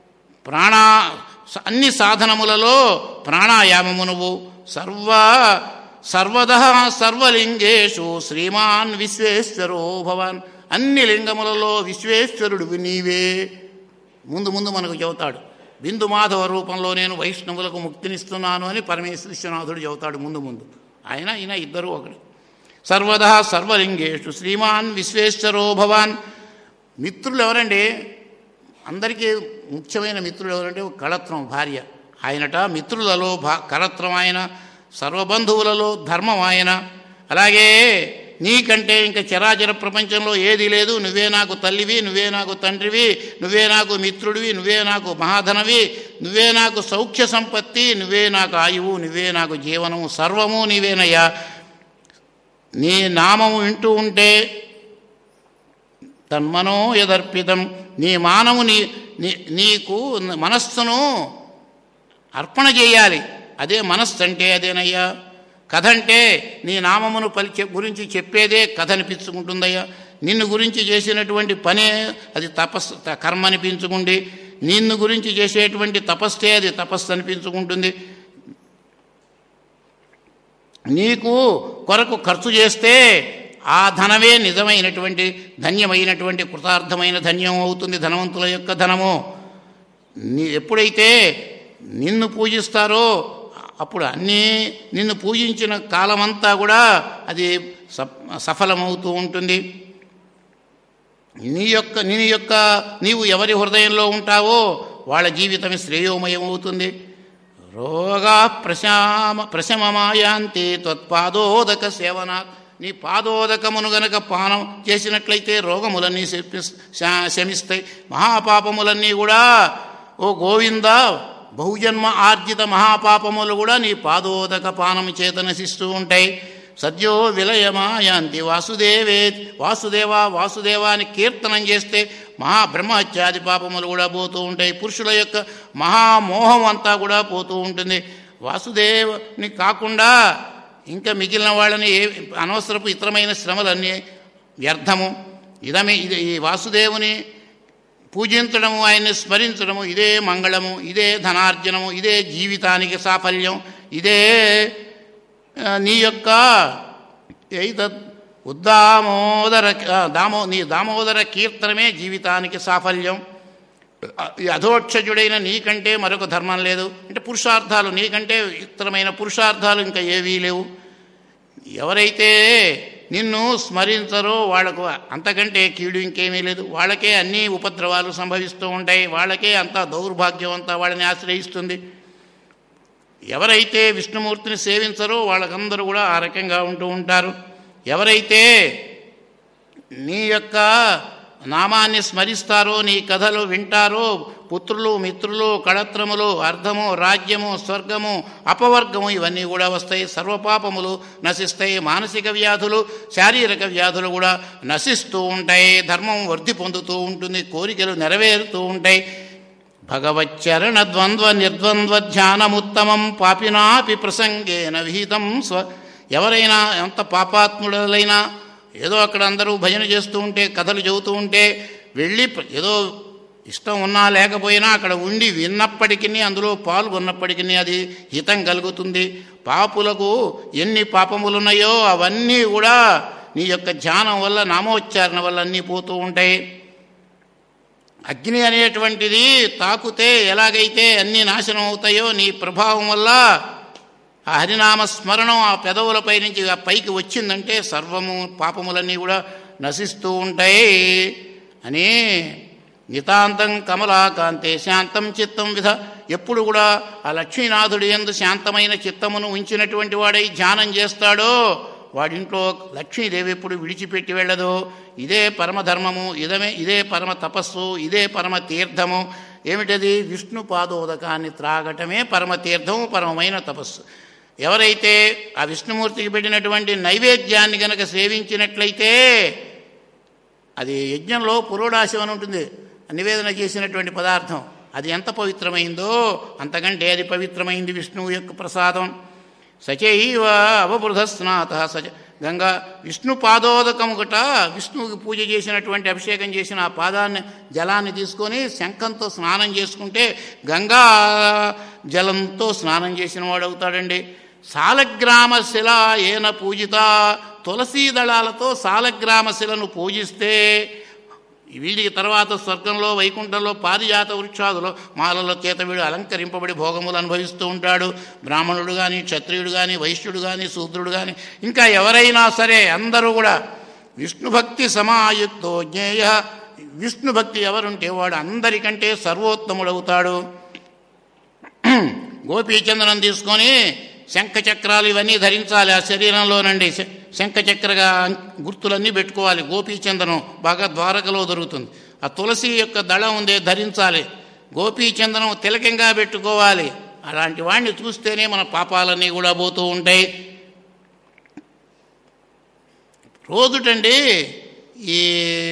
అన్ని సాధనములలో ప్రాణాయామము నువ్వు. సర్వదా సర్వలింగేషు శ్రీమాన్ విశ్వేశ్వరో భవాన్, అన్ని లింగములలో విశ్వేశ్వరుడు నీవే. ముందు మనకు చెబుతాడు, బిందు మాధవ రూపంలో నేను వైష్ణవులకు ముక్తినిస్తున్నాను అని పరమేశ్వరనాథుడు చెబుతాడు ముందు. ఈయన ఇద్దరు ఒకటి. సర్వదా సర్వలింగేషు శ్రీమాన్ విశ్వేశ్వరో భవాన్. మిత్రులు ఎవరండి? అందరికీ ముఖ్యమైన మిత్రులు ఎవరంటే కళత్రం భార్య. ఆయనట మిత్రులలో కళత్రం ఆయన, సర్వబంధువులలో ధర్మం ఆయన. అలాగే నీకంటే ఇంకా చరాచర ప్రపంచంలో ఏది లేదు. నువ్వే నాకు తల్లివి, నువ్వే నాకు తండ్రివి, నువ్వే నాకు మిత్రుడివి, నువ్వే నాకు మహాధనవి, నువ్వే నాకు సౌఖ్య సంపత్తి, నువ్వే నాకు ఆయువు, నువ్వే నాకు జీవనము, సర్వము నీవేనయ్యా. నీ నామము వింటూ ఉంటే తన్మనో యదర్పితం, నీ మానము నీకు మనస్సును అర్పణ చేయాలి. అదే మనస్సు అంటే అదేనయ్యా. కథ అంటే నీ నామమును గురించి చెప్పేదే కథ అనిపించుకుంటుందయ్యా. నిన్ను గురించి చేసినటువంటి పనే అది తపస్సు కర్మ అనిపించుకుంది. నిన్ను గురించి చేసేటువంటి తపస్సే అది తపస్సు అనిపించుకుంటుంది. నీకు కొరకు ఖర్చు చేస్తే ఆ ధనమే నిజమైనటువంటి ధన్యమైనటువంటి కృతార్థమైన ధన్యం అవుతుంది, ధనవంతుల యొక్క ధనము. ఎప్పుడైతే నిన్ను పూజిస్తారో అప్పుడు నిన్ను పూజించిన కాలమంతా కూడా అది సఫలమవుతూ ఉంటుంది. నీవు ఎవరి హృదయంలో ఉంటావో వాళ్ళ జీవితం శ్రేయోమయం అవుతుంది. రోగా ప్రశమమాయాంతి త్వత్పాదోదక సేవనాత్, నీ పాదోదకమును గనక పానం చేసినట్లయితే రోగములన్నీ శమిస్తాయి, మహాపాపములన్నీ కూడా ఓ గోవింద బహుజన్మ ఆర్జిత మహాపాపములు కూడా నీ పాదోదక పానము చేత నశిస్తూ ఉంటాయి. సద్యో విలయమాయాంతి వాసుదేవాని కీర్తనం చేస్తే మహాబ్రహ్మహత్యాది పాపములు కూడా పోతూ ఉంటాయి. పురుషుల యొక్క మహామోహం అంతా కూడా పోతూ ఉంటుంది. వాసుదేవుని కాకుండా ఇంకా మిగిలిన వాళ్ళని అనవసరపు ఇతరమైన శ్రమలన్నీ వ్యర్థము. ఈ వాసుదేవుని పూజించడము, ఆయన్ని స్మరించడము, ఇదే మంగళము, ఇదే ధనార్జనము, ఇదే జీవితానికి సాఫల్యం, ఇదే నీ యొక్క నీ దామోదర కీర్తనమే జీవితానికి సాఫల్యం. అధోక్షజుడైన నీకంటే మరొక ధర్మం లేదు. అంటే పురుషార్థాలు నీకంటే ఇతరమైన పురుషార్థాలు ఇంకా ఏవీ లేవు. ఎవరైతే నిన్ను స్మరించరో వాళ్లకు అంతకంటే కీడు ఇంకేమీ లేదు. వాళ్ళకే అన్ని ఉపద్రవాలు సంభవిస్తూ ఉంటాయి. వాళ్ళకే అంత దౌర్భాగ్యం అంతా వాళ్ళని ఆశ్రయిస్తుంది. ఎవరైతే విష్ణుమూర్తిని సేవించరో వాళ్ళకందరూ కూడా ఆ రకంగా ఉంటూ ఉంటారు. ఎవరైతే నీ యొక్క నామాన్ని స్మరిస్తారో, నీ కథలు వింటారో, పుత్రులు మిత్రులు కళత్రములు అర్ధము రాజ్యము స్వర్గము అపవర్గము ఇవన్నీ కూడా వస్తాయి. సర్వపాపములు నశిస్తాయి. మానసిక వ్యాధులు శారీరక వ్యాధులు కూడా నశిస్తూ ఉంటాయి. ధర్మం వృద్ధి పొందుతూ ఉంటుంది. కోరికలు నెరవేరుతూ ఉంటాయి. భగవచ్చరణ ద్వంద్వ నిర్ద్వంద్వ ధ్యానముత్తమం పాపినాపి ప్రసంగేన విహితం ఎవరైనా ఎంత పాపాత్ముడలైనా ఏదో అక్కడ అందరూ భజన చేస్తూ ఉంటే, కథలు చెబుతూ ఉంటే వెళ్ళి ఏదో ఇష్టం ఉన్నా లేకపోయినా అక్కడ ఉండి విన్నప్పటికీ, అందులో పాల్గొన్నప్పటికీ అది హితం కలుగుతుంది. పాపులకు ఎన్ని పాపములున్నాయో అవన్నీ కూడా నీ యొక్క ధ్యానం వల్ల, నామోచ్చారణ వల్ల అన్నీ పోతూ ఉంటాయి. అగ్ని అనేటువంటిది తాకుతే ఎలాగైతే అన్నీ నాశనం అవుతాయో, నీ ప్రభావం వల్ల ఆ హరినామ స్మరణం ఆ పెదవులపై నుంచి పైకి వచ్చిందంటే సర్వము పాపములన్నీ కూడా నశిస్తూ ఉంటాయి అని నితాంతం కమలాకాంతే శాంతం చిత్తం విధ. ఎప్పుడు కూడా ఆ లక్ష్మీనాథుడి యందు శాంతమైన చిత్తమును ఉంచినటువంటి వాడై ధ్యానం చేస్తాడో వాడింట్లో లక్ష్మీదేవి ఎప్పుడు విడిచిపెట్టి వెళ్ళదు. ఇదే పరమధర్మము, ఇదే పరమ తపస్సు, ఇదే పరమ తీర్థము. ఏమిటది? విష్ణు పాదోదకాన్ని త్రాగటమే పరమ తీర్థము, పరమమైన తపస్సు. ఎవరైతే ఆ విష్ణుమూర్తికి పెట్టినటువంటి నైవేద్యాన్ని గనక సేవించినట్లయితే, అది యజ్ఞంలో పురోడాశం అని ఉంటుంది, నివేదన చేసినటువంటి పదార్థం, అది ఎంత పవిత్రమైందో అంతకంటే అది పవిత్రమైంది విష్ణువు యొక్క ప్రసాదం. సచైవ అవబృధ స్నాత సచ గంగా విష్ణు పాదోదకము గట, విష్ణువుకి పూజ చేసినటువంటి అభిషేకం చేసిన ఆ పాదాన్ని జలాన్ని తీసుకొని శంఖంతో స్నానం చేసుకుంటే గంగా జలంతో స్నానం చేసిన వాడు అవుతాడండి. సాలగ్రామ శిల ఏన పూజిత, తులసీ దళాలతో సాలగ్రామ శిలను పూజిస్తే వీడికి తర్వాత స్వర్గంలో వైకుంఠంలో పారిజాత వృక్షాదులో మాలల చేత వీడు అలంకరింపబడి భోగములు అనుభవిస్తూ ఉంటాడు. బ్రాహ్మణుడు కానీ, క్షత్రియుడు కానీ, వైశ్యుడు కానీ, శూద్రుడు కానీ, ఇంకా ఎవరైనా సరే అందరూ కూడా విష్ణుభక్తి సమాయుక్తో జ్ఞేయ. విష్ణుభక్తి ఎవరుంటే వాడు అందరికంటే సర్వోత్తముడవుతాడు. గోపీచందనం తీసుకొని శంఖచక్రాలు ఇవన్నీ ధరించాలి. ఆ శరీరంలోనండి శంఖచక్రగా గుర్తులన్నీ పెట్టుకోవాలి. గోపీచందనం బాగా ద్వారకలో దొరుకుతుంది. ఆ తులసి యొక్క దళం ఉందే ధరించాలి. గోపీచందనం తిలకంగా పెట్టుకోవాలి. అలాంటి వాడిని చూస్తేనే మన పాపాలన్నీ కూడా పోతూ ఉంటాయి. రోజుటండి ఈ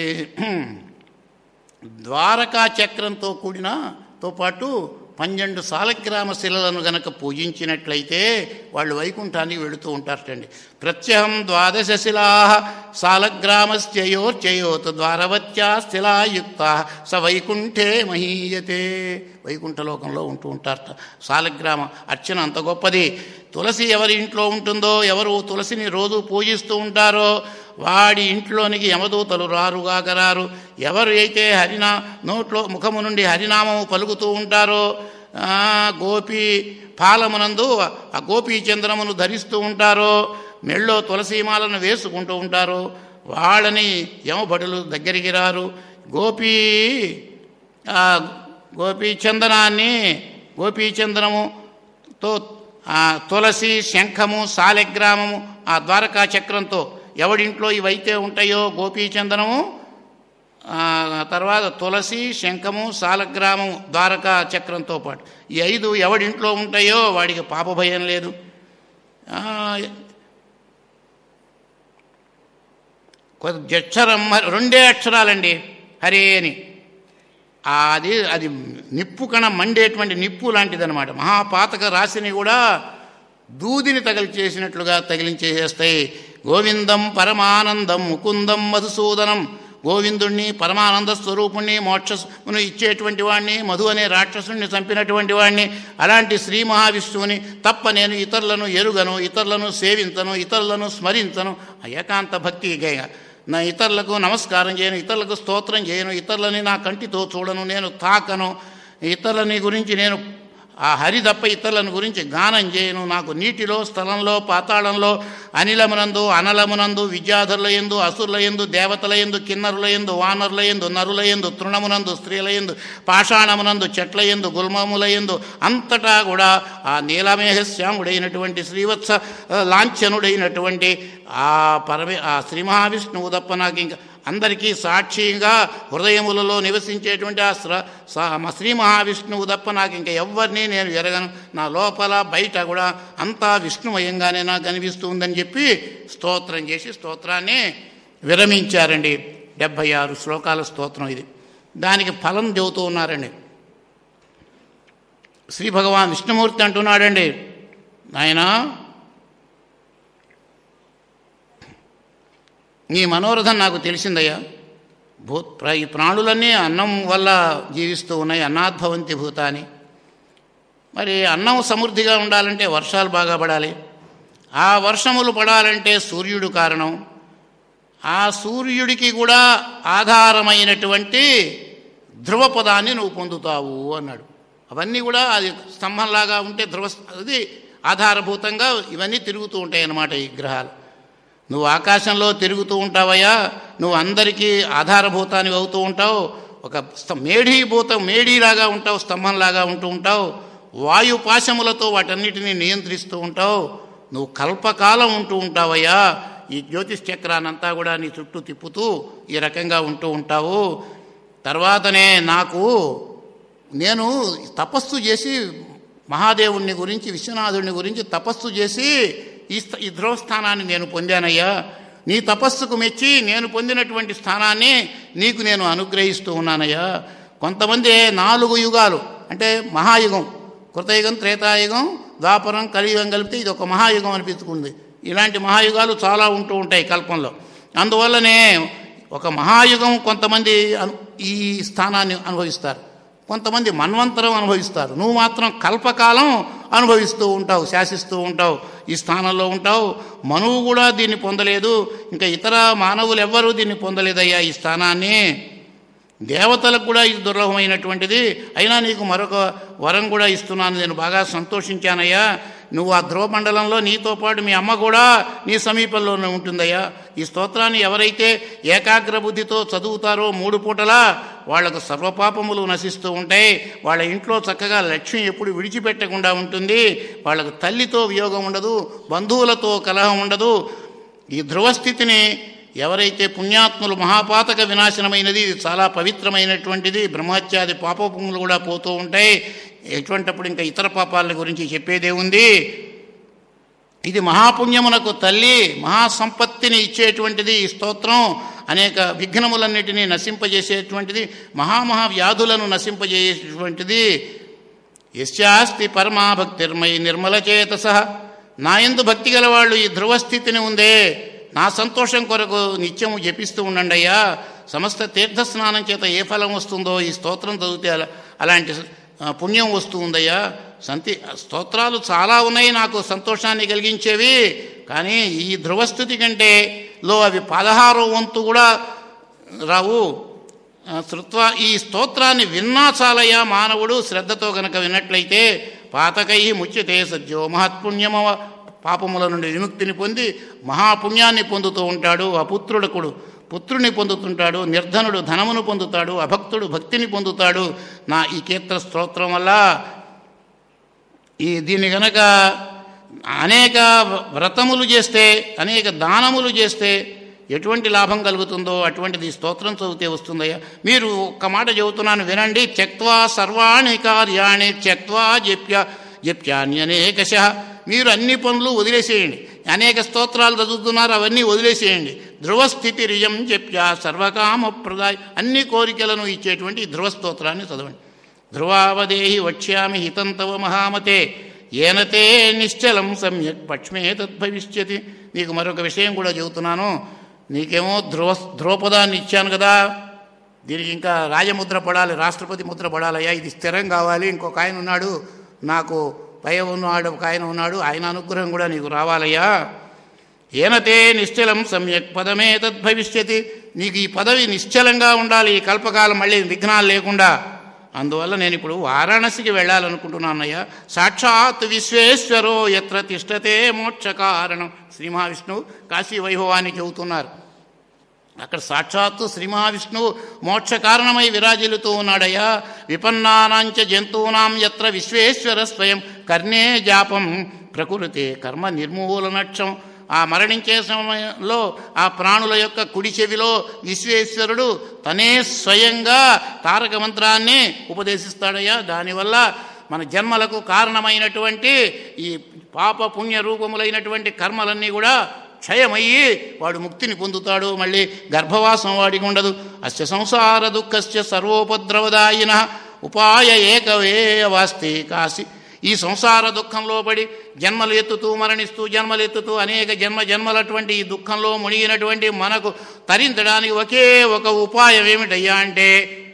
ద్వారకా చక్రంతో కూడినతో పాటు 12 సాలగ్రామ శిలలను గనక పూజించినట్లయితే వాళ్ళు వైకుంఠానికి వెళుతూ ఉంటారటండి. ప్రత్యహం 12 శిలా సాలగ్రామశ్చయోర్చయోత్ ద్వారవత్యా శిలాయుక్త స వైకుంఠే మహీయతే. వైకుంఠలోకంలో ఉంటూ ఉంటారట. సాలగ్రామ అర్చన అంత గొప్పది. తులసి ఎవరి ఇంట్లో ఉంటుందో, ఎవరు తులసిని రోజు పూజిస్తూ ఉంటారో వాడి ఇంట్లోనికి యమదూతలు రారు. ఎవరు అయితే నోట్లో ముఖము నుండి హరినామము పలుకుతూ ఉంటారో, గోపీ పాలమునందు ఆ గోపీచంద్రమును ధరిస్తూ ఉంటారో, మెళ్ళో తులసీమాలను వేసుకుంటూ ఉంటారో వాళ్ళని యమభటులు దగ్గరికి రారు. గోపీచందనముతో తులసి, శంఖము, సాలగ్రామము, ఆ ద్వారకా చక్రంతో ఎవడింట్లో ఇవైతే ఉంటాయో గోపీచందనము, తర్వాత తులసి, శంఖము, సాలగ్రామము, ద్వారకా చక్రంతో పాటు ఈ 5 ఎవడింట్లో ఉంటాయో వాడికి పాపభయం లేదు. జక్షరం 2 అక్షరాలండి హరే అని. అది నిప్పు కణ మండేటువంటి నిప్పు లాంటిదన్నమాట. మహాపాతక రాశిని కూడా దూదిని తగిలించేసేస్తాయి. గోవిందం పరమానందం ముకుందం మధుసూదనం. గోవిందుణ్ణి, పరమానంద స్వరూపుణ్ణి, మోక్షమును ఇచ్చేటువంటి వాడిని, మధు అనే రాక్షసుణ్ణి చంపినటువంటి వాడిని, అలాంటి శ్రీ మహావిష్ణువుని తప్ప నేను ఇతరులను ఎరుగను, ఇతరులను సేవించను, ఇతరులను స్మరించను. ఏకాంత భక్తి నా ఇతరులకు నమస్కారం చేయను, ఇతరులకు స్తోత్రం చేయను, ఇతరులని నా కంటితో చూడను, నేను తాకను, ఇతరులని గురించి నేను ఆ హరి తప్ప ఇతరులను గురించి గానం చేయను. నాకు నీటిలో, స్థలంలో, పాతాళంలో, అనిలమునందు, అనలమునందు, విద్యాధరుల యందు, అసురుల యందు, దేవతల యందు, కిన్నరుల యందు, వానరుల యందు, నరుల యందు, తృణమునందు, స్త్రీల యందు, పాషాణమునందు, చెట్ల యందు, గుల్మముల యందు అంతటా కూడా ఆ నీలమేఘశ్యాముడైనటువంటి శ్రీవత్స లాంఛనుడైనటువంటి ఆ శ్రీ మహావిష్ణువు తప్ప నాకు ఇంకా అందరికీ సాక్షిగా హృదయములలో నివసించేటువంటి ఆ శ్రీ మహావిష్ణువు తప్ప నాకు ఇంకా ఎవరిని నేను ఎరగను. నా లోపల బయట కూడా అంతా విష్ణుమయంగానే నాకు కనిపిస్తుందని చెప్పి స్తోత్రం చేసి స్తోత్రాన్ని విరమించారండి. 76 శ్లోకాల స్తోత్రం ఇది. దానికి ఫలం చెబుతూ ఉన్నారండి. శ్రీ భగవాన్ విష్ణుమూర్తి అంటున్నాడండి, నాయనా నీ మనోరథం నాకు తెలిసిందయ్యా. ఈ ప్రాణులన్నీ అన్నం వల్ల జీవిస్తూ ఉన్నాయి. అన్నాద్భవంతి భూతాని. మరి అన్నం సమృద్ధిగా ఉండాలంటే వర్షాలు బాగా పడాలి. ఆ వర్షములు పడాలంటే సూర్యుడు కారణం. ఆ సూర్యుడికి కూడా ఆధారమైనటువంటి ధ్రువపదాన్ని నువ్వు పొందుతావు అన్నాడు. అవన్నీ కూడా అది స్తంభంలాగా ఉంటే అది ఆధారభూతంగా ఇవన్నీ తిరుగుతూ ఉంటాయి అన్నమాట ఈ గ్రహాలు. నువ్వు ఆకాశంలో తిరుగుతూ ఉంటావయ్యా, నువ్వు అందరికీ ఆధారభూతాన్ని అవుతూ ఉంటావు, ఒక మేడీలాగా ఉంటావు, స్తంభంలాగా ఉంటూ ఉంటావు, వాయుపాశములతో వాటన్నిటినీ నియంత్రిస్తూ ఉంటావు, నువ్వు కల్పకాలం ఉంటూ ఉంటావయ్యా, ఈ జ్యోతిష్ చక్రాన్నంతా కూడా నీ చుట్టూ తిప్పుతూ ఈ రకంగా ఉంటూ ఉంటావు. తర్వాతనే నేను తపస్సు చేసి మహాదేవుణ్ణి గురించి, విశ్వనాథుడిని గురించి తపస్సు చేసి ఈ ధ్రువస్థానాన్ని నేను పొందానయ్యా. నీ తపస్సుకు మెచ్చి నేను పొందినటువంటి స్థానాన్ని నీకు నేను అనుగ్రహిస్తూ ఉన్నానయ్యా. కొంతమంది 4 యుగాలు అంటే మహాయుగం, కృతయుగం, త్రేతాయుగం, ద్వాపరం, కలియుగం కలిపితే ఇది ఒక మహాయుగం అనిపించుకుంది. ఇలాంటి మహాయుగాలు చాలా ఉంటూ ఉంటాయి కల్పంలో. అందువల్లనే ఒక మహాయుగం కొంతమంది ఈ స్థానాన్ని అనుభవిస్తారు, కొంతమంది మన్వంతరం అనుభవిస్తారు. నువ్వు మాత్రం కల్పకాలం అనుభవిస్తూ ఉంటావు, శాసిస్తూ ఉంటావు, ఈ స్థానంలో ఉంటావు. మనువు కూడా దీన్ని పొందలేదు, ఇంకా ఇతర మానవులు ఎవ్వరూ దీన్ని పొందలేదయ్యా ఈ స్థానాన్ని. దేవతలకు కూడా ఇది దుర్లభమైనటువంటిది, అయినా నీకు మరొక వరం కూడా ఇస్తున్నాను, నేను బాగా సంతోషించానయ్యా. నువ్వు ఆ ధ్రువమండలంలో నీతో పాటు మీ అమ్మ కూడా నీ సమీపంలోనే ఉంటుందయ్యా. ఈ స్తోత్రాన్ని ఎవరైతే ఏకాగ్ర బుద్ధితో చదువుతారో 3 పూటలా వాళ్లకు సర్వపాపములు నశిస్తూ ఉంటాయి. వాళ్ళ ఇంట్లో చక్కగా లక్ష్మి ఎప్పుడు విడిచిపెట్టకుండా ఉంటుంది, వాళ్లకు తల్లితో వియోగం ఉండదు, బంధువులతో కలహం ఉండదు. ఈ ధ్రువస్థితిని ఎవరైతే పుణ్యాత్ములు, మహాపాతక వినాశనమైనది, ఇది చాలా పవిత్రమైనటువంటిది, బ్రహ్మహత్యాది పాపములు కూడా పోతూ ఉంటాయి. ఎటువంటిప్పుడు ఇంకా ఇతర పాపాల గురించి చెప్పేదే ఉంది. ఇది మహాపుణ్యమునకు తల్లి, మహాసంపత్తిని ఇచ్చేటువంటిది ఈ స్తోత్రం. అనేక విఘ్నములన్నిటినీ నశింపజేసేటువంటిది, మహావ్యాధులను నశింపజేసేటువంటిది. యస్యాస్తి పరమా భక్తిర్మయి నిర్మలచేతసః, నాయందు భక్తి గలవాళ్ళు ఈ ధ్రువస్థితిని ఉందే నా సంతోషం కొరకు నిత్యము జపిస్తూ ఉండండి అయ్యా. సమస్త తీర్థస్నానం చేత ఏ ఫలం వస్తుందో ఈ స్తోత్రం చదివితే అలాంటి పుణ్యం వస్తూ ఉందయ్యా. స్తోత్రాలు చాలా ఉన్నాయి నాకు సంతోషాన్ని కలిగించేవి, కానీ ఈ ధ్రువస్థితి కంటే అవి 16వ వంతు కూడా రావు. ఈ స్తోత్రాన్ని విన్నా చాలయ్యా మానవుడు శ్రద్ధతో గనక విన్నట్లయితే. పాతకై ముచ్యతే సద్యో మహత్పుణ్యమ, పాపముల నుండి విముక్తిని పొంది మహాపుణ్యాన్ని పొందుతూ ఉంటాడు. అపుత్రుడకుడు పుత్రుని పొందుతుంటాడు, నిర్ధనుడు ధనమును పొందుతాడు, అభక్తుడు భక్తిని పొందుతాడు నా ఈ కీర్తన స్తోత్రం వల్ల. దీన్ని గనక అనేక వ్రతములు చేస్తే, అనేక దానములు చేస్తే ఎటువంటి లాభం కలుగుతుందో అటువంటిది స్తోత్రం చదివితే వస్తుందయ్యా. మీరు ఒక్క మాట చెబుతున్నాను వినండి. త్యక్త్వా సర్వాణి కార్యాణి త్యక్త్వా జప్యాన్యనేకశః. మీరు అన్ని పనులు వదిలేసేయండి, అనేక స్తోత్రాలు చదువుతున్నారు అవన్నీ వదిలేసేయండి. ధ్రువస్థితి రియం జప్యా సర్వకామ ప్రదాయ, అన్ని కోరికలను ఇచ్చేటువంటి ఈ ధ్రువస్తోత్రాన్ని చదవండి. ధ్రువావదేహి వక్ష్యామి హితం తవ మహామతే, ఏనతే నిశ్చలం సమ్యక్ పక్ష్మే తద్భవిష్యతి. నీకు మరొక విషయం కూడా చెబుతున్నాను. నీకేమో ధ్రువపదాన్ని ఇచ్చాను కదా, దీనికి ఇంకా రాజముద్ర పడాలి, రాష్ట్రపతి ముద్ర పడాలయ్యా. ఇది స్థిరం కావాలి. ఇంకొక ఆయన ఉన్నాడు, నాకు పై ఉన్నాడు, ఒక ఆయన ఉన్నాడు, ఆయన అనుగ్రహం కూడా నీకు రావాలయ్యా. ఏనతే నిశ్చలం సమ్యక్ పదమే తద్భవిష్యతి. నీకు ఈ పదవి నిశ్చలంగా ఉండాలి, ఈ కల్పకాలం మళ్ళీ విఘ్నాలు లేకుండా. అందువల్ల నేను ఇప్పుడు వారాణసికి వెళ్ళాలనుకుంటున్నానయ్యా. సాక్షాత్ విశ్వేశ్వరో యత్ర తిష్టతే మోక్ష కారణం. శ్రీ మహావిష్ణువు కాశీ వైభవానికి చెబుతున్నారు. అక్కడ సాక్షాత్తు శ్రీ మహావిష్ణువు మోక్ష కారణమై విరాజిల్లుతూ ఉన్నాడయ్యా. విపన్నానాంచ జంతూనాం యత్ర విశ్వేశ్వర స్వయం కర్ణే జాపం ప్రకృతి కర్మ నిర్మూలనక్షం. ఆ మరణించే సమయంలో ఆ ప్రాణుల యొక్క కుడి చెవిలో విశ్వేశ్వరుడు తనే స్వయంగా తారక మంత్రాన్ని ఉపదేశిస్తాడయ్యా. దానివల్ల మన జన్మలకు కారణమైనటువంటి ఈ పాప పుణ్య రూపములైనటువంటి కర్మలన్నీ కూడా క్షయమయ్యి వాడు ముక్తిని పొందుతాడు. మళ్ళీ గర్భవాసం వాడికి ఉండదు. అస్య సంసార దుఃఖస్య సర్వోపద్రవదాయిన ఉపాయ ఏకవేయవాస్తి కాశీ. ఈ సంసార దుఃఖంలో పడి జన్మలు ఎత్తుతూ మరణిస్తూ జన్మలెత్తుతూ అనేక జన్మలటువంటి ఈ దుఃఖంలో మునిగినటువంటి మనకు తరించడానికి ఒకే ఒక ఉపాయం ఏమిటయ్యా అంటే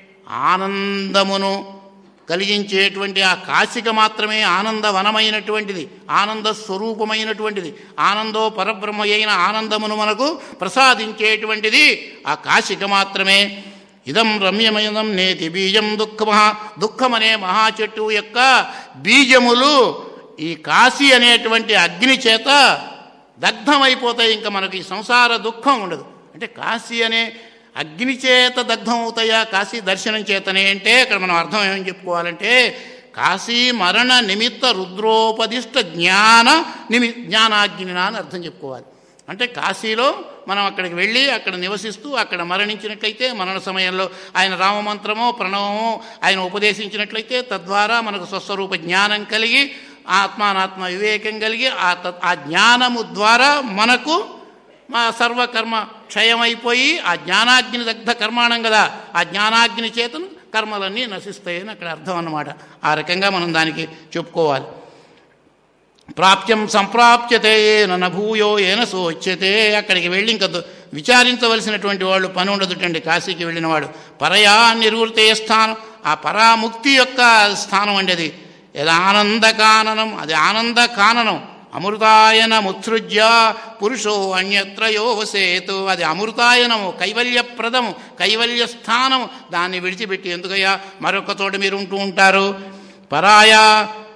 ఆనందమును కలిగించేటువంటి ఆ కాశిక మాత్రమే ఆనందవనమైనటువంటిది, ఆనంద స్వరూపమైనటువంటిది, ఆనందో పరబ్రహ్మ అయిన ఆనందమును మనకు ప్రసాదించేటువంటిది ఆ కాశిక మాత్రమే. ఇదం రమ్యమయం నేతి బీజం దుఃఖమనే మహా చెట్టు యొక్క బీజములు ఈ కాశీ అనేటువంటి అగ్ని చేత దగ్ధమైపోతాయి. ఇంకా మనకి ఈ సంసార దుఃఖం ఉండదు. అంటే కాశీ అనే అగ్ని చేత దగ్ధం అవుతాయా కాశీ దర్శనం చేతనే అంటే ఇక్కడ మనం అర్థం ఏమని చెప్పుకోవాలంటే కాశీ మరణ నిమిత్త రుద్రోపదిష్ట జ్ఞానాగ్నినా అని అర్థం చెప్పుకోవాలి. అంటే కాశీలో మనం అక్కడికి వెళ్ళి అక్కడ నివసిస్తూ అక్కడ మరణించినట్లయితే మరణ సమయంలో ఆయన రామమంత్రమో ప్రణవమో ఆయన ఉపదేశించినట్లయితే తద్వారా మనకు స్వస్వరూప జ్ఞానం కలిగి ఆత్మానాత్మ వివేకం కలిగి ఆ జ్ఞానము ద్వారా మనకు మా సర్వకర్మ క్షయమైపోయి ఆ జ్ఞానాగ్ని దగ్ధ కర్మాణం కదా, ఆ జ్ఞానాగ్ని చేతను కర్మలన్నీ నశిస్తాయని అక్కడ అర్థం అన్నమాట. ఆ రకంగా మనం దానికి చెప్పుకోవాలి. ప్రాప్త్యం సంప్రాప్యతే ఏన భూయో ఏన సోచ్యతే. అక్కడికి వెళ్ళి ఇంకా విచారించవలసినటువంటి వాళ్ళు పని ఉండదుటండి. కాశీకి వెళ్ళినవాడు పరయా నిర్వృతే స్థానం, ఆ పరాముక్తి యొక్క స్థానం అండి అది. ఆనందకాననం, అది ఆనందకాననం. అమృతాయన ముత్సృజ్య పురుషో అన్యత్రయో వసేతు, అది అమృతాయనము, కైవల్యప్రదము, కైవల్య స్థానము. దాన్ని విడిచిపెట్టి ఎందుకయ్యా మరొక చోట మీరు ఉంటూ ఉంటారు. పరాయా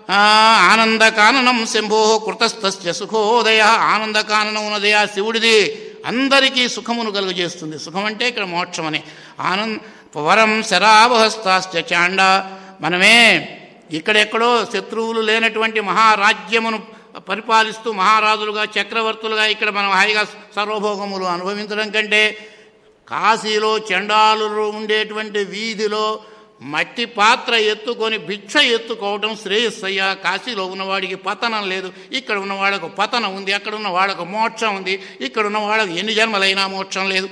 ఆనందకాననం శంభో కృతస్థస్య సుఖోదయ. ఆనందకాననం ఉన్నదయా శివుడిది, అందరికీ సుఖమును కలుగజేస్తుంది. సుఖం అంటే ఇక్కడ మోక్షం అని. వరం శరావహస్తాశ్చ చాండ. మనమే ఇక్కడెక్కడో శత్రువులు లేనటువంటి మహారాజ్యమును పరిపాలిస్తూ మహారాజులుగా చక్రవర్తులుగా ఇక్కడ మనం హాయిగా సర్వభోగములు అనుభవించడం కంటే కాశీలో చండాలులు ఉండేటువంటి వీధిలో మట్టి పాత్ర ఎత్తుకొని భిక్ష ఎత్తుకోవటం శ్రేయస్సయ్య. కాశీలో ఉన్నవాడికి పతనం లేదు, ఇక్కడ ఉన్నవాళ్ళకు పతనం ఉంది. అక్కడ ఉన్న వాళ్ళకు మోక్షం ఉంది, ఇక్కడ ఉన్న వాళ్ళకు ఎన్ని జన్మలైనా మోక్షం లేదు.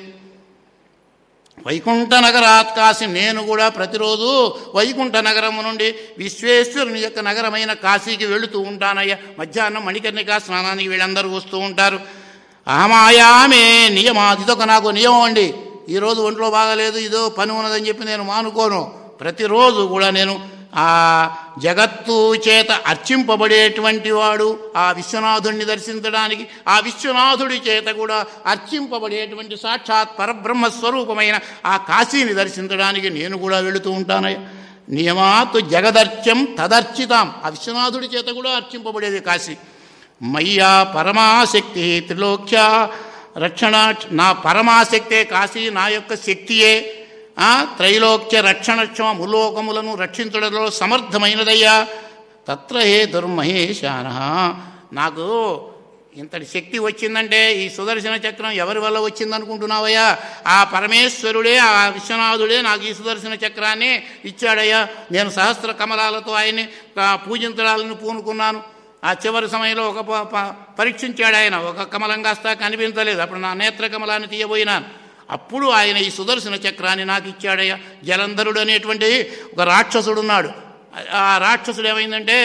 వైకుంఠ నగరాత్ కాశీ. నేను కూడా ప్రతిరోజు వైకుంఠ నగరము నుండి విశ్వేశ్వరుని యొక్క నగరమైన కాశీకి వెళుతూ ఉంటానయ్యా. మధ్యాహ్నం మణికర్ణికా స్నానానికి వీళ్ళందరూ వస్తూ ఉంటారు. అహమాయామే నియమాది. ఇదొక నాకు నియమం అండి. ఈరోజు ఒంట్లో బాగాలేదు, ఇదో పని ఉన్నదని చెప్పి నేను మానుకోను. ప్రతిరోజు కూడా నేను ఆ జగత్తు చేత అర్చింపబడేటువంటి వాడు ఆ విశ్వనాథుడిని దర్శించడానికి, ఆ విశ్వనాథుడి చేత కూడా అర్చింపబడేటువంటి సాక్షాత్ పరబ్రహ్మస్వరూపమైన ఆ కాశీని దర్శించడానికి నేను కూడా వెళుతూ ఉంటానయ్యా. నియమాత్ జగదర్చ్యం తదర్చితాం. ఆ విశ్వనాథుడి చేత కూడా అర్చింపబడేది కాశీ. మయ్యా పరమాశక్తి త్రిలోక్య రక్షణ. నా పరమాశక్తే కాశీ, నా యొక్క శక్తియే త్రైలోక్య రక్షణక్షమ ములోకములను రక్షించడంలో సమర్థమైనదయ్యా. తత్ర హే దుర్మహేశాన. నాకు ఇంతటి శక్తి వచ్చిందంటే ఈ సుదర్శన చక్రం ఎవరి వల్ల వచ్చిందనుకుంటున్నావయ్యా? ఆ పరమేశ్వరుడే, ఆ విశ్వనాథుడే నాకు ఈ సుదర్శన చక్రాన్ని ఇచ్చాడయ్యా. నేను సహస్ర కమలాలతో ఆయన్ని పూజించడాలను పూనుకున్నాను. ఆ చివరి సమయంలో ఒక పరీక్షించాడు ఆయన. ఒక కమలం కాస్త కనిపించలేదు. అప్పుడు నా నేత్ర కమలాన్ని తీయబోయినాను. అప్పుడు ఆయన ఈ సుదర్శన చక్రాన్ని నాకు ఇచ్చాడయ్యా. జలంధరుడు అనేటువంటి ఒక రాక్షసుడు ఉన్నాడు. ఆ రాక్షసుడు ఏమైందంటే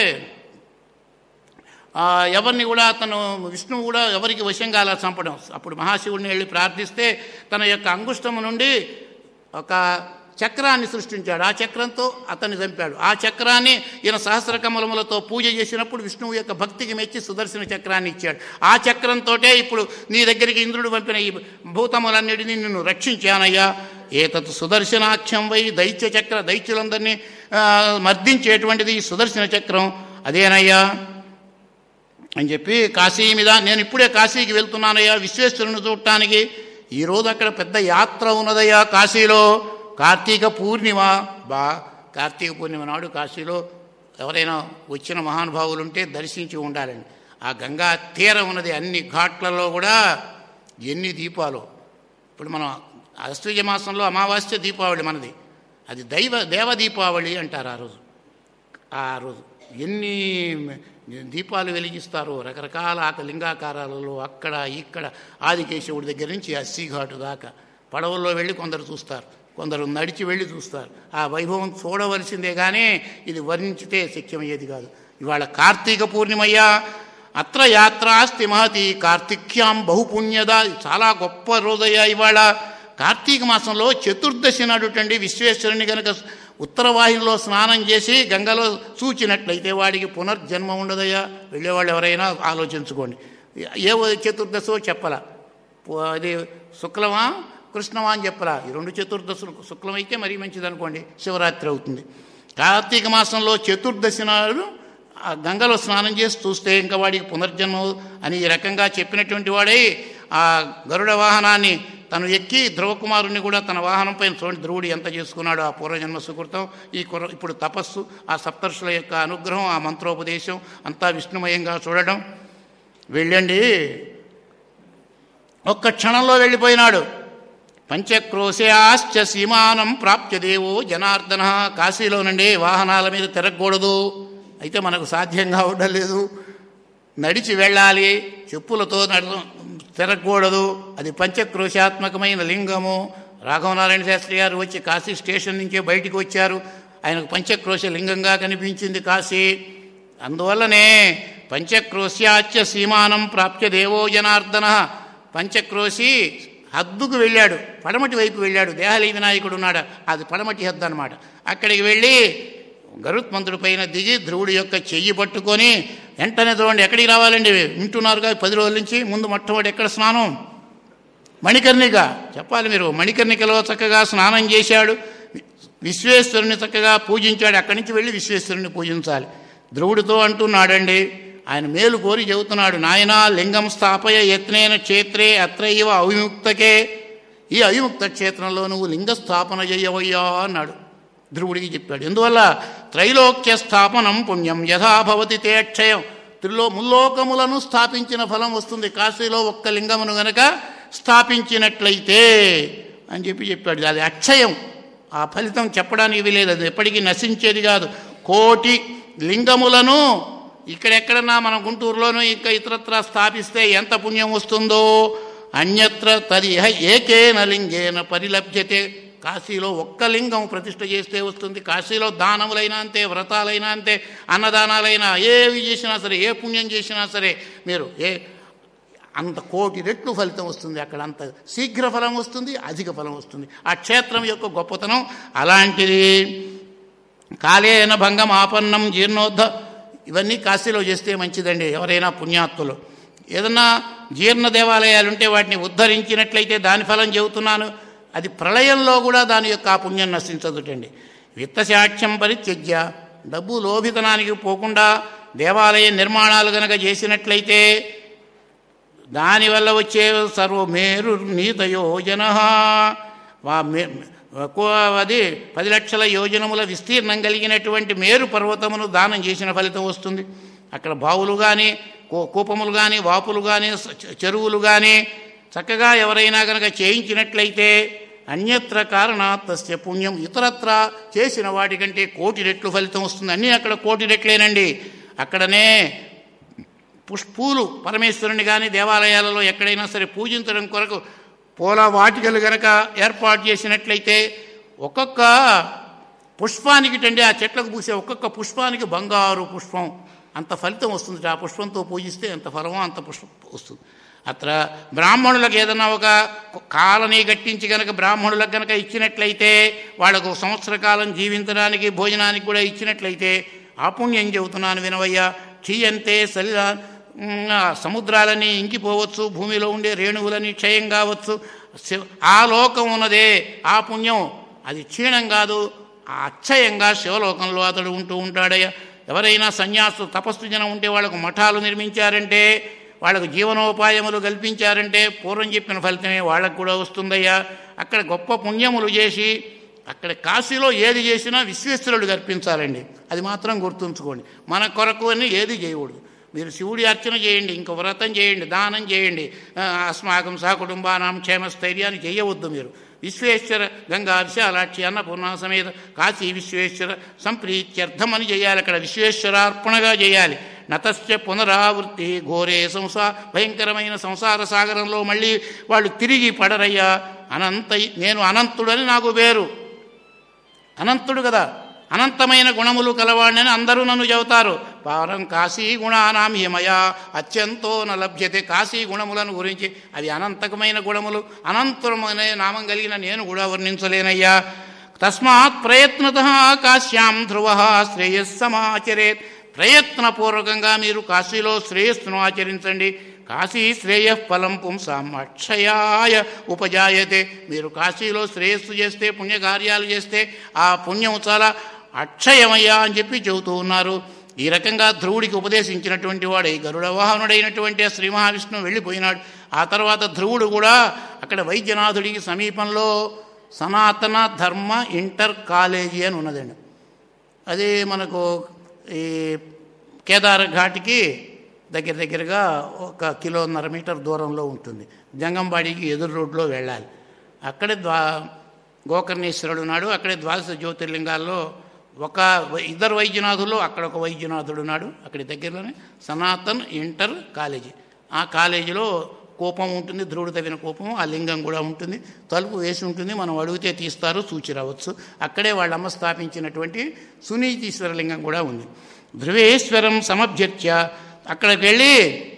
ఎవరిని కూడా అతను విష్ణువు కూడా ఎవరికి వశంగా అలా చంపడం. అప్పుడు మహాశివుడిని వెళ్ళి ప్రార్థిస్తే తన యొక్క అంగుష్టము నుండి ఒక చక్రాన్ని సృష్టించాడు. ఆ చక్రంతో అతన్ని చంపాడు. ఆ చక్రాన్ని ఈయన సహస్ర కమలములతో పూజ చేసినప్పుడు విష్ణువు యొక్క భక్తికి మెచ్చి సుదర్శన చక్రాన్ని ఇచ్చాడు. ఆ చక్రంతో ఇప్పుడు నీ దగ్గరికి ఇంద్రుడు పంపిన ఈ భూతములన్నిటినీ నిన్ను రక్షించానయ్యా. ఏతత్ సుదర్శనాఖ్యం వై దైత్య చక్ర. దైత్యులందరినీ మర్దించేటువంటిది ఈ సుదర్శన చక్రం అదేనయ్యా అని చెప్పి కాశీ మీద నేను ఇప్పుడే కాశీకి వెళ్తున్నానయ్యా విశ్వేశ్వరుని చూడటానికి. ఈరోజు అక్కడ పెద్ద యాత్ర ఉన్నదయ్యా కాశీలో. కార్తీక పూర్ణిమ. కార్తీక పూర్ణిమ నాడు కాశీలో ఎవరైనా వచ్చిన మహానుభావులు ఉంటే దర్శించి ఉండాలండి. ఆ గంగా తీరం ఉన్నది. అన్ని ఘాట్లలో కూడా ఎన్ని దీపాలు. ఇప్పుడు మనం ఆశ్వయుజ మాసంలో అమావాస్య దీపావళి మనది. అది దేవ దీపావళి అంటారు. ఆ రోజు ఎన్ని దీపాలు వెలిగిస్తారు రకరకాల లింగాకారాలలో. అక్కడ ఇక్కడ ఆదికేశవుడి దగ్గర నుంచి అస్సీఘాటు దాకా పడవల్లో వెళ్ళి కొందరు చూస్తారు, కొందరు నడిచి వెళ్ళి చూస్తారు. ఆ వైభవం చూడవలసిందే కానీ ఇది వర్ణించితే శక్యమయ్యేది కాదు. ఇవాళ కార్తీక పూర్ణిమయ్యా. అత్ర యాత్రాస్తి మహతి కార్తిక్యాం బహుపుణ్యద. చాలా గొప్ప రోజయ్యా ఇవాళ. కార్తీక మాసంలో చతుర్దశి నాడుటండి విశ్వేశ్వరుని కనుక ఉత్తరవాహినిలో స్నానం చేసి గంగలో చూచినట్లయితే వాడికి పునర్జన్మ ఉండదయ్యా. వెళ్ళేవాళ్ళు ఎవరైనా ఆలోచించుకోండి. ఏ చతుర్దశో చెప్పలా, అది శుక్లమా కృష్ణమా అని చెప్పరా. ఈ రెండు చతుర్దశులు శుక్లమైతే మరీ మంచిది అనుకోండి, శివరాత్రి అవుతుంది. కార్తీక మాసంలో చతుర్దశి నాడు గంగలో స్నానం చేసి చూస్తే ఇంకా వాడికి పునర్జన్మ అని ఈ రకంగా చెప్పినటువంటి వాడే ఆ గరుడ వాహనాన్ని తను ఎక్కి ధ్రువకుమారుని కూడా తన వాహనం పైన చూడండి ధ్రువుడు ఎంత చేసుకున్నాడు ఆ పూర్వజన్మ సుకృతం. ఇప్పుడు తపస్సు, ఆ సప్తర్షుల యొక్క అనుగ్రహం, ఆ మంత్రోపదేశం అంతా విష్ణుమయంగా చూడడం. వెళ్ళండి, ఒక్క క్షణంలో వెళ్ళిపోయినాడు. పంచక్రోశాశ్చ సీమానం ప్రాప్య దేవో జనార్దన. కాశీలోనండి వాహనాల మీద తిరగకూడదు, అయితే మనకు సాధ్యంగా ఉండలేదు. నడిచి వెళ్ళాలి, చెప్పులతో తిరగకూడదు. అది పంచక్రోశాత్మకమైన లింగము. రాఘవనారాయణ శాస్త్రి గారు వచ్చి కాశీ స్టేషన్ నుంచే బయటికి వచ్చారు. ఆయనకు పంచక్రోశ లింగంగా కనిపించింది కాశీ. అందువల్లనే పంచక్రోశ్యాచ సీమానం ప్రాప్య దేవో జనార్దన. పంచక్రోశి హద్దుకు వెళ్ళాడు, పడమటి వైపు వెళ్ళాడు. దేహలి వినాయకుడు ఉన్నాడు, అది పడమటి హద్దు అనమాట. అక్కడికి వెళ్ళి గరుత్మంతుడి పైన దిగి ధ్రువుడి యొక్క చెయ్యి పట్టుకొని వెంటనే చూడండి ఎక్కడికి రావాలండి, వింటున్నారుగా 10 రోజుల నుంచి. ముందు మొట్టమొదటి ఎక్కడ స్నానం? మణికర్ణిక. చెప్పాలి మీరు, మణికర్ణికలో చక్కగా స్నానం చేశాడు, విశ్వేశ్వరుని చక్కగా పూజించాడు. అక్కడి నుంచి వెళ్ళి విశ్వేశ్వరుని పూజించాలి. ధ్రువుడితో అంటున్నాడండి, ఆయన మేలు కోరి చెబుతున్నాడు, నాయనా లింగం స్థాపయ యత్నేన క్షేత్రే అత్రైవ అవిముక్తకే. ఈ అవిముక్త క్షేత్రంలో నువ్వు లింగ స్థాపన చెయ్యవయ్యా అన్నాడు. ధ్రువుడికి చెప్పాడు. ఎందువల్ల త్రైలోక్య స్థాపనం పుణ్యం యథాభవతి తే అక్షయం. ముల్లోకములను స్థాపించిన ఫలం వస్తుంది కాశీలో ఒక్క లింగమును గనక స్థాపించినట్లయితే అని చెప్పాడు. అది అక్షయం, ఆ ఫలితం చెప్పడానికి వీలేదు, అది ఎప్పటికీ నశించేది కాదు. 1,000,000 లింగములను ఇక్కడెక్కడన్నా మన గుంటూరులోనూ ఇంకా ఇతరత్ర స్థాపిస్తే ఎంత పుణ్యం వస్తుందో. అన్యత్ర తదిహ ఏకేన లింగేన పరిలభ్యతే. కాశీలో ఒక్క లింగం ప్రతిష్ఠ చేస్తే వస్తుంది. కాశీలో దానములైనా అంతే, వ్రతాలైనా అంతే, అన్నదానాలైనా ఏవి చేసినా సరే, ఏ పుణ్యం చేసినా సరే మీరు అంత 1,000,000 రెట్లు ఫలితం వస్తుంది. అక్కడ అంత శీఘ్ర ఫలం వస్తుంది, అధిక ఫలం వస్తుంది. ఆ క్షేత్రం యొక్క గొప్పతనం అలాంటిది. కాలేన భంగం ఆపన్నం జీర్ణోద్ధ, ఇవన్నీ కాశీలో చేస్తే మంచిదండి. ఎవరైనా పుణ్యాత్తులు ఏదన్నా జీర్ణ దేవాలయాలుంటే వాటిని ఉద్ధరించినట్లయితే దాని ఫలం చెబుతున్నాను. అది ప్రళయంలో కూడా దాని యొక్క ఆ పుణ్యం నశించదుటండి. విత్తశాఖ్యం పరిత్యజ్య, డబ్బు లోభితనానికి పోకుండా దేవాలయ నిర్మాణాలు గనక చేసినట్లయితే దానివల్ల వచ్చే సర్వమేరు నీత యోజన, అది 10 లక్షల యోజనముల విస్తీర్ణం కలిగినటువంటి మేరు పర్వతమును దానం చేసిన ఫలితం వస్తుంది. అక్కడ బావులు కానీ, కూపములు కానీ, వాపులు కానీ, చెరువులు కానీ చక్కగా ఎవరైనా కనుక చేయించినట్లయితే అన్యత్ర కారణాత్ తస్య పుణ్యం, ఇతరత్ర చేసిన వాటికంటే 1,000,000 రెట్లు ఫలితం వస్తుంది. అన్నీ అక్కడ 1,000,000 రెట్లేనండి. అక్కడనే పుష్పూలు పరమేశ్వరుని కానీ దేవాలయాలలో ఎక్కడైనా సరే పూజించడం కొరకు పూల వాటికలు గనక ఏర్పాటు చేసినట్లయితే ఒక్కొక్క పుష్పానికి ఆ చెట్లకు పూసే ఒక్కొక్క పుష్పానికి బంగారు పుష్పం అంత ఫలితం వస్తుంది. ఆ పుష్పంతో పూజిస్తే ఎంత ఫలమో అంత పుష్పం వస్తుంది. అత్ర బ్రాహ్మణులకు ఏదైనా ఒక కాలనీ కట్టించి కనుక బ్రాహ్మణులకు కనుక ఇచ్చినట్లయితే వాళ్ళకు సంవత్సర కాలం జీవించడానికి భోజనానికి కూడా ఇచ్చినట్లయితే ఆ పుణ్యం చెబుతున్నాను వినవయ్యా. క్షీయంతే సలిలా, సముద్రాలని ఇంకిపోవచ్చు, భూమిలో ఉండే రేణువులని క్షయం కావచ్చు. ఆ లోకం ఉన్నదే ఆ పుణ్యం, అది క్షీణం కాదు, అక్షయంగా శివలోకంలో అతడు ఉంటూ ఉంటాడయ్యా. ఎవరైనా సన్యాసులు తపస్సు జనం ఉంటే వాళ్ళకు మఠాలు నిర్మించారంటే, వాళ్ళకు జీవనోపాయములు కల్పించారంటే పూర్వం చెప్పిన ఫలితమే వాళ్ళకు కూడా వస్తుందయ్యా. అక్కడ గొప్ప పుణ్యములు చేసి అక్కడ కాశీలో ఏది చేసినా విశ్వేశ్వరుడు అర్పించాలండి. అది మాత్రం గుర్తుంచుకోండి. మన కొరకు అని ఏది చేయకూడదు. మీరు శివుడి అర్చన చేయండి, ఇంక వ్రతం చేయండి, దానం చేయండి, అస్మాకం సహకుటుంబానాం క్షేమస్థైర్యాన్ని చేయవద్దు. మీరు విశ్వేశ్వర గంగా విశాలాక్షి అన్నపూర్ణ సమేత కాశీ విశ్వేశ్వర సంప్రీత్యర్థం అని చేయాలి. అక్కడ విశ్వేశ్వరార్పణగా చేయాలి. నతస్య పునరావృత్తి ఘోరే భయంకరమైన సంసార సాగరంలో మళ్ళీ వాళ్ళు తిరిగి పడరయ్యా. నేను అనంతుడని నాకు పేరు, అనంతుడు కదా, అనంతమైన గుణములు కలవాడిని అందరూ నన్ను చెబుతారు. పారం కాశీ గుణానాం హిమయా అత్యంతో నలభ్యతే. కాశీ గుణములను గురించి అవి అనంతకమైన గుణములు, అనంతమైన నామం కలిగిన నేను కూడా వర్ణించలేనయ్యా. తస్మాత్ ప్రయత్నత కాశ్యాం ధ్రువ శ్రేయస్సమాచరేత్. ప్రయత్నపూర్వకంగా మీరు కాశీలో శ్రేయస్సును ఆచరించండి. కాశీ శ్రేయ ఫలం పుంసాం అక్షయాయ ఉపజాయతే. మీరు కాశీలో శ్రేయస్సు చేస్తే, పుణ్యకార్యాలు చేస్తే ఆ పుణ్యం చాలా అక్షయమయ్యా అని చెప్పి చెబుతూ ఉన్నారు. ఈ రకంగా ధ్రువుడికి ఉపదేశించినటువంటి వాడే గరుడ వాహనుడైనటువంటి శ్రీ మహావిష్ణువు వెళ్ళిపోయినాడు. ఆ తర్వాత ధ్రువుడు కూడా అక్కడ వైద్యనాథుడికి సమీపంలో సనాతన ధర్మ ఇంటర్ కాలేజీ అని ఉన్నదండి. అది మనకు ఈ కేదార్ ఘాట్కి దగ్గరగా 1.5 కిలోమీటర్ దూరంలో ఉంటుంది. జంగంబాడికి ఎదురు రోడ్లో వెళ్ళాలి. అక్కడే గోకర్ణేశ్వరుడు ఉన్నాడు. అక్కడే ద్వాదశ జ్యోతిర్లింగాల్లో ఇద్దరు వైద్యనాథుల్లో అక్కడ ఒక వైద్యనాథుడు ఉన్నాడు. అక్కడి దగ్గరలోనే సనాతన్ ఇంటర్ కాలేజీ. ఆ కాలేజీలో కూపం ఉంటుంది, ధ్రువుడు తవ్విన కూపం. ఆ లింగం కూడా ఉంటుంది, తలుపు వేసి ఉంటుంది. మనం అడిగితే తీస్తారు, చూచి రావచ్చు. అక్కడే వాళ్ళమ్మ స్థాపించినటువంటి సునీతీశ్వర లింగం కూడా ఉంది. ధ్రువేశ్వరం సమభ్యర్చ్య అక్కడికి వెళ్ళి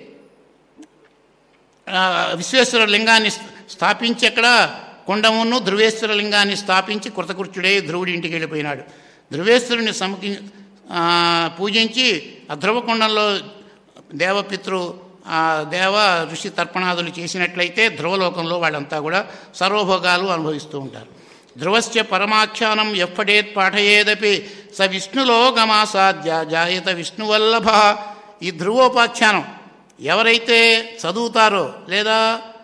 విశ్వేశ్వర లింగాన్ని స్థాపించి అక్కడ కొండమును ధ్రువేశ్వర లింగాన్ని స్థాపించి కృతకృత్యుడై ధ్రువుడి ఇంటికి వెళ్ళిపోయినాడు. ధ్రువేశ్వరుని పూజించి ఆ ధ్రువకొండంలో దేవపితృ దేవ ఋషి తర్పణాదులు చేసినట్లయితే ధ్రువలోకంలో వాళ్ళంతా కూడా సర్వభోగాలు అనుభవిస్తూ ఉంటారు. ధ్రువస్య పరమాఖ్యానం ఎప్పటేత్ పాఠయేదపి స విష్ణులోకమాసాద్య జాయత విష్ణువల్లభ. ఈ ధ్రువోపాఖ్యానం ఎవరైతే చదువుతారో లేదా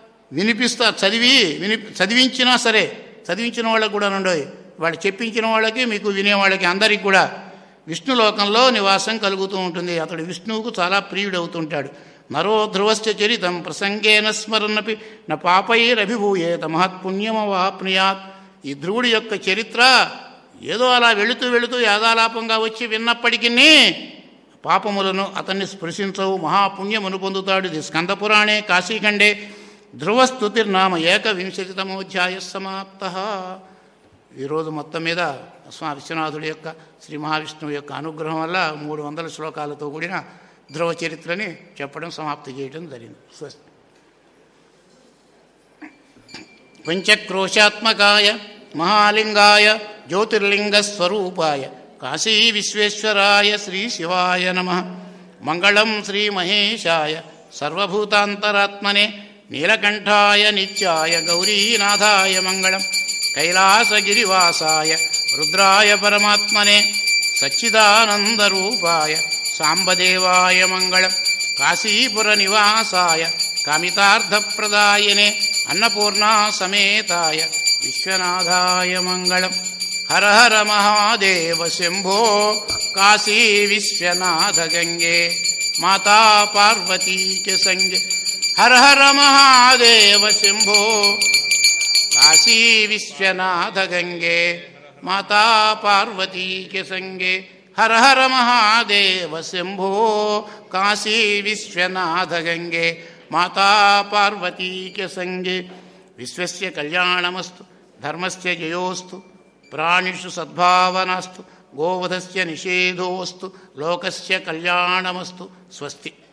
చదివించినా సరే, చదివించిన వాళ్ళకు కూడా ఉండవు, వాళ్ళు చెప్పించిన వాళ్ళకి మీకు వినేవాళ్ళకి అందరికీ కూడా విష్ణులోకంలో నివాసం కలుగుతూ ఉంటుంది. అతడు విష్ణువుకు చాలా ప్రియుడవుతుంటాడు. నరో ధ్రువస్య చరితం ప్రసంగేన స్మరన్నపి న పాపైరభిభూయేత మహత్పుణ్యమవాప్నుయాత్. ఈ ధ్రువుడి యొక్క చరిత్ర ఏదో అలా వెళుతూ యాదాలాపంగా వచ్చి విన్నప్పటికీ పాపములను అతన్ని స్పృశించవు, మహాపుణ్యమును పొందుతాడు. ఇది స్కందపురాణే కాశీఖండే ధ్రువస్తుతిర్నామ 1 సమాప్త. ఈరోజు మొత్తం మీద విశ్వనాథుడి యొక్క శ్రీ మహావిష్ణువు యొక్క అనుగ్రహం వల్ల 300 శ్లోకాలతో కూడిన ధ్రువ చరిత్రని చెప్పడం సమాప్తి చేయడం జరిగింది. స్వస్తి. పంచక్రోశాత్మకాయ మహాలింగాయ జ్యోతిర్లింగస్వరూపాయ కాశీ విశ్వేశ్వరాయ శ్రీ శివాయ నమః. మంగళం శ్రీ మహేశాయ సర్వభూతాంతరాత్మనే నీలకంఠాయ నిత్యాయ గౌరీనాథాయ మంగళం. కైలాసగిరివాసాయ రుద్రాయ పరమాత్మనే సచ్చిదానందరూపాయ సాంబదేవాయ మంగళం. కాశీపుర నివాసాయ కామితార్థప్రదాయనే అన్నపూర్ణా సమేతాయ విశ్వనాథాయ మంగళం. హర హర మహాదేవ శంభో కాశీ విశ్వనాథ గంగే మాతా పార్వతీకి సంగే. హర హర మహాదేవ శంభో కాశీ విశ్వనాథ గంగే మాతా పార్వతీకి సంగే. హర హర మహాదేవ శంభో కాశీ విశ్వనాథ గంగే మాతా పార్వతీకి సంగే. విశ్వస్య కళ్యాణమస్తు, ధర్మస్య జయోస్తు, ప్రాణిషు సద్భావనాస్తు, గోవధస్య నిషేధోస్తు, లోకస్య కళ్యాణమస్తు. స్వస్తి.